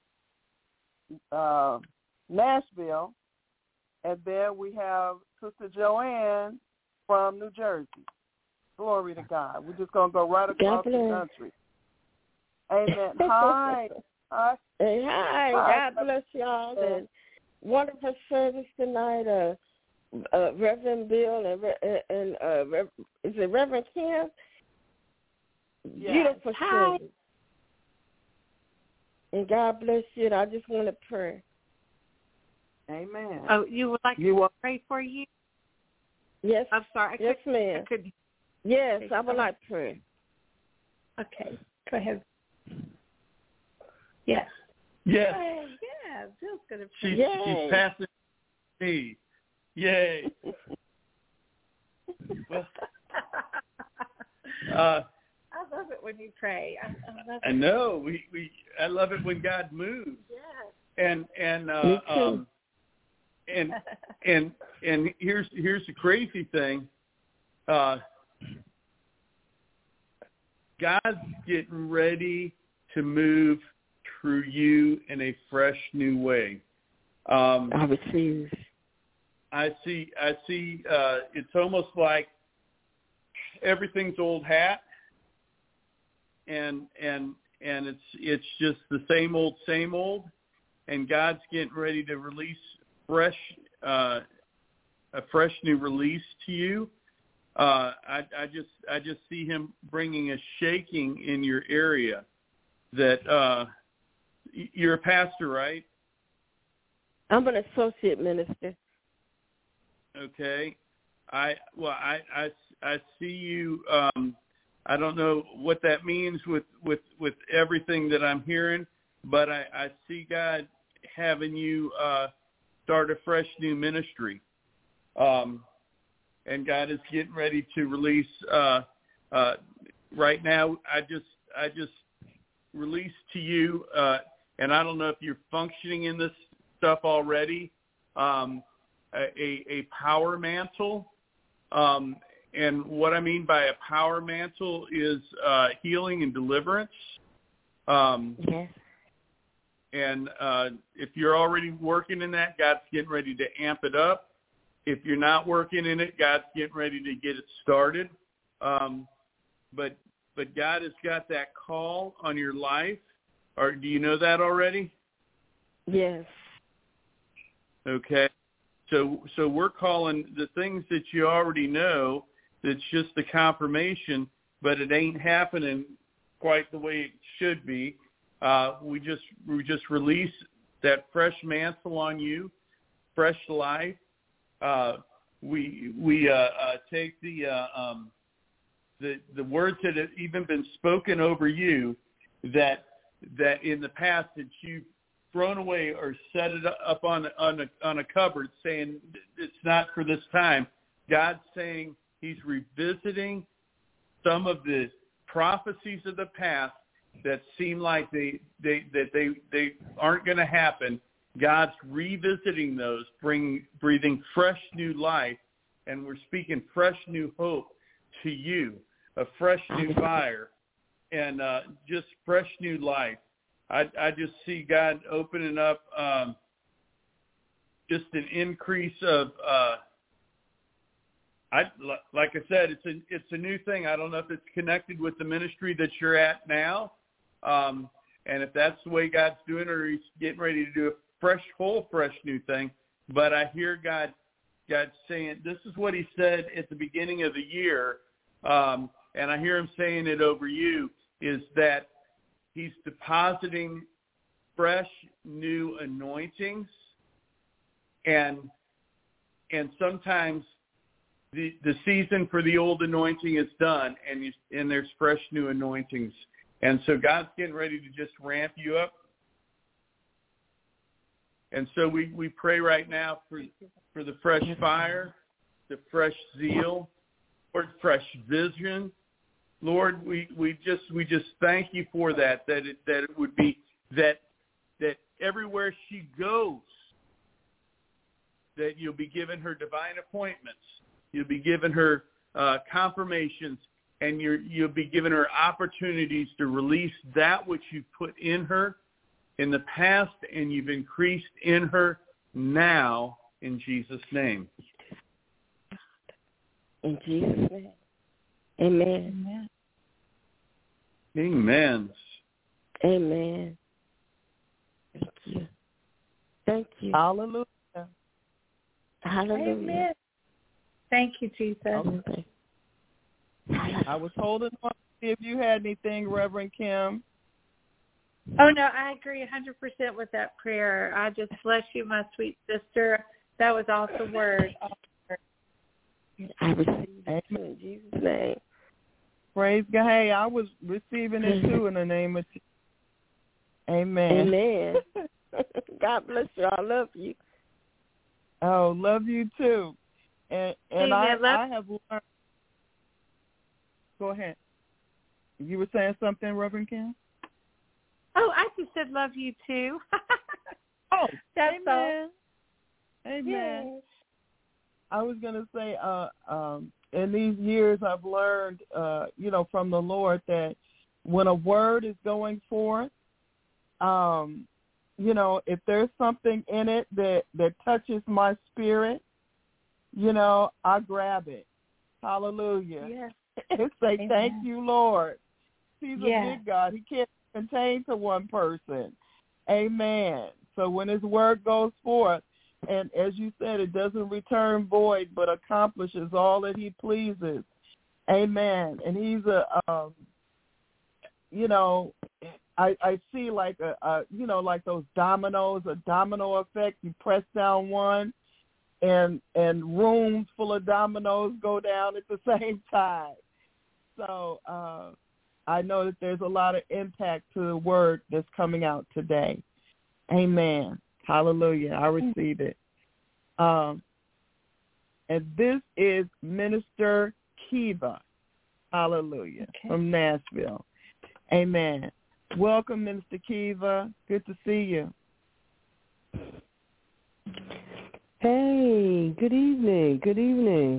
uh, Nashville. And then we have Sister Joanne from New Jersey. Glory to God. We're just going to go right across the country. Amen. Hi. Hi. Hey, hi. Hi. God bless y'all. And wonderful service tonight. Uh, uh, Reverend Bill and, and uh, Rev, is it Reverend Kim? Yes. Beautiful Hi. service. And God bless you. And I just want to pray. Amen. Oh, you would like you to want- pray for you? Yes. I'm sorry. I yes, couldn't, ma'am. I couldn't. Yes, I would like to pray. Okay. Go ahead. Yes. Yes. Hey, yeah, Bill's going to pray. She's, Yay. she's passing me. Yay. Well, uh, I love it when you pray. I, I love it. I know. We, we I love it when God moves. Yes. And and uh, Me too. um and and and here's here's the crazy thing. Uh, God's getting ready to move through you in a fresh new way. Um, I receive. I see. I see. Uh, it's almost like everything's old hat, and and and it's it's just the same old, same old. And God's getting ready to release fresh, uh, a fresh new release to you. Uh, I, I just I just see Him bringing a shaking in your area. That uh, you're a pastor, right? I'm an associate minister. Okay. I well, I, I, I see you. Um, I don't know what that means with, with, with everything that I'm hearing, but I, I see God having you uh, start a fresh new ministry. Um, and God is getting ready to release. Uh, uh, right now, I just I just released to you, uh, and I don't know if you're functioning in this stuff already. Um, a, a power mantle. Um, and what I mean by a power mantle is uh, healing and deliverance. Um, yes. And uh, if you're already working in that, God's getting ready to amp it up. If you're not working in it, God's getting ready to get it started. Um, but but God has got that call on your life. Or do you know that already? Yes. Okay? So so we're calling the things that you already know, that's just the confirmation, but it ain't happening quite the way it should be. Uh, we just we just release that fresh mantle on you, fresh life. Uh, we we uh, uh, take the uh, um, the the words that have even been spoken over you that that in the past that you've thrown away or set it up on on a, on a cupboard, saying it's not for this time. God's saying He's revisiting some of the prophecies of the past that seem like they they that they they aren't going to happen. God's revisiting those, bring breathing fresh new life, and we're speaking fresh new hope to you, a fresh new fire, and uh, just fresh new life. I, I just see God opening up um, just an increase of, uh, I like I said, it's a it's a new thing. I don't know if it's connected with the ministry that you're at now, um, and if that's the way God's doing, or He's getting ready to do a fresh, whole, fresh new thing. But I hear God, God saying, this is what He said at the beginning of the year, um, and I hear Him saying it over you, is that He's depositing fresh, new anointings, and and sometimes the the season for the old anointing is done, and you, and there's fresh, new anointings, and so God's getting ready to just ramp you up. And so we, we pray right now for for the fresh fire, the fresh zeal, or fresh vision. Lord, we, we just we just thank you for that, that it that it would be that that everywhere she goes, that you'll be giving her divine appointments, you'll be giving her uh, confirmations, and you're, you'll be giving her opportunities to release that which you've put in her in the past, and you've increased in her now, in Jesus' name. In Jesus' name. Amen. Amen. Amen. Thank you. Thank you. Hallelujah. Hallelujah. Amen. Thank you, Jesus. Okay. I was holding on to see if you had anything, Reverend Kim. Oh, no, I agree one hundred percent with that prayer. I just bless you, my sweet sister. That was awesome word. I receive it in Jesus' name. Praise God. Hey, I was receiving it too in the name of Jesus. Amen. Amen. God bless you. I love you. Oh, love you too. And and I, I have learned. Go ahead. You were saying something, Reverend Kim? Oh, I just said love you too. Oh, that's amen. all. Amen. Yes. I was going to say, uh, um, in these years I've learned, uh, you know, from the Lord that when a word is going forth, um, you know, if there's something in it that, that touches my spirit, you know, I grab it. Hallelujah. Yes. And say, Amen. Thank you, Lord. He's yes. a big God. He can't contain to one person. Amen. So when His word goes forth, and as you said, it doesn't return void, but accomplishes all that He pleases. Amen. And He's a, um, you know, I, I see like a, a, you know, like those dominoes, a domino effect. You press down one, and and rooms full of dominoes go down at the same time. So uh, I know that there's a lot of impact to the word that's coming out today. Amen. Hallelujah. I receive it. Um, and this is Minister Kiva. Hallelujah. Okay. From Nashville. Amen. Welcome, Minister Kiva. Good to see you. Hey, good evening. Good evening.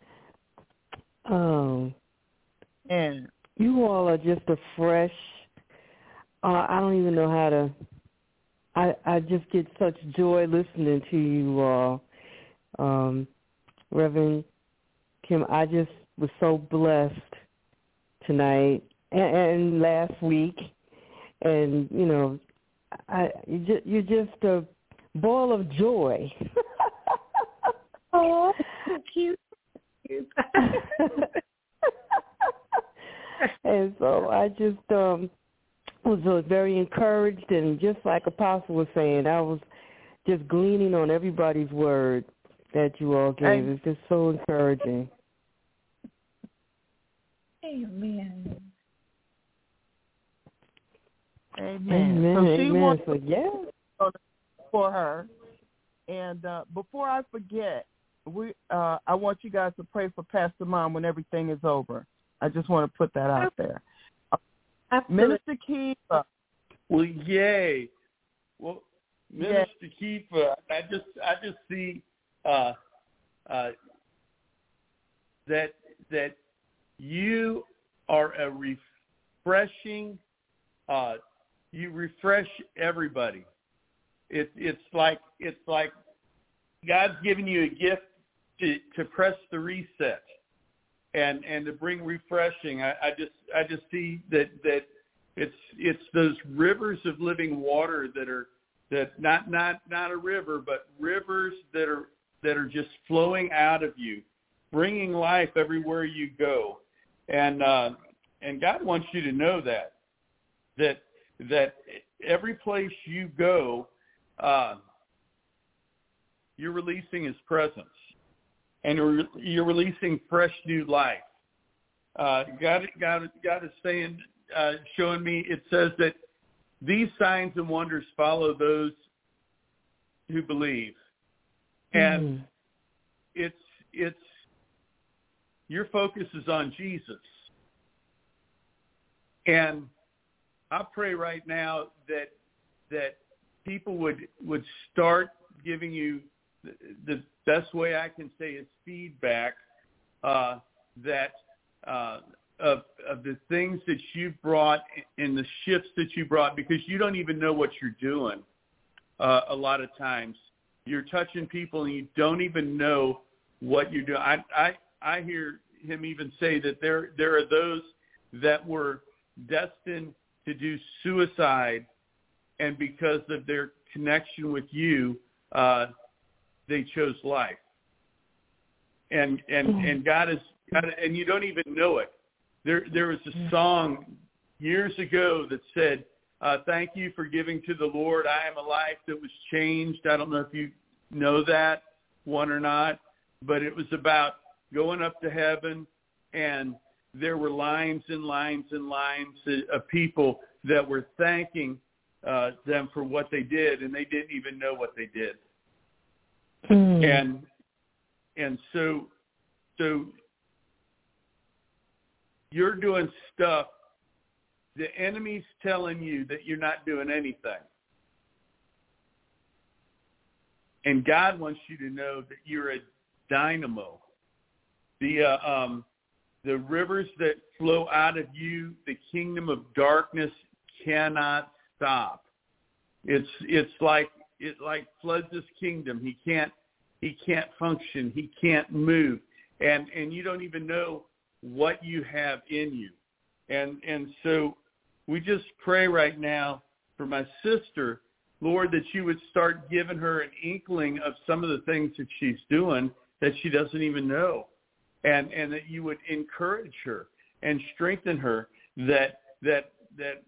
Um, and you all are just a fresh. Uh, I don't even know how to. I I just get such joy listening to you all, um, Reverend Kim. I just was so blessed tonight and, and last week, and you know, I, you just, you're just a ball of joy. Oh, cute. And so I just um, was uh, very encouraged, and just like Apostle was saying, I was just gleaning on everybody's word that you all gave. It's just so encouraging. Amen. Amen. Amen. So she Amen. wants So, yeah. for her. And uh, before I forget, we uh, I want you guys to pray for Pastor Mom when everything is over. I just want to put that out there. Absolutely. Minister Kiva. Well, yay. Well, Minister Kiva, I just I just see uh, uh, that that you are a refreshing. Uh, you refresh everybody. It's it's like it's like God's giving you a gift to, to press the reset and, and to bring refreshing. I, I just I just see that, that it's it's those rivers of living water that are that not not not a river, but rivers that are that are just flowing out of you, bringing life everywhere you go. And uh, and God wants you to know that that that every place you go, uh, you're releasing His presence, and you're, you're releasing fresh new life. Uh, God, God, God is saying, uh, showing me. It says that these signs and wonders follow those who believe, and mm. it's it's your focus is on Jesus. And I pray right now that that people would would start giving you the, the best way I can say is feedback uh, that uh, of of the things that you brought and the shifts that you brought, because you don't even know what you're doing. Uh, a lot of times you're touching people and you don't even know what you're doing. I I, I hear him even say that there there are those that were destined to do suicide, and because of their connection with you, uh, they chose life. And and and God is God, and you don't even know it. There there was a song years ago that said, uh, "Thank you for giving to the Lord. I am a life that was changed." I don't know if you know that one or not, but it was about going up to heaven, and there were lines and lines and lines of people that were thanking uh, them for what they did, and they didn't even know what they did. Mm. And and so so you're doing stuff. The enemy's telling you that you're not doing anything. And God wants you to know that you're a dynamo. The uh, um, the rivers that flow out of you, the kingdom of darkness cannot stop. It's it's like it like floods his kingdom. He can't he can't function. He can't move, and and you don't even know what you have in you. And and so we just pray right now for my sister, Lord, that you would start giving her an inkling of some of the things that she's doing that she doesn't even know. And and that you would encourage her and strengthen her, that that that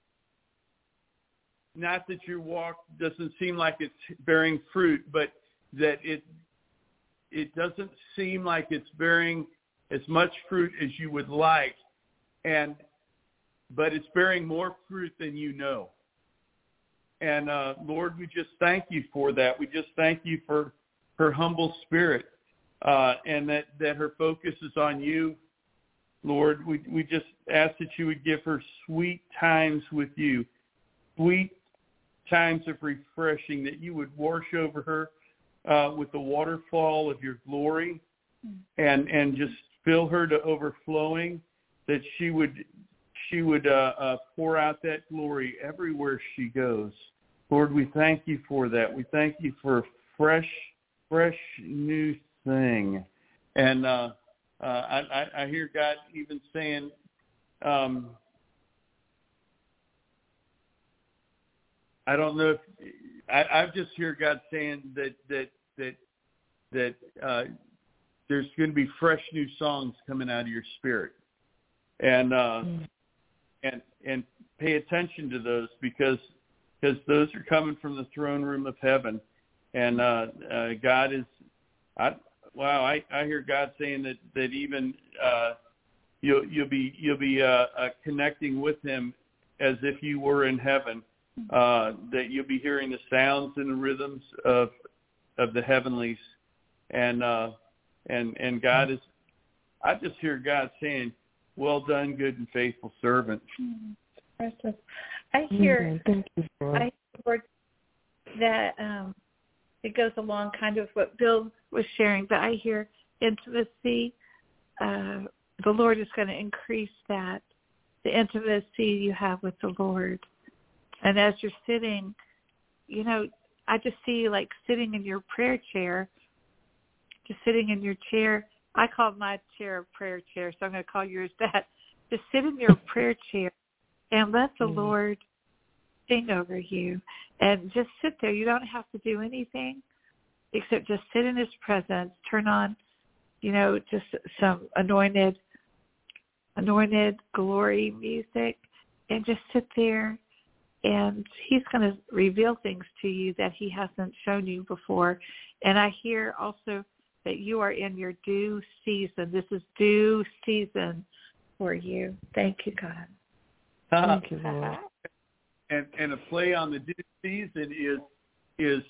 not that your walk doesn't seem like it's bearing fruit, but that it it doesn't seem like it's bearing as much fruit as you would like, and but it's bearing more fruit than you know. And uh, Lord, we just thank you for that. We just thank you for her humble spirit. Uh, and that, that her focus is on you, Lord. We we just ask that you would give her sweet times with you, sweet times of refreshing, that you would wash over her uh, with the waterfall of your glory, and and just fill her to overflowing, that she would she would uh, uh, pour out that glory everywhere she goes. Lord, we thank you for that. We thank you for fresh, fresh new thing. And uh, uh, I, I hear God even saying, um, I don't know if I, I just hear God saying that that that that uh, there's going to be fresh new songs coming out of your spirit, and uh, mm. and and pay attention to those because because those are coming from the throne room of heaven, and uh, uh, God is, I wow I, I hear God saying that that even uh, you'll you'll be you'll be uh, uh, connecting with Him as if you were in heaven. Uh, that you'll be hearing the sounds and the rhythms of of the heavenlies, and uh, and and God is. I just hear God saying, "Well done, good and faithful servant." Precious. I hear. Mm-hmm. I hear that um, it goes along kind of what Bill was sharing, but I hear intimacy. Uh, the Lord is going to increase that, the intimacy you have with the Lord. And as you're sitting, you know, I just see you like sitting in your prayer chair, just sitting in your chair. I call my chair a prayer chair, so I'm going to call yours that. Just sit in your prayer chair and let the mm-hmm. Lord sing over you. And just sit there. You don't have to do anything except just sit in His presence, turn on, you know, just some anointed, anointed glory music, and just sit there. And He's going to reveal things to you that He hasn't shown you before. And I hear also that you are in your due season. This is due season for you. Thank you, God. Uh, Thank you, Lord. And, and a play on the due season is is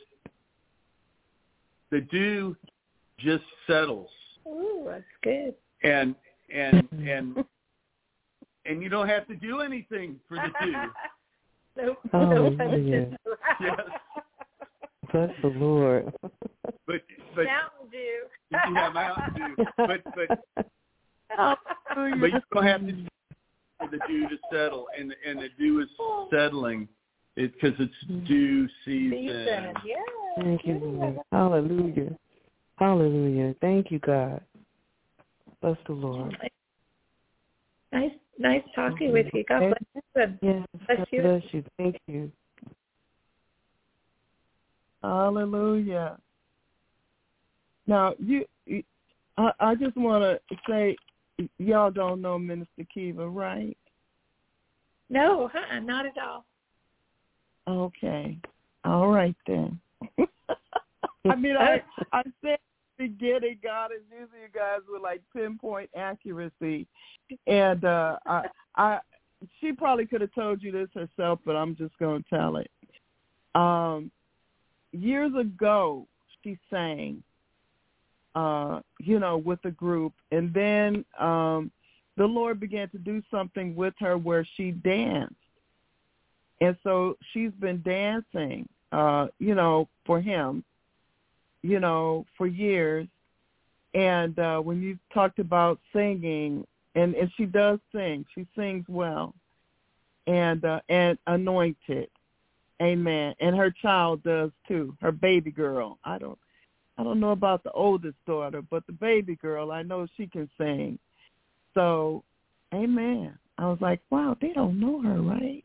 the dew just settles. Ooh, that's good. And and and and you don't have to do anything for the dew. No, oh, no yeah. Yes. Bless the Lord. But but Mountain Dew. Yeah, Mountain Dew. But but oh, but you don't have to for the dew to settle, and and the dew is settling, it because it's due season. Season, yeah. Thank you, Lord. Hallelujah. Hallelujah. Thank you, God. Bless the Lord. Nice, nice talking with you. God bless you. Yes, bless God you. bless you. Thank you. Hallelujah. Now, you, I, I just want to say, y'all don't know Minister Kiva, right? No, huh? Not at all. Okay. All right then. I mean, I I said beginning, God is using you guys with like pinpoint accuracy, and uh, I I she probably could have told you this herself, but I'm just going to tell it. Um, years ago, she sang, uh, you know, with a group, and then um, the Lord began to do something with her where she danced, and so she's been dancing, uh, you know, for Him, you know, for years. And uh, when you talked about singing, and, and she does sing, she sings well, and uh, and anointed, amen. And her child does too, her baby girl. I don't, I don't know about the oldest daughter, but the baby girl, I know she can sing. So, amen. I was like, wow, they don't know her, right?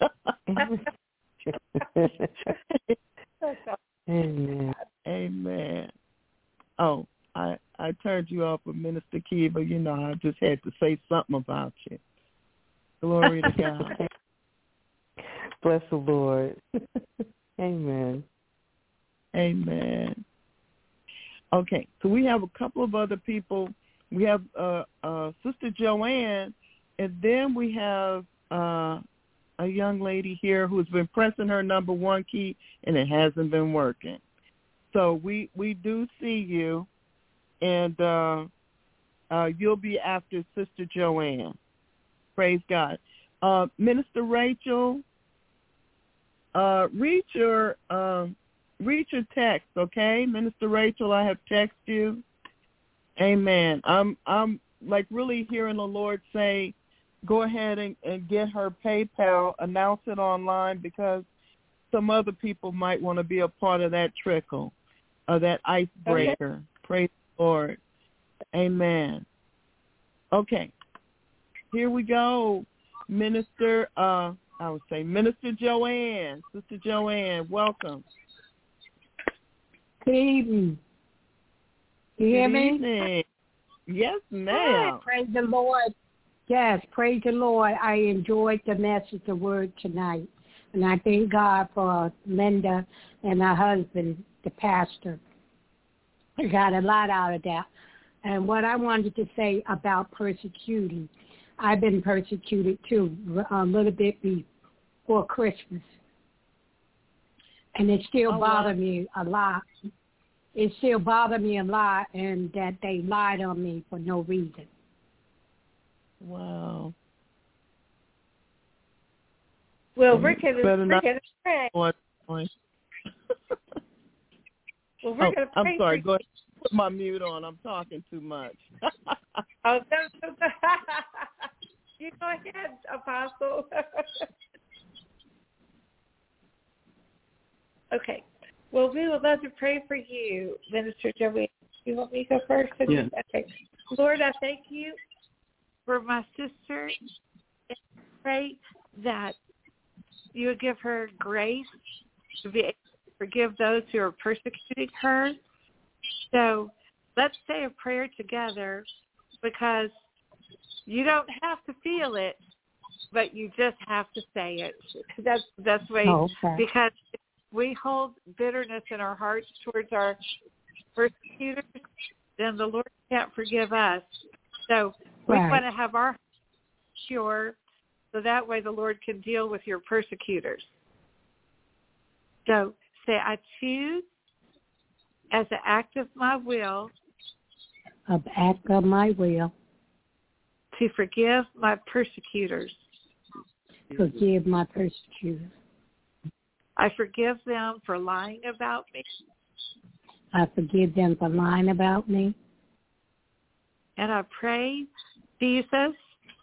Amen. Amen. Oh, I I turned you off with Minister Kiva. You know, I just had to say something about you. Glory to God. Bless the Lord. Amen. Amen. Okay, so we have a couple of other people. We have uh, uh, Sister Joanne, and then we have uh, a young lady here who's been pressing her number one key, and it hasn't been working. So we, we do see you, and uh, uh, you'll be after Sister Joanne. Praise God. Uh, Minister Rachel, uh, read your uh, read your text, okay? Minister Rachel, I have texted you. Amen. I'm I'm like really hearing the Lord say, go ahead and, and get her PayPal, announce it online, because some other people might want to be a part of that trickle, of that icebreaker. Okay. Praise the Lord. Amen. Okay. Here we go. Minister, uh, I would say Minister Joanne. Sister Joanne, welcome. Good evening. You hear Good me? Evening. Yes, ma'am. Hi, praise the Lord. Yes, praise the Lord. I enjoyed the message, the word tonight. And I thank God for Linda and her husband, the pastor. I got a lot out of that. And what I wanted to say about persecuting, I've been persecuted too, a little bit before Christmas. And it still oh, bothers wow. me a lot. It still bothers me a lot, and that they lied on me for no reason. Wow. Well, we're going to pray. well, we're oh, going to pray. I'm sorry. For Go ahead. Put my mute on. I'm talking too much. oh, no, no, no. You go ahead, Apostle. Okay. Well, we would love to pray for you, Minister Joey. You want me to go first? Yeah. Okay. Lord, I thank you for my sister. I pray that you would give her grace to be able to forgive those who are persecuting her. So let's say a prayer together, because you don't have to feel it, but you just have to say it. That's that's the way, oh, okay. Because we hold bitterness in our hearts towards our persecutors, then the Lord can't forgive us. So we right. want to have our hearts pure, so that way the Lord can deal with your persecutors. So say, I choose as an act of my will, an act of my will, to forgive my persecutors. Forgive my persecutors. I forgive them for lying about me. I forgive them for lying about me. And I pray, Jesus,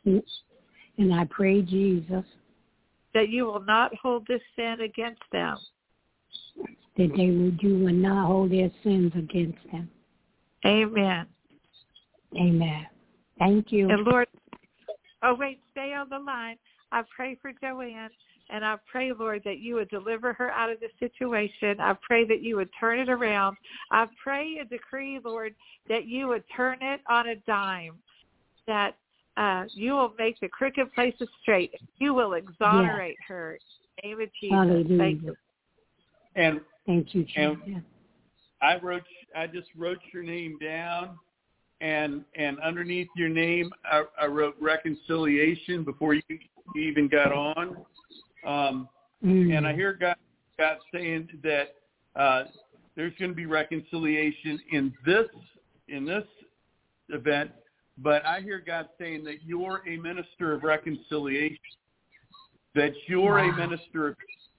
and I pray, Jesus, that you will not hold this sin against them. That they would, you will not hold their sins against them. Amen. Amen. Thank you. And Lord, oh wait, stay on the line. I pray for Joanne, and I pray, Lord, that you would deliver her out of the situation. I pray that you would turn it around. I pray and decree, Lord, that you would turn it on a dime, that uh, you will make the crooked places straight. You will exonerate yes. her. In the name of Jesus. Hallelujah. Thank you. And thank you, Jesus. And I wrote, I just wrote your name down, and and underneath your name, I, I wrote reconciliation before you even got on. Um, mm. And I hear God, God saying that uh, there's going to be reconciliation in this in this event, but I hear God saying that you're a minister of reconciliation, that you're wow. a minister of,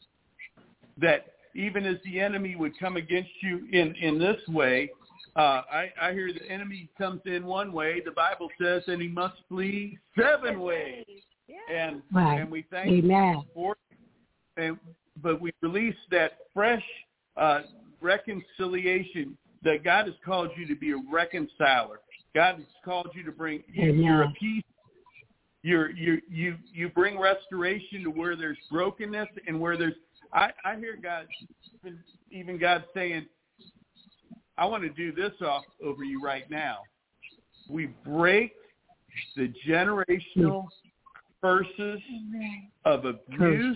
that even as the enemy would come against you in, in this way, uh, I, I hear the enemy comes in one way, the Bible says, and he must flee seven ways. Yeah. And right. and we thank Amen. you for it. And, but we release that fresh uh, reconciliation, that God has called you to be a reconciler. God has called you to bring, you, you're a peace. You're, you you you bring restoration to where there's brokenness and where there's, I, I hear God, even, even God saying, I want to do this off over you right now. We break the generational curses of abuse,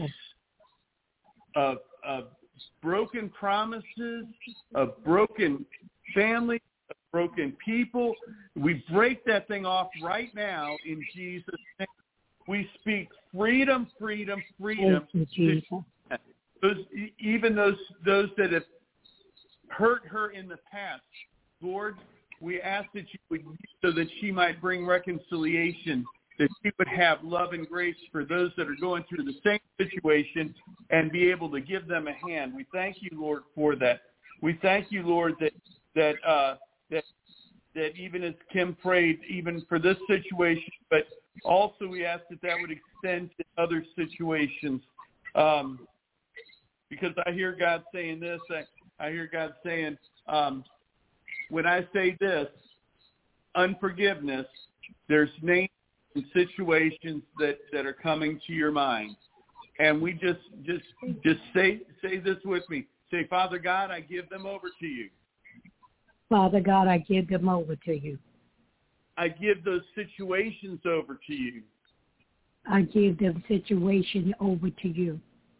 of, of broken promises, of broken families, of broken people. We break that thing off right now in Jesus' name. We speak freedom, freedom, freedom. Thank you, Jesus. Those, even those those that have hurt her in the past, Lord, we ask that you would, so that she might bring reconciliation, that she would have love and grace for those that are going through the same situation and be able to give them a hand. We thank you, Lord, for that. We thank you, Lord, that that uh, that that even as Kim prayed, even for this situation, but also we ask that that would extend to other situations. Um, because I hear God saying this, I, I hear God saying, um, when I say this, unforgiveness, there's names and situations that, that are coming to your mind. And we just just just say say this with me. Say, Father God, I give them over to you. Father God, I give them over to you. I give those situations over to you. I give them situation over to you.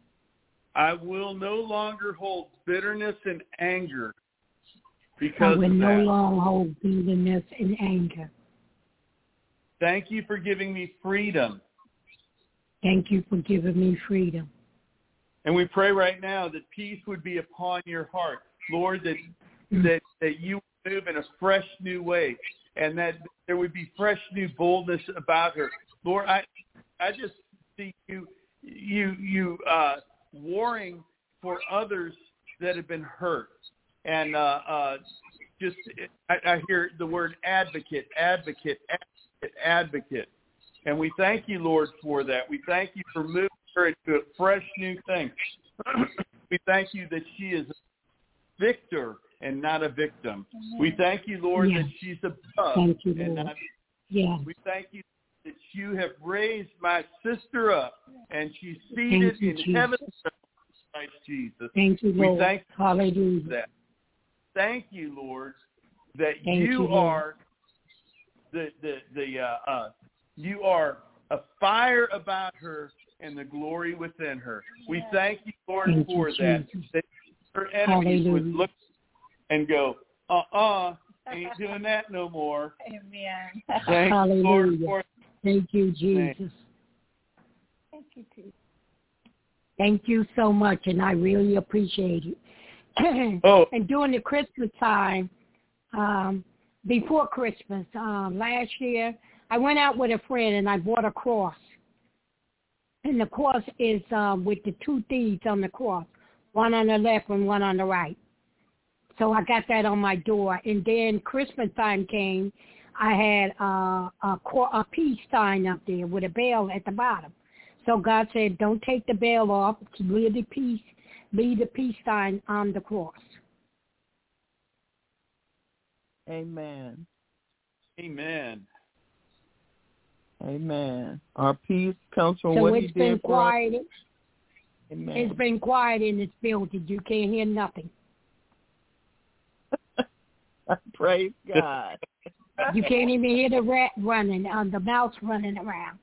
I will no longer hold bitterness and anger because I will of no that. longer hold bitterness and anger. Thank you for giving me freedom. Thank you for giving me freedom. And we pray right now that peace would be upon your heart. Lord, that mm. that, that you would move in a fresh new way and that there would be fresh new boldness about her. Lord, I I just see you you you uh, warring for others that have been hurt. And uh, uh, just I, I hear the word advocate, advocate, advocate, advocate. And we thank you, Lord, for that. We thank you for moving her into a fresh new thing. We thank you that she is a victor and not a victim. We thank you, Lord, yeah. that she's above. Thank you, and Lord. not, yeah. We thank you that you have raised my sister up and she's seated you, in Jesus. heaven, Christ Jesus. Thank you, Lord. We thank you Hallelujah. for that. Thank you, Lord, that thank you, you are the the the uh, uh, you are a fire about her and the glory within her. We thank you, Lord, thank for you, that. Jesus. That her enemies Hallelujah. would look and go, uh-uh, ain't doing that no more. Amen. Thank Hallelujah. you, Lord, for thank you, Jesus. Thank you, Jesus. Thank you so much, and I really appreciate it. oh. And during the Christmas time, um, before Christmas, um, last year, I went out with a friend and I bought a cross. And the cross is um, with the two thieves on the cross, one on the left and one on the right. So I got that on my door. And then Christmas time came, I had uh, a, a peace sign up there with a bell at the bottom. So God said, don't take the bell off. Be the peace, be the peace sign on the cross. Amen. Amen. Amen. Our peace comes from so what he it's been did for quiet. us. Amen. It's been quiet in this building. You can't hear nothing. Praise God. You can't even hear the rat running, um, the mouse running around.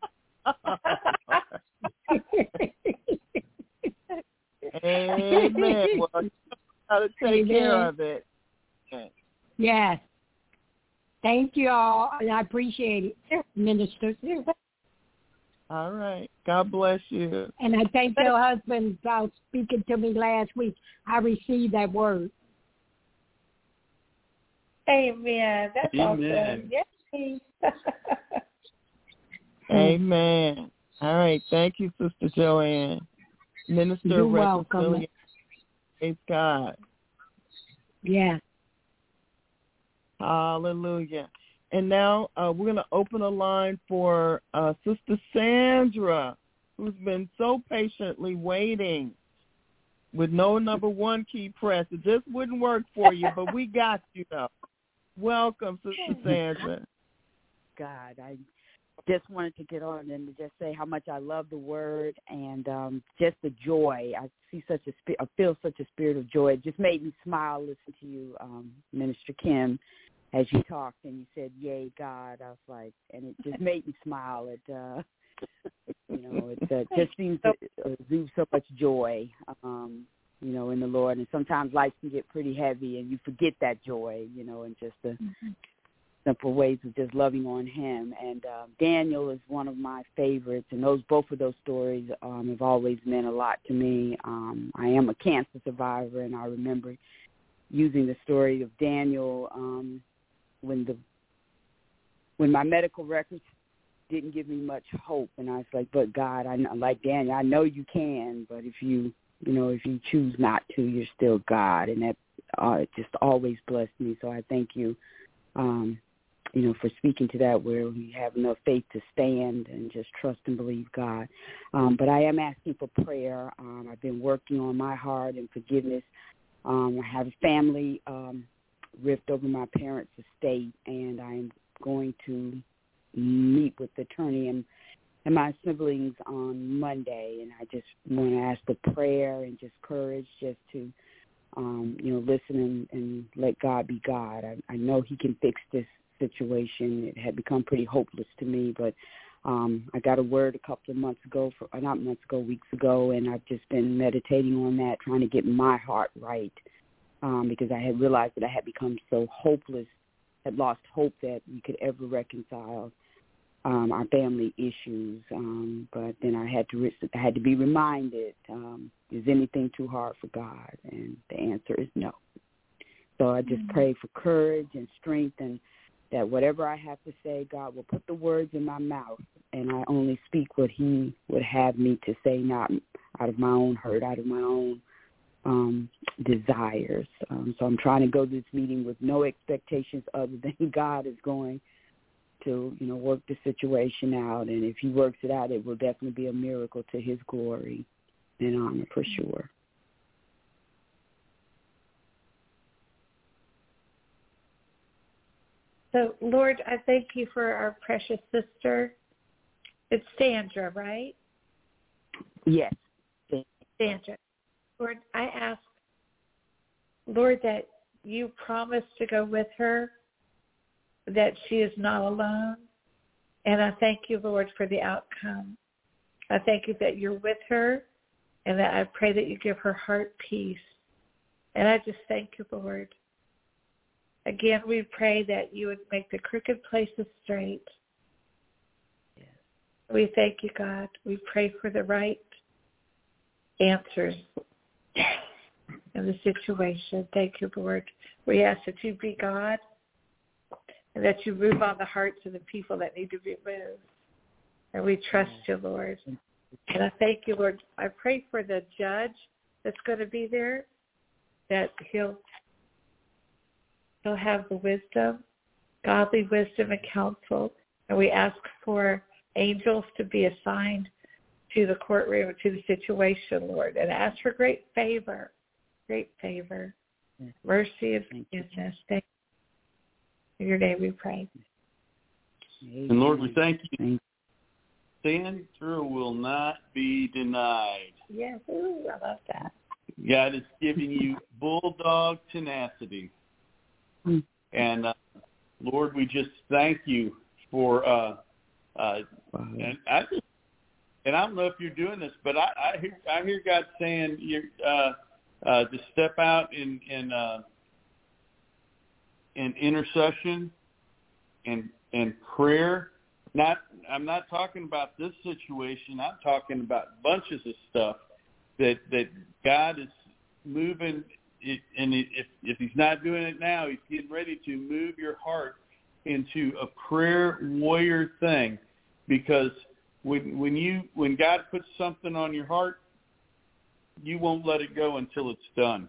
Amen. Well, you got to take Amen. care of it. Yes. Thank you all, and I appreciate it, Minister. All right. God bless you. And I thank your husband for speaking to me last week. I received that word. Amen. That's Amen. awesome. Yes. Amen. All right. Thank you, Sister Joanne. Minister You're of welcome. Reconciliation. Praise God. Yes. Hallelujah. And now uh, we're going to open a line for uh, Sister Sandra, who's been so patiently waiting with no number one key press. It just wouldn't work for you, but we got you, though. Welcome, Sister Sandra. God, I just wanted to get on and just say how much I love the word and um, just the joy. I see such a, I feel such a spirit of joy. It just made me smile listening to you, um, Minister Kim, as you talked and you said, "Yay, God." I was like, and it just made me smile. It, uh, you know, it uh, just seems to exude so much joy, um, you know, in the Lord. And sometimes life can get pretty heavy, and you forget that joy, you know, and just the mm-hmm. simple ways of just loving on Him. And uh, Daniel is one of my favorites, and those both of those stories um, have always meant a lot to me. Um, I am a cancer survivor, and I remember using the story of Daniel. Um, when the when my medical records didn't give me much hope, and I was like, but God, I know, like Daniel, I know you can, but if you, you know, if you choose not to, you're still God, and that uh, just always blessed me. So I thank you, um, you know, for speaking to that, where we have enough faith to stand and just trust and believe God. Um, but I am asking for prayer. Um, I've been working on my heart and forgiveness. Um, I have a family um, rift over my parents' estate, and I'm going to meet with the attorney and, and my siblings on Monday, and I just want to ask for prayer and just courage just to, um, you know, listen and, and let God be God. I, I know he can fix this situation. It had become pretty hopeless to me, but um, I got a word a couple of months ago, for, not months ago, weeks ago, and I've just been meditating on that, trying to get my heart right, um, because I had realized that I had become so hopeless, had lost hope that we could ever reconcile um, our family issues. Um, but then I had to I had to be reminded, um, is anything too hard for God? And the answer is no. So I just mm-hmm. pray for courage and strength, and that whatever I have to say, God will put the words in my mouth, and I only speak what he would have me to say, not out of my own hurt, out of my own um, desires. Um, so I'm trying to go to this meeting with no expectations other than God is going to, you know, work the situation out. And if he works it out, it will definitely be a miracle to his glory and honor for sure. So, Lord, I thank you for our precious sister. It's Sandra, right? Yes. Sandra. Lord, I ask, Lord, that you promise to go with her, that she is not alone. And I thank you, Lord, for the outcome. I thank you that you're with her, and that I pray that you give her heart peace. And I just thank you, Lord. Again, we pray that you would make the crooked places straight. Yes. We thank you, God. We pray for the right answers in the situation. Thank you, Lord. We ask that you be God and that you move on the hearts of the people that need to be moved. And we trust you, Lord. And I thank you, Lord. I pray for the judge that's going to be there, that he'll He'll have the wisdom, godly wisdom and counsel. And we ask for angels to be assigned to the courtroom, to the situation, Lord. And ask for great favor, great favor, yes. mercy and forgiveness. Thank you. In your name we pray. And Lord, we thank you. Sandra will not be denied. Yes, ooh, I love that. God is giving you bulldog tenacity. And uh, Lord, we just thank you for, uh, uh, and I just, and I don't know if you're doing this, but I, I hear I hear God saying you uh, uh, to step out in in uh, in intercession and and prayer. Not I'm not talking about this situation. I'm talking about bunches of stuff that that God is moving. It, and if, if he's not doing it now, he's getting ready to move your heart into a prayer warrior thing, because when when you when God puts something on your heart, you won't let it go until it's done.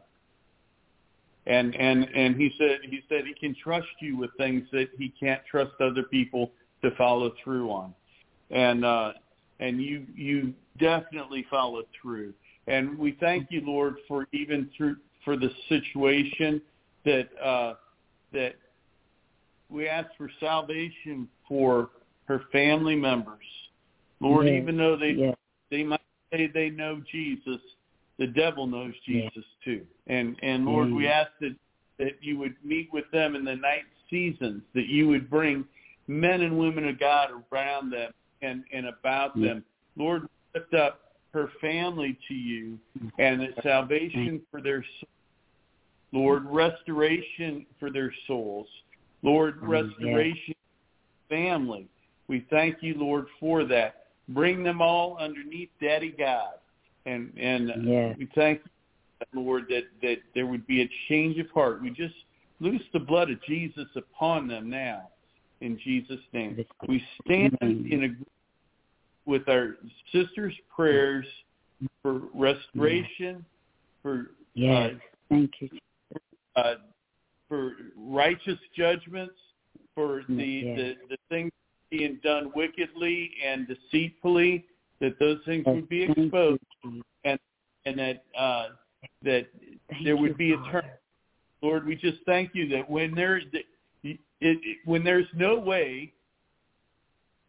And and and he said he said he can trust you with things that he can't trust other people to follow through on, and uh, and you you definitely followed through. And we thank you, Lord, for even through. for the situation that uh, that we ask for salvation for her family members. Lord, yes. even though they yes. they might say they know Jesus, the devil knows Jesus yes. too. And and Lord, yes. we ask that, that you would meet with them in the night seasons, that you would bring men and women of God around them and, and about yes. them. Lord, lift up her family to you, and that salvation for their souls. Lord, restoration for their souls. Lord, restoration for family. We thank you, Lord, for that. Bring them all underneath Daddy God. And and yes. we thank you, Lord, that, that there would be a change of heart. We just loose the blood of Jesus upon them now, in Jesus' name. We stand in agreement with our sisters' prayers for restoration, for yes. uh, thank you, uh, for righteous judgments, for the, yes. the the things being done wickedly and deceitfully, that those things yes. would be exposed, and and that uh, that thank there would you, be a turn. Lord, we just thank you that when there that it, it, when there's no way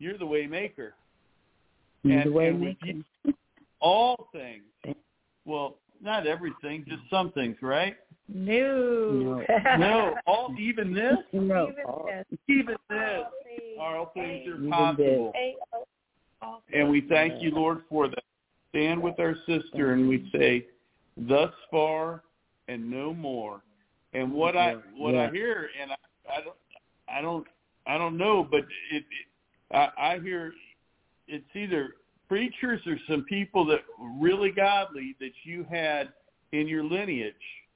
you're the way maker. You're and, the way and with maker. you, all things. Well, not everything, just some things, right? No. No. No, all even this. No. Even all- this. Even this. All things are Even possible. A- all And we things. thank you, Lord, for that. Stand with our sister and we say, thus far and no more. And what I what Yeah. I hear, and I, I don't I don't I don't know, but it, it I, I hear it's either preachers or some people that were really godly that you had in your lineage,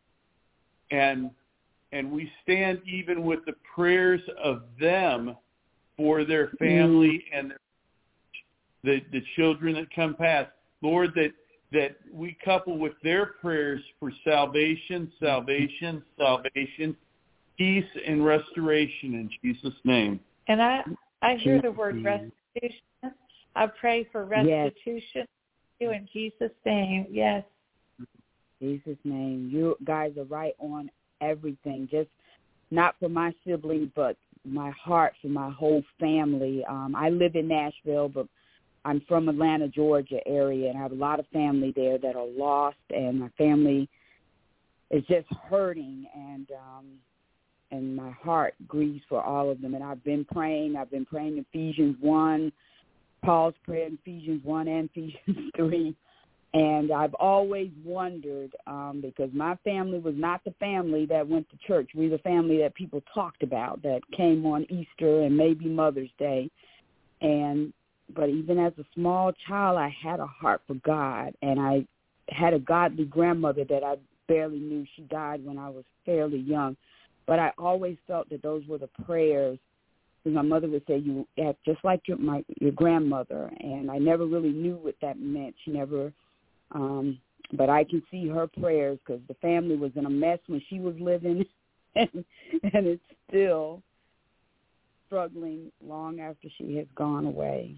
and and we stand even with the prayers of them for their family mm. and the the children that come past. Lord, that that we couple with their prayers for salvation, salvation, salvation, peace, and restoration in Jesus' name. And I, I hear the word restitution. I pray for restitution yes. you in Jesus' name. Yes. In Jesus' name. You guys are right on everything. Just not for my siblings, but my heart for my whole family. Um, I live in Nashville, but I'm from Atlanta, Georgia area, and I have a lot of family there that are lost, and my family is just hurting, and um, and my heart grieves for all of them. And I've been praying. I've been praying Ephesians one, Paul's prayer in Ephesians one and Ephesians three, and I've always wondered, um, because my family was not the family that went to church. We were the family that people talked about, that came on Easter and maybe Mother's Day, and but even as a small child, I had a heart for God, and I had a godly grandmother that I barely knew. She died when I was fairly young, but I always felt that those were the prayers. My mother would say, "You act just like your my your grandmother," and I never really knew what that meant. She never, um, but I can see her prayers because the family was in a mess when she was living, and, and it's still struggling long after she has gone away.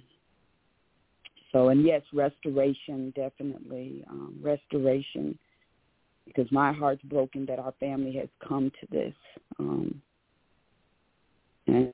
So, and yes, restoration, definitely, um, restoration, because my heart's broken that our family has come to this. Um, and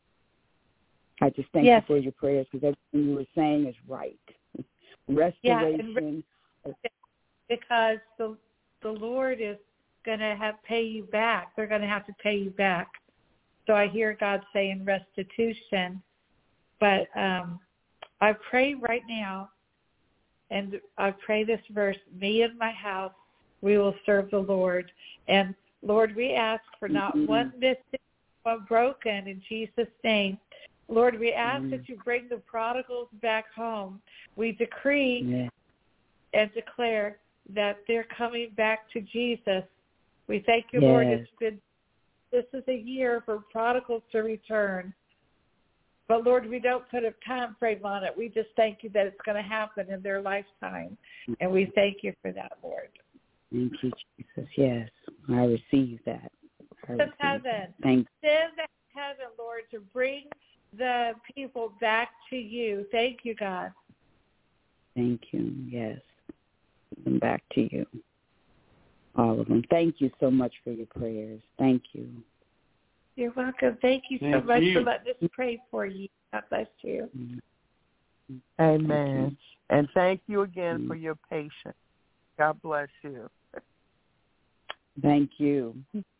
I just thank yes. you for your prayers, because everything you were saying is right. Restoration. Yeah, because the the Lord is going to have pay you back. They're going to have to pay you back. So I hear God saying restitution, but um, I pray right now, and I pray this verse, me and my house, we will serve the Lord. And Lord, we ask for not mm-hmm. one missing, one broken in Jesus' name. Lord, we ask mm-hmm. that you bring the prodigals back home. We decree yeah. and declare that they're coming back to Jesus. We thank you, yes. Lord, it's been, this is a year for prodigals to return. But, Lord, we don't put a time frame on it. We just thank you that it's going to happen in their lifetime. And we thank you for that, Lord. Thank you, Jesus. Yes, I receive that. I receive heaven. That. Thank you. Send that heaven, Lord, to bring the people back to you. Thank you, God. Thank you. Yes. And back to you. All of them. Thank you so much for your prayers. Thank you. You're welcome. Thank you Thank so much you. for letting us pray for you. God bless you. Amen. And thank you again for your patience. God bless you. Thank you.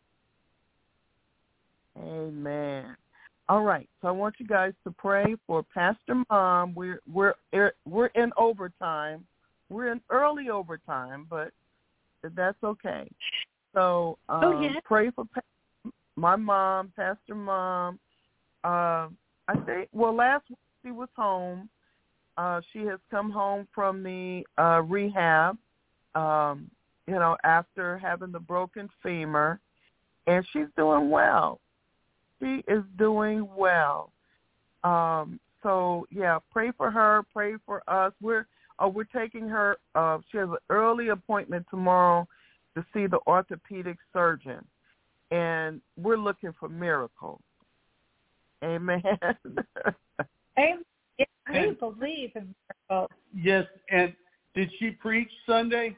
Amen. All right. So I want you guys to pray for Pastor Mom. We're we're we're in overtime. We're in early overtime, but that's okay. So um, oh, yeah. pray for Pastor my mom, Pastor Mom. Uh, I think, well, last week she was home. Uh, she has come home from the uh, rehab, um, you know, after having the broken femur, and she's doing well. She is doing well. Um, so, yeah, pray for her, pray for us. We're uh, we're taking her, uh, she has an early appointment tomorrow to see the orthopedic surgeon. And we're looking for miracles. Amen. I, I believe in miracles. Yes, and did she preach Sunday?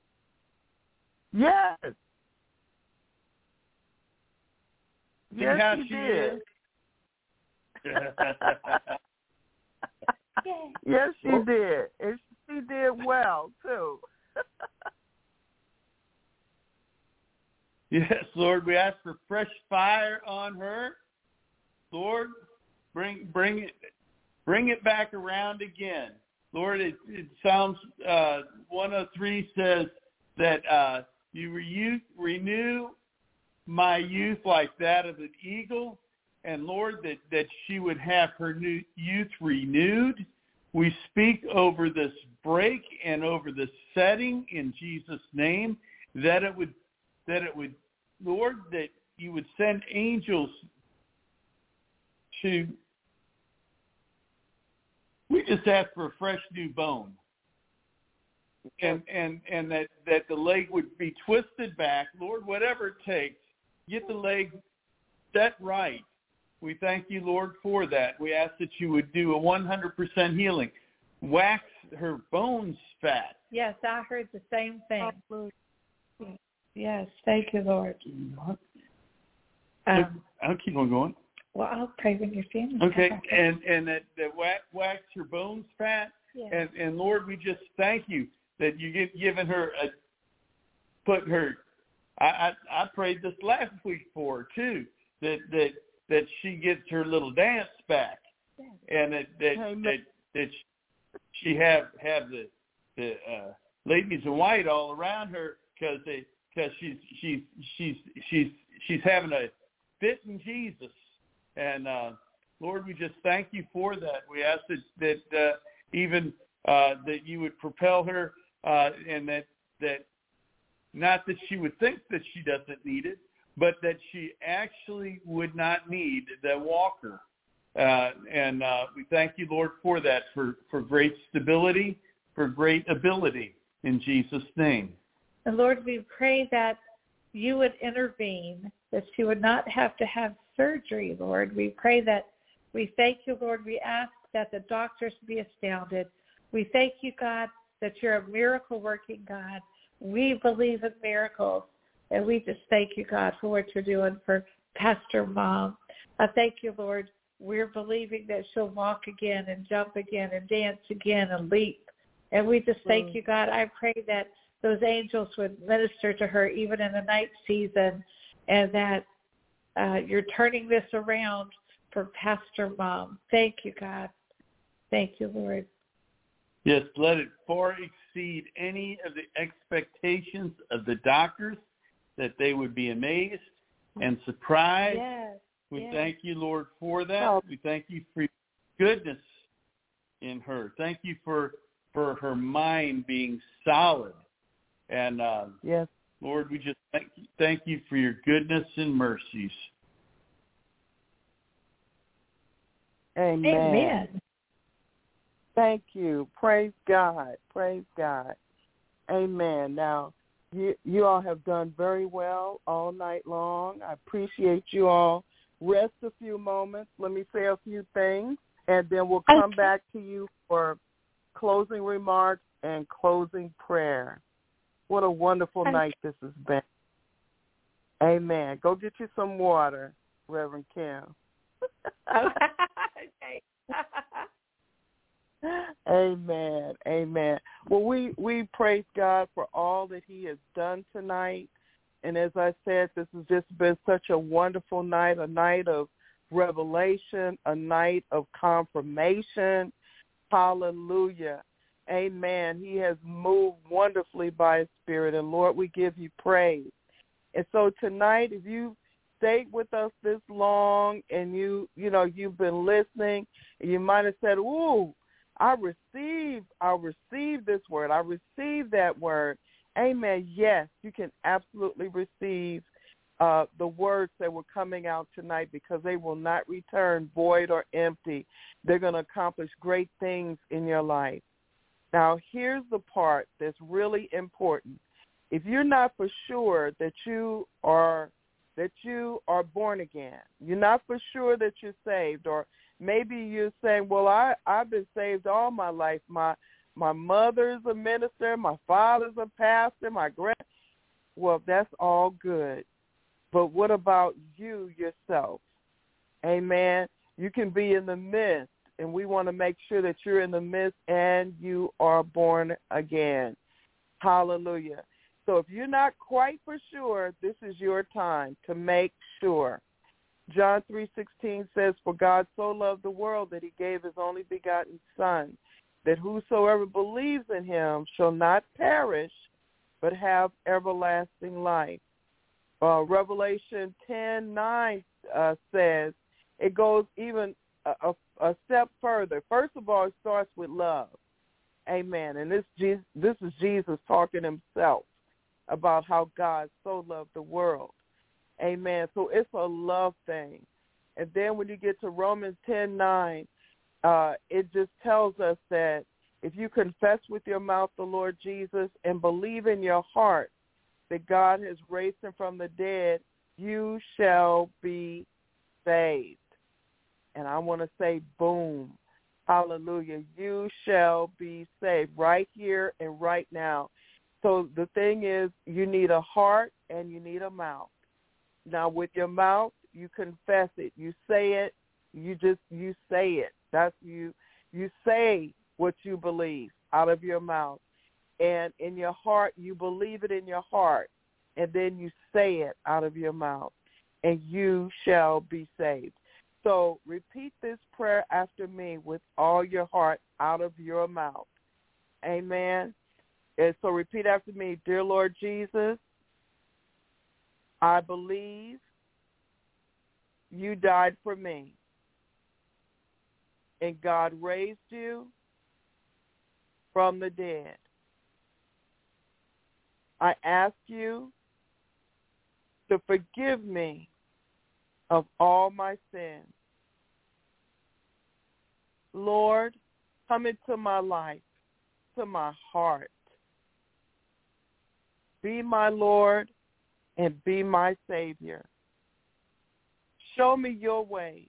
Yes. See yes, how she she did. is? Yes, she did. And she did well, too. Yes, Lord, we ask for fresh fire on her. Lord, bring bring it bring it back around again. Lord, it, it sounds, uh, one oh three says that uh, you re- renew my youth like that of an eagle. And Lord, that, that she would have her new youth renewed. We speak over this break and over this setting in Jesus' name, that it would, that it would, Lord, that you would send angels to, we just ask for a fresh new bone. And, and, and that, that the leg would be twisted back. Lord, whatever it takes, get the leg set right. We thank you, Lord, for that. We ask that you would do a one hundred percent healing. Wax her bones fat. Yes, I heard the same thing. Yes, thank you, Lord. Um, I'll keep on going. Well, I'll pray when you're finished. Okay, and, and that, that wax, wax her bones fat. Yes. And, and, Lord, we just thank you that you get given her, a, put her, I, I, I prayed this last week for her, too, that, that, that she gets her little dance back, yes. And that that, that that she have have the the uh, ladies in white all around her because they because she's she's she's she's she's having a fit in Jesus, and uh, Lord, we just thank you for that. We ask that that uh, even uh, that you would propel her, uh, and that that not that she would think that she doesn't need it, but that she actually would not need the walker. Uh, and uh, we thank you, Lord, for that, for, for great stability, for great ability, in Jesus' name. And Lord, we pray that you would intervene, that she would not have to have surgery, Lord. We pray that, we thank you, Lord, we ask that the doctors be astounded. We thank you, God, that you're a miracle-working God. We believe in miracles. And we just thank you, God, for what you're doing for Pastor Mom. I thank you, Lord. We're believing that she'll walk again and jump again and dance again and leap. And we just thank mm. you, God. I pray that those angels would minister to her even in the night season, and that uh, you're turning this around for Pastor Mom. Thank you, God. Thank you, Lord. Yes, let it far exceed any of the expectations of the doctors, that they would be amazed and surprised. Yes, we yes. thank you, Lord, for that. Oh. We thank you for your goodness in her. Thank you for, for her mind being solid. And, uh, yes, Lord, we just thank you, thank you for your goodness and mercies. Amen. Amen. Thank you. Praise God. Praise God. Amen. Now, You, you all have done very well all night long. I appreciate you all. Rest a few moments. Let me say a few things, and then we'll come okay. back to you for closing remarks and closing prayer. What a wonderful okay. night this has been. Amen. Go get you some water, Reverend Kim. okay. Amen. Amen. Well, we, we praise God for all that he has done tonight. And as I said, this has just been such a wonderful night, a night of revelation, a night of confirmation. Hallelujah. Amen. He has moved wonderfully by his Spirit. And, Lord, we give you praise. And so tonight, if you stayed with us this long and you, you know, you've been listening, and you might have said, ooh, I received, I received this word. I received that word. Amen. Yes, you can absolutely receive uh, the words that were coming out tonight, because they will not return void or empty. They're going to accomplish great things in your life. Now, here's the part that's really important. If you're not for sure that you are that you are born again, you're not for sure that you're saved, or maybe you're saying, well, I, I've been saved all my life. My my mother's a minister. My father's a pastor. My grand. Well, that's all good. But what about you yourself? Amen. You can be in the midst and we want to make sure that you're in the midst and you are born again. Hallelujah. So if you're not quite for sure, this is your time to make sure. John three sixteen says, "For God so loved the world that he gave his only begotten Son, that whosoever believes in him shall not perish, but have everlasting life." Uh, Revelation ten nine uh, says, it goes even a, a, a step further. First of all, it starts with love. Amen. And this, this is Jesus talking himself about how God so loved the world. Amen. So it's a love thing. And then when you get to Romans ten nine, uh, it just tells us that if you confess with your mouth the Lord Jesus and believe in your heart that God has raised him from the dead, you shall be saved. And I want to say, boom, hallelujah, you shall be saved right here and right now. So the thing is, you need a heart and you need a mouth. Now, with your mouth, you confess it. You say it. You just, you say it. That's you. You say what you believe out of your mouth. And in your heart, you believe it in your heart. And then you say it out of your mouth. And you shall be saved. So repeat this prayer after me with all your heart out of your mouth. Amen. And so repeat after me. Dear Lord Jesus, I believe you died for me, and God raised you from the dead. I ask you to forgive me of all my sins. Lord, come into my life, to my heart. Be my Lord and be my Savior. Show me your ways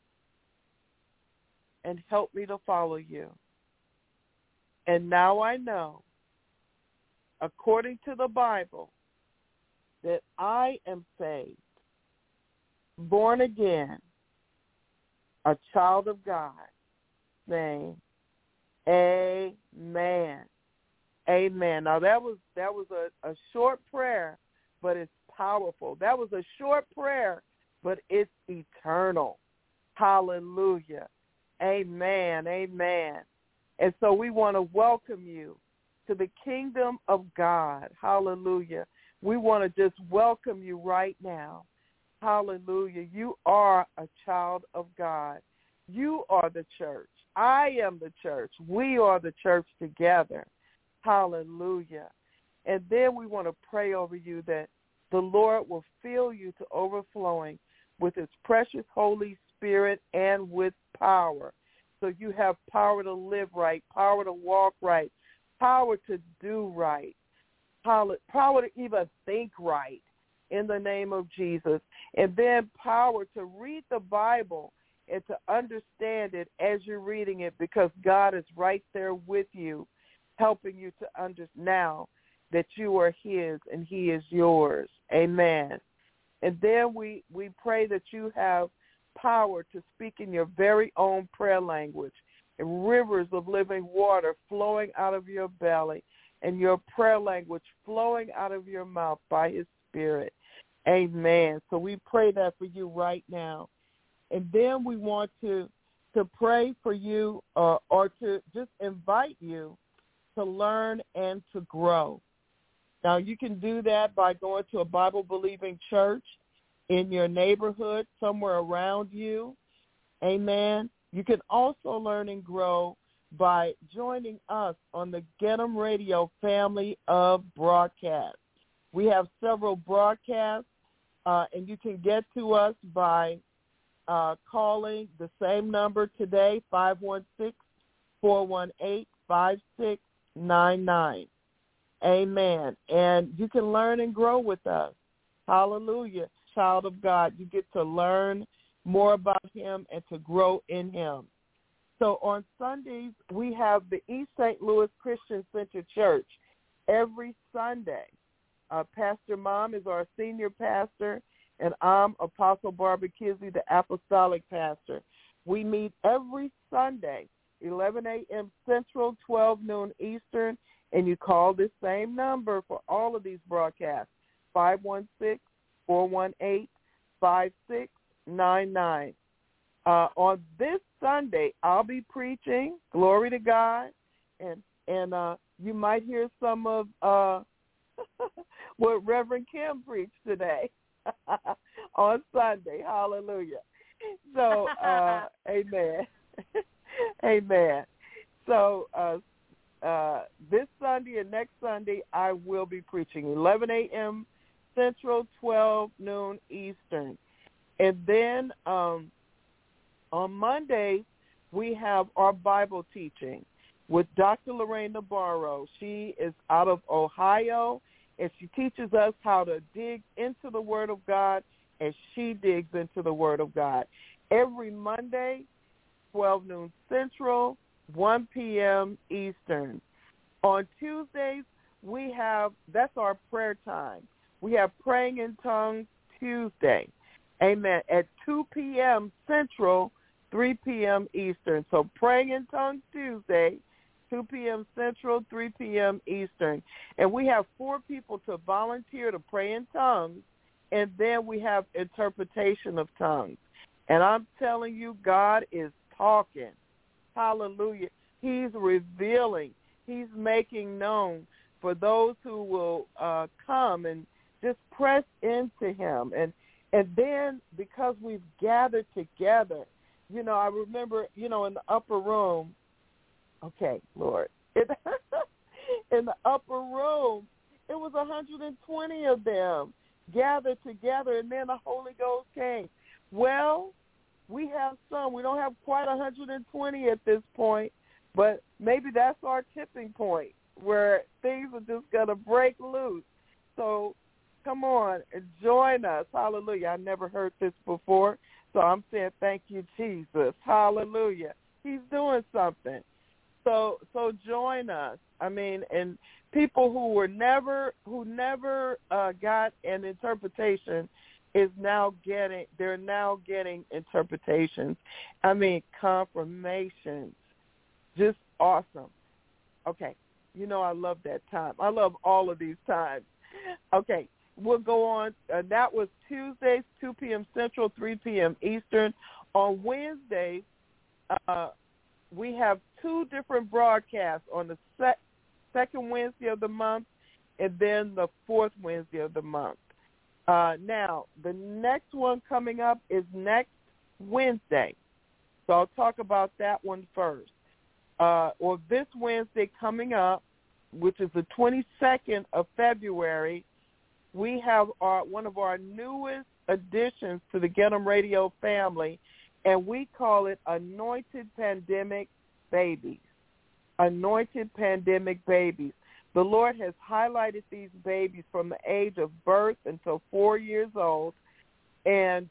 and help me to follow you. And now I know, according to the Bible, that I am saved, born again, a child of God. Saying, amen. Amen. Now that was that was a, a short prayer, but it's powerful. That was a short prayer, but it's eternal. Hallelujah. Amen. Amen. And so we want to welcome you to the kingdom of God. Hallelujah. We want to just welcome you right now. Hallelujah. You are a child of God. You are the church. I am the church. We are the church together. Hallelujah. And then we want to pray over you that the Lord will fill you to overflowing with his precious Holy Spirit and with power. So you have power to live right, power to walk right, power to do right, power to even think right in the name of Jesus. And then power to read the Bible and to understand it as you're reading it, because God is right there with you, helping you to understand now that you are his and he is yours. Amen. And then we, we pray that you have power to speak in your very own prayer language, and rivers of living water flowing out of your belly, and your prayer language flowing out of your mouth by his Spirit. Amen. So we pray that for you right now. And then we want to to pray for you uh, or to just invite you to learn and to grow. Now, you can do that by going to a Bible-believing church in your neighborhood, somewhere around you. Amen. You can also learn and grow by joining us on the Get 'em Radio family of broadcasts. We have several broadcasts, uh, and you can get to us by uh, calling the same number today, five one six, four one eight, five six nine nine. Amen. And you can learn and grow with us. Hallelujah. Child of God, you get to learn more about him and to grow in him. So on Sundays, we have the East Saint Louis Christian Center Church every Sunday. Uh, Pastor Mom is our senior pastor, and I'm Apostle Barbara Kizzy, the apostolic pastor. We meet every Sunday, eleven a.m. Central, twelve noon Eastern, and you call this same number for all of these broadcasts, five one six, four one eight, five six nine nine. Uh, on this Sunday, I'll be preaching, glory to God, and and uh, you might hear some of uh, what Reverend Kim preached today on Sunday. Hallelujah. So, uh, amen. Amen. So uh, uh, this Sunday and next Sunday, I will be preaching eleven a.m. Central, twelve noon Eastern. And then um, on Monday, we have our Bible teaching with Doctor Lorraine Navarro. She is out of Ohio, and she teaches us how to dig into the Word of God, and she digs into the Word of God. Every Monday, twelve noon Central, one p.m. Eastern. On Tuesdays, we have, that's our prayer time. We have Praying in Tongues Tuesday. Amen. At two p.m. Central, three p.m. Eastern. So Praying in Tongues Tuesday, two p.m. Central, three p.m. Eastern. And we have four people to volunteer to pray in tongues, and then we have interpretation of tongues. And I'm telling you, God is talking. Hallelujah. He's revealing. He's making known for those who will uh, come and just press into him. And and then because we've gathered together, you know, I remember, you know, in the upper room, okay, Lord, in, in the upper room, it was one hundred twenty of them gathered together, and then the Holy Ghost came. Well, we have some. We don't have quite one hundred twenty at this point, but maybe that's our tipping point where things are just going to break loose. So come on and join us. Hallelujah. I never heard this before, so I'm saying thank you, Jesus. Hallelujah. He's doing something. So so join us. I mean, and people who were never who never uh, got an interpretation is now getting, they're now getting interpretations. I mean, confirmations. Just awesome. Okay. You know I love that time. I love all of these times. Okay. We'll go on. Uh, that was Tuesdays, two p.m. Central, three p.m. Eastern. On Wednesdays, uh, we have two different broadcasts on the sec- second Wednesday of the month and then the fourth Wednesday of the month. Uh, now, the next one coming up is next Wednesday. So I'll talk about that one first. Uh, or this Wednesday coming up, which is the twenty-second of February, we have our, one of our newest additions to the Get 'em Radio family, and we call it Anointed Pandemic Babies. Anointed Pandemic Babies. The Lord has highlighted these babies from the age of birth until four years old, and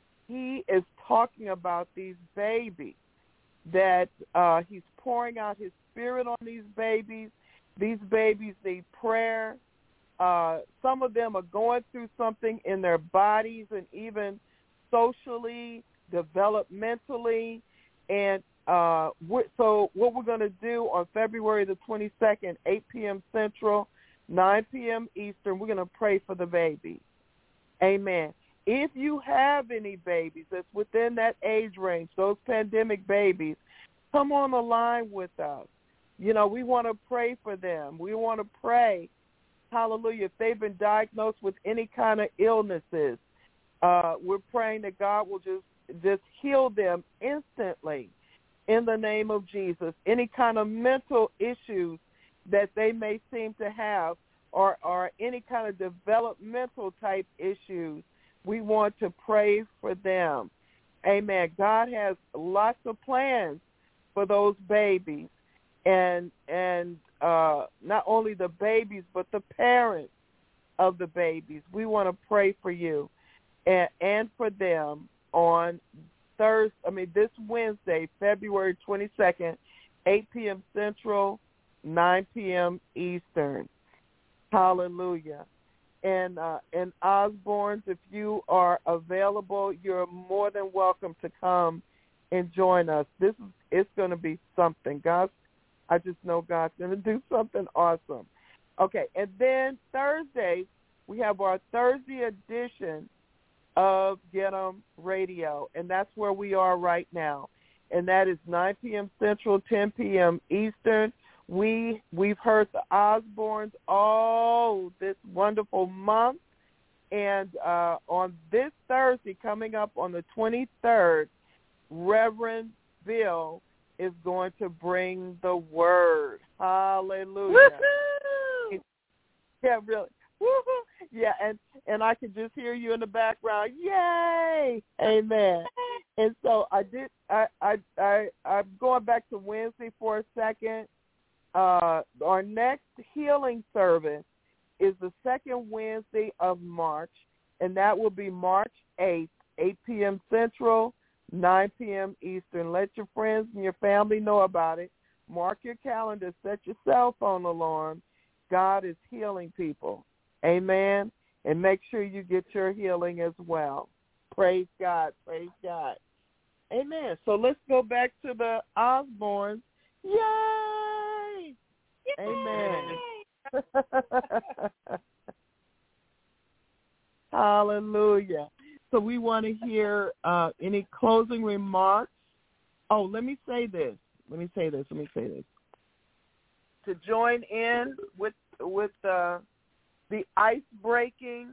he is talking about these babies, that uh, he's pouring out his spirit on these babies. These babies need prayer. Uh, some of them are going through something in their bodies and even socially, developmentally, and Uh, so what we're going to do on February the twenty-second, eight p.m. Central, nine p.m. Eastern, we're going to pray for the babies. Amen. If you have any babies that's within that age range, those pandemic babies, come on the line with us. You know, we want to pray for them. We want to pray, hallelujah, if they've been diagnosed with any kind of illnesses, uh, we're praying that God will just, just heal them instantly. In the name of Jesus, any kind of mental issues that they may seem to have, or, or any kind of developmental type issues, we want to pray for them. Amen. God has lots of plans for those babies, and and uh, not only the babies, but the parents of the babies. We want to pray for you and, and for them on Thursday, I mean this Wednesday, February twenty-second, eight p.m. Central, nine p.m. Eastern. Hallelujah. And uh, and Osborne's, if you are available, you're more than welcome to come and join us. This is it's going to be something. God, I just know God's going to do something awesome. Okay, and then Thursday, we have our Thursday edition of Get 'em Radio, and that's where we are right now. And that is nine p.m. Central, ten p.m. Eastern. We, we've heard the Osbornes all this wonderful month. And uh, on this Thursday, coming up on the twenty-third, Reverend Bill is going to bring the word. Hallelujah. Woo-hoo! Yeah, really. Woo-hoo! Yeah, and, and I can just hear you in the background. Yay! Amen. And so I did. I I I I'm going back to Wednesday for a second. Uh, our next healing service is the second Wednesday of March, and that will be March eighth, eight p.m. Central, nine p.m. Eastern. Let your friends and your family know about it. Mark your calendar. Set your cell phone alarm. God is healing people. Amen. And make sure you get your healing as well. Praise God. Praise God. Amen. So let's go back to the Osbornes. Yay! Yay! Amen. Hallelujah. So we want to hear uh, any closing remarks. Oh, let me say this. Let me say this. Let me say this. To join in with with uh, the ice breaking,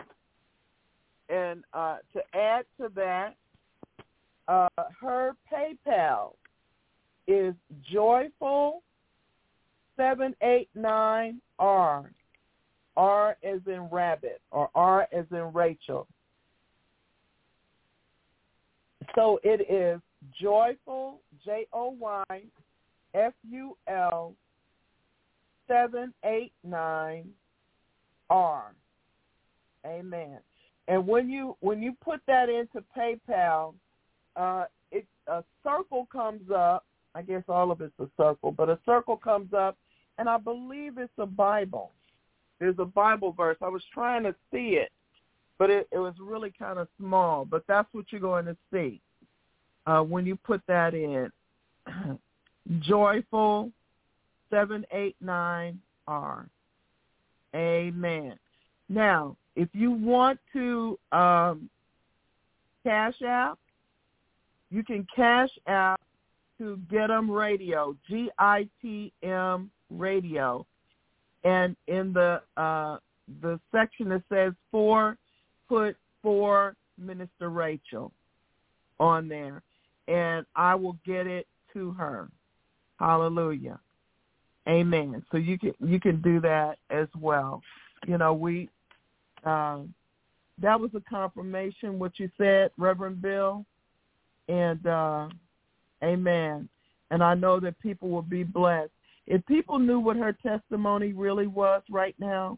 and uh, to add to that, uh, her PayPal is joyful seven eight nine R. R as in rabbit, or R as in Rachel. So it is joyful, J O Y F U L, seven eight nine R. Amen. And when you when you put that into PayPal, uh, it, a circle comes up. I guess all of it's a circle, but a circle comes up, and I believe it's a Bible. There's a Bible verse. I was trying to see it, but it, it was really kind of small. But that's what you're going to see uh, when you put that in. Joyful seven eight nine R. Amen. Now, if you want to um, cash out, you can cash out to Get 'em Radio, G I T M Radio. And in the uh, the section that says for, put for Minister Rachel on there, and I will get it to her. Hallelujah. Amen. So you can you can do that as well. You know, we um, that was a confirmation what you said, Reverend Bill, and uh, amen. And I know that people will be blessed. If people knew what her testimony really was right now,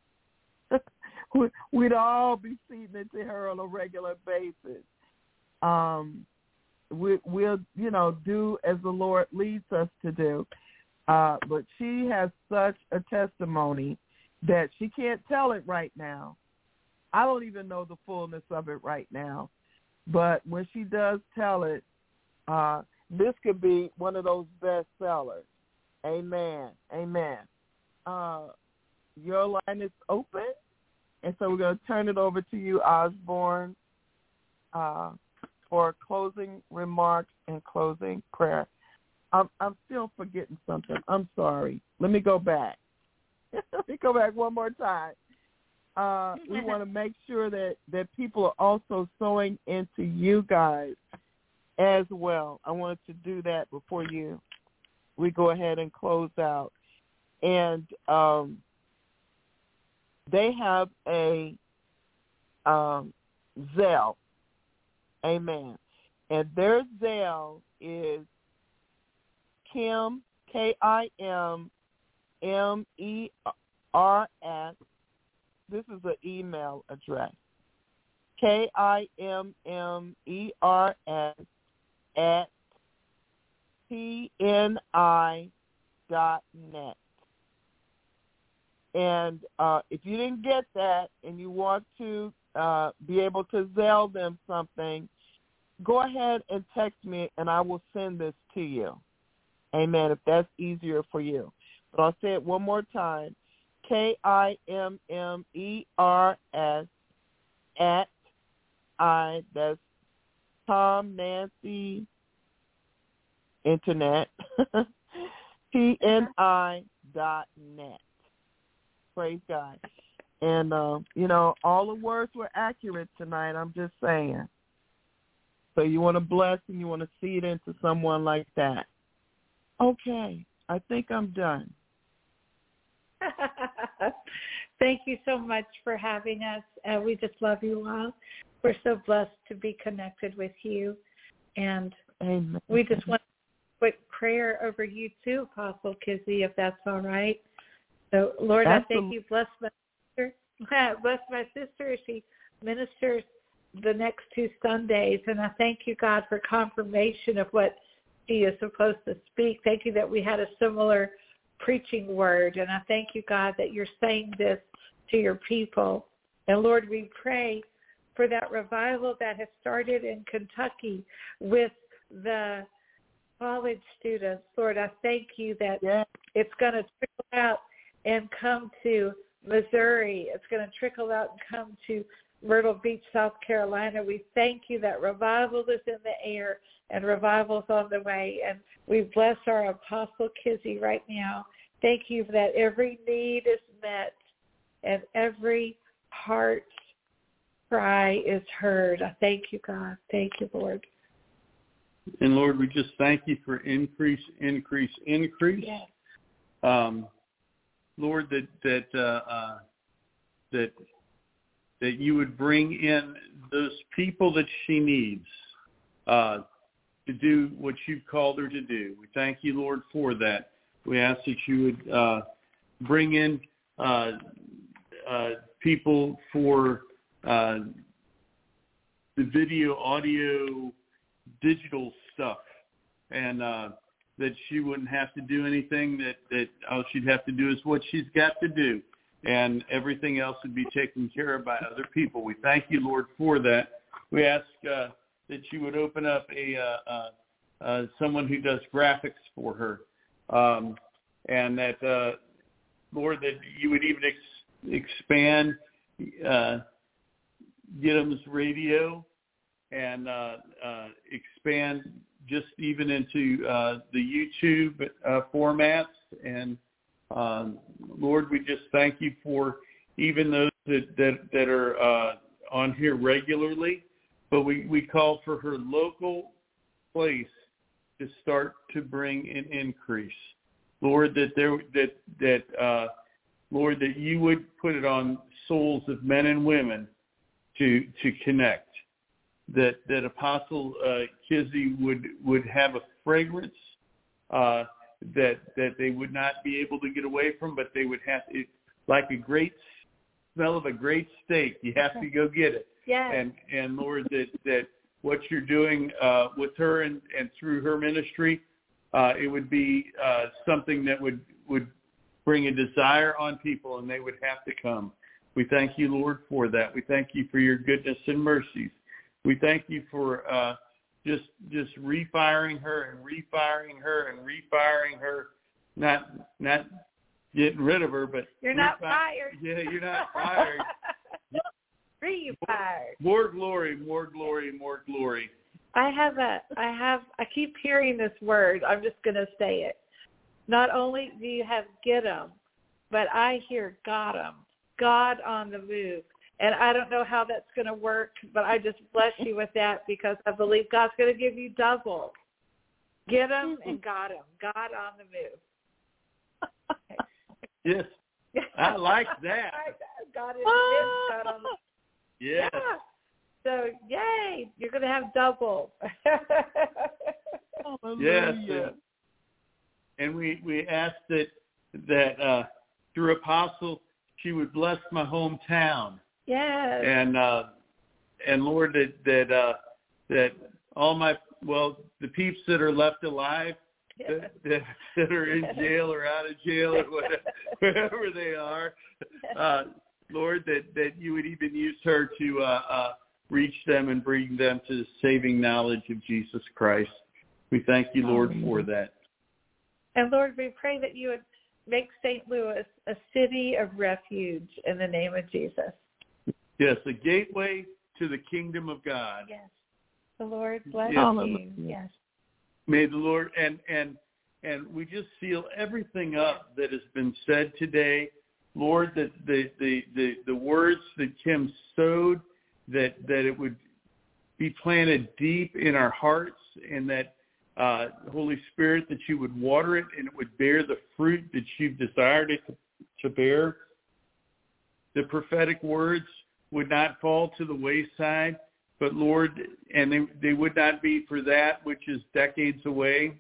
we'd all be feeding it to her on a regular basis. Um, we, we'll, you know, do as the Lord leads us to do. Uh, but she has such a testimony that she can't tell it right now. I don't even know the fullness of it right now. But when she does tell it, uh, this could be one of those bestsellers. Amen. Amen. Uh, your line is open, and so we're going to turn it over to you, Osborne, uh, for closing remarks and closing prayer. I'm, I'm still forgetting something. I'm sorry. Let me go back. Let me go back one more time. Uh, we want to make sure that, that people are also sowing into you guys as well. I wanted to do that before you we go ahead and close out. And um, they have a um, Zelle. Amen. And their Zelle is Kim, K I M M E R S. This is an email address. K I M M E R S at T N I dot net. And uh, if you didn't get that and you want to uh, be able to Zelle them something, go ahead and text me, and I will send this to you. Amen, if that's easier for you. But I'll say it one more time. K I M M E R S at I, that's Tom Nancy Internet, T N I dot net. Praise God. And, uh, you know, all the words were accurate tonight, I'm just saying. So you want to bless and you want to seed into someone like that. Okay, I think I'm done. Thank you so much for having us. Uh, we just love you all. We're so blessed to be connected with you. And Amen. We just want a quick prayer over you too, Apostle Kizzy, if that's all right. So, Lord, Absolutely. I thank you. Bless my sister. Bless my sister as she ministers the next two Sundays. And I thank you, God, for confirmation of what she is supposed to speak. Thank you that we had a similar preaching word. And I thank you, God, that you're saying this to your people. And, Lord, we pray for that revival that has started in Kentucky with the college students. Lord, I thank you that yeah. it's going to trickle out and come to Missouri. It's going to trickle out and come to Myrtle Beach, South Carolina. We thank you that revival is in the air and revival's on the way. And we bless our Apostle Kizzy right now. Thank you that every need is met and every heart cry is heard. I thank you, God. Thank you, Lord. And Lord, we just thank you for increase, increase, increase. Yes. Um, Lord, that that uh, uh, that that you would bring in those people that she needs uh, to do what you've called her to do. We thank you, Lord, for that. We ask that you would uh, bring in uh, uh, people for uh, the video, audio, digital stuff, and uh, that she wouldn't have to do anything, that, that all she'd have to do is what she's got to do, and everything else would be taken care of by other people. We thank you, Lord, for that. We ask uh, that you would open up a uh, uh, uh, someone who does graphics for her, um, and that, uh, Lord, that you would even ex- expand uh, Giddim's radio and uh, uh, expand just even into uh, the YouTube uh, formats. And um, Lord, we just thank you for even those that, that, that are uh, on here regularly. But we, we call for her local place to start to bring an increase. Lord, that there that that uh, Lord, that you would put it on souls of men and women to to connect. That that Apostle uh, Kizzy would, would have a fragrance uh, that that they would not be able to get away from, but they would have it like a great smell of a great steak. You have to go get it. Yes. And and Lord, that that what you're doing uh, with her and, and through her ministry, uh, it would be uh, something that would, would bring a desire on people, and they would have to come. We thank you, Lord, for that. We thank you for your goodness and mercies. We thank you for uh, just just refiring her and refiring her and refiring her, not not getting rid of her, but you're not refi- fired. Yeah, you're not fired. Re-fired. More, more glory, more glory, more glory. I have a, I have, I keep hearing this word. I'm just going to say it. Not only do you have get 'em, but I hear got 'em, God on the move. And I don't know how that's going to work, but I just bless you with that because I believe God's going to give you double. Get 'em and got 'em. God on the move. Yes. I like that. God is God on the Yes. Yeah. So, yay, you're going to have double. Yes. Uh, and we, we ask that, that uh, through Apostle, she would bless my hometown. Yes. And, uh, and Lord, that, that, uh, that all my, well, the peeps that are left alive, yes. that, that, that are in jail or out of jail or whatever, wherever they are, uh, Lord, that, that you would even use her to uh, uh, reach them and bring them to the saving knowledge of Jesus Christ. We thank you, Lord, for that. And Lord, we pray that you would make Saint Louis a city of refuge in the name of Jesus. Yes, a gateway to the kingdom of God. Yes. The Lord bless yes. you. Yes. May the Lord, and, and, and we just seal everything up that has been said today. Lord, that the, the, the, the words that Kim sowed, that, that it would be planted deep in our hearts, and that Uh, Holy Spirit, that you would water it and it would bear the fruit that you've desired it to, to bear. The prophetic words would not fall to the wayside, but Lord, and they, they would not be for that which is decades away,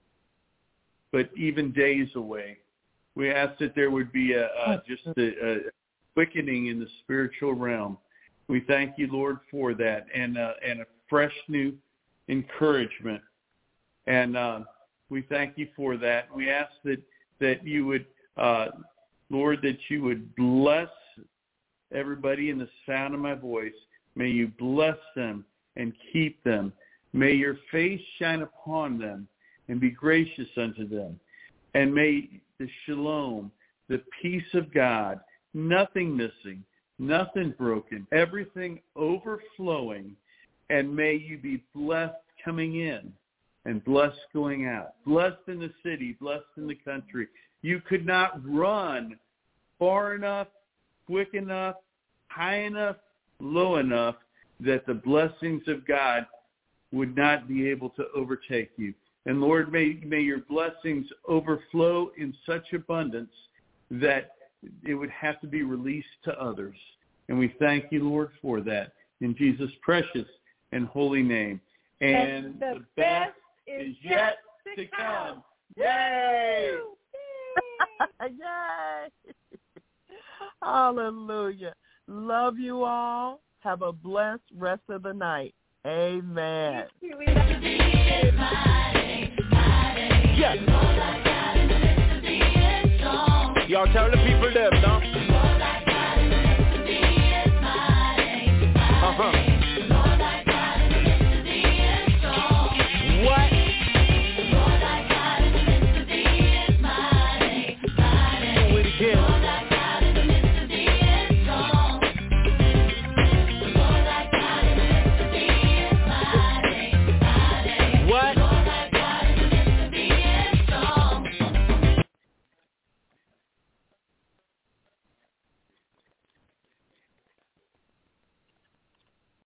but even days away. We ask that there would be a, a just a, a quickening in the spiritual realm. We thank you, Lord, for that, and uh, and a fresh new encouragement. And uh, we thank you for that. We ask that, that you would, uh, Lord, that you would bless everybody in the sound of my voice. May you bless them and keep them. May your face shine upon them and be gracious unto them. And may the shalom, the peace of God, nothing missing, nothing broken, everything overflowing, and may you be blessed coming in and blessed going out, blessed in the city, blessed in the country. You could not run far enough, quick enough, high enough, low enough that the blessings of God would not be able to overtake you. And Lord, may, may your blessings overflow in such abundance that it would have to be released to others. And we thank you, Lord, for that in Jesus' precious and holy name. And, and the, the best is yet to come. Yay! Yay! Hallelujah. Love you all. Have a blessed rest of the night. Amen. Yes. Y'all tell the people them, no?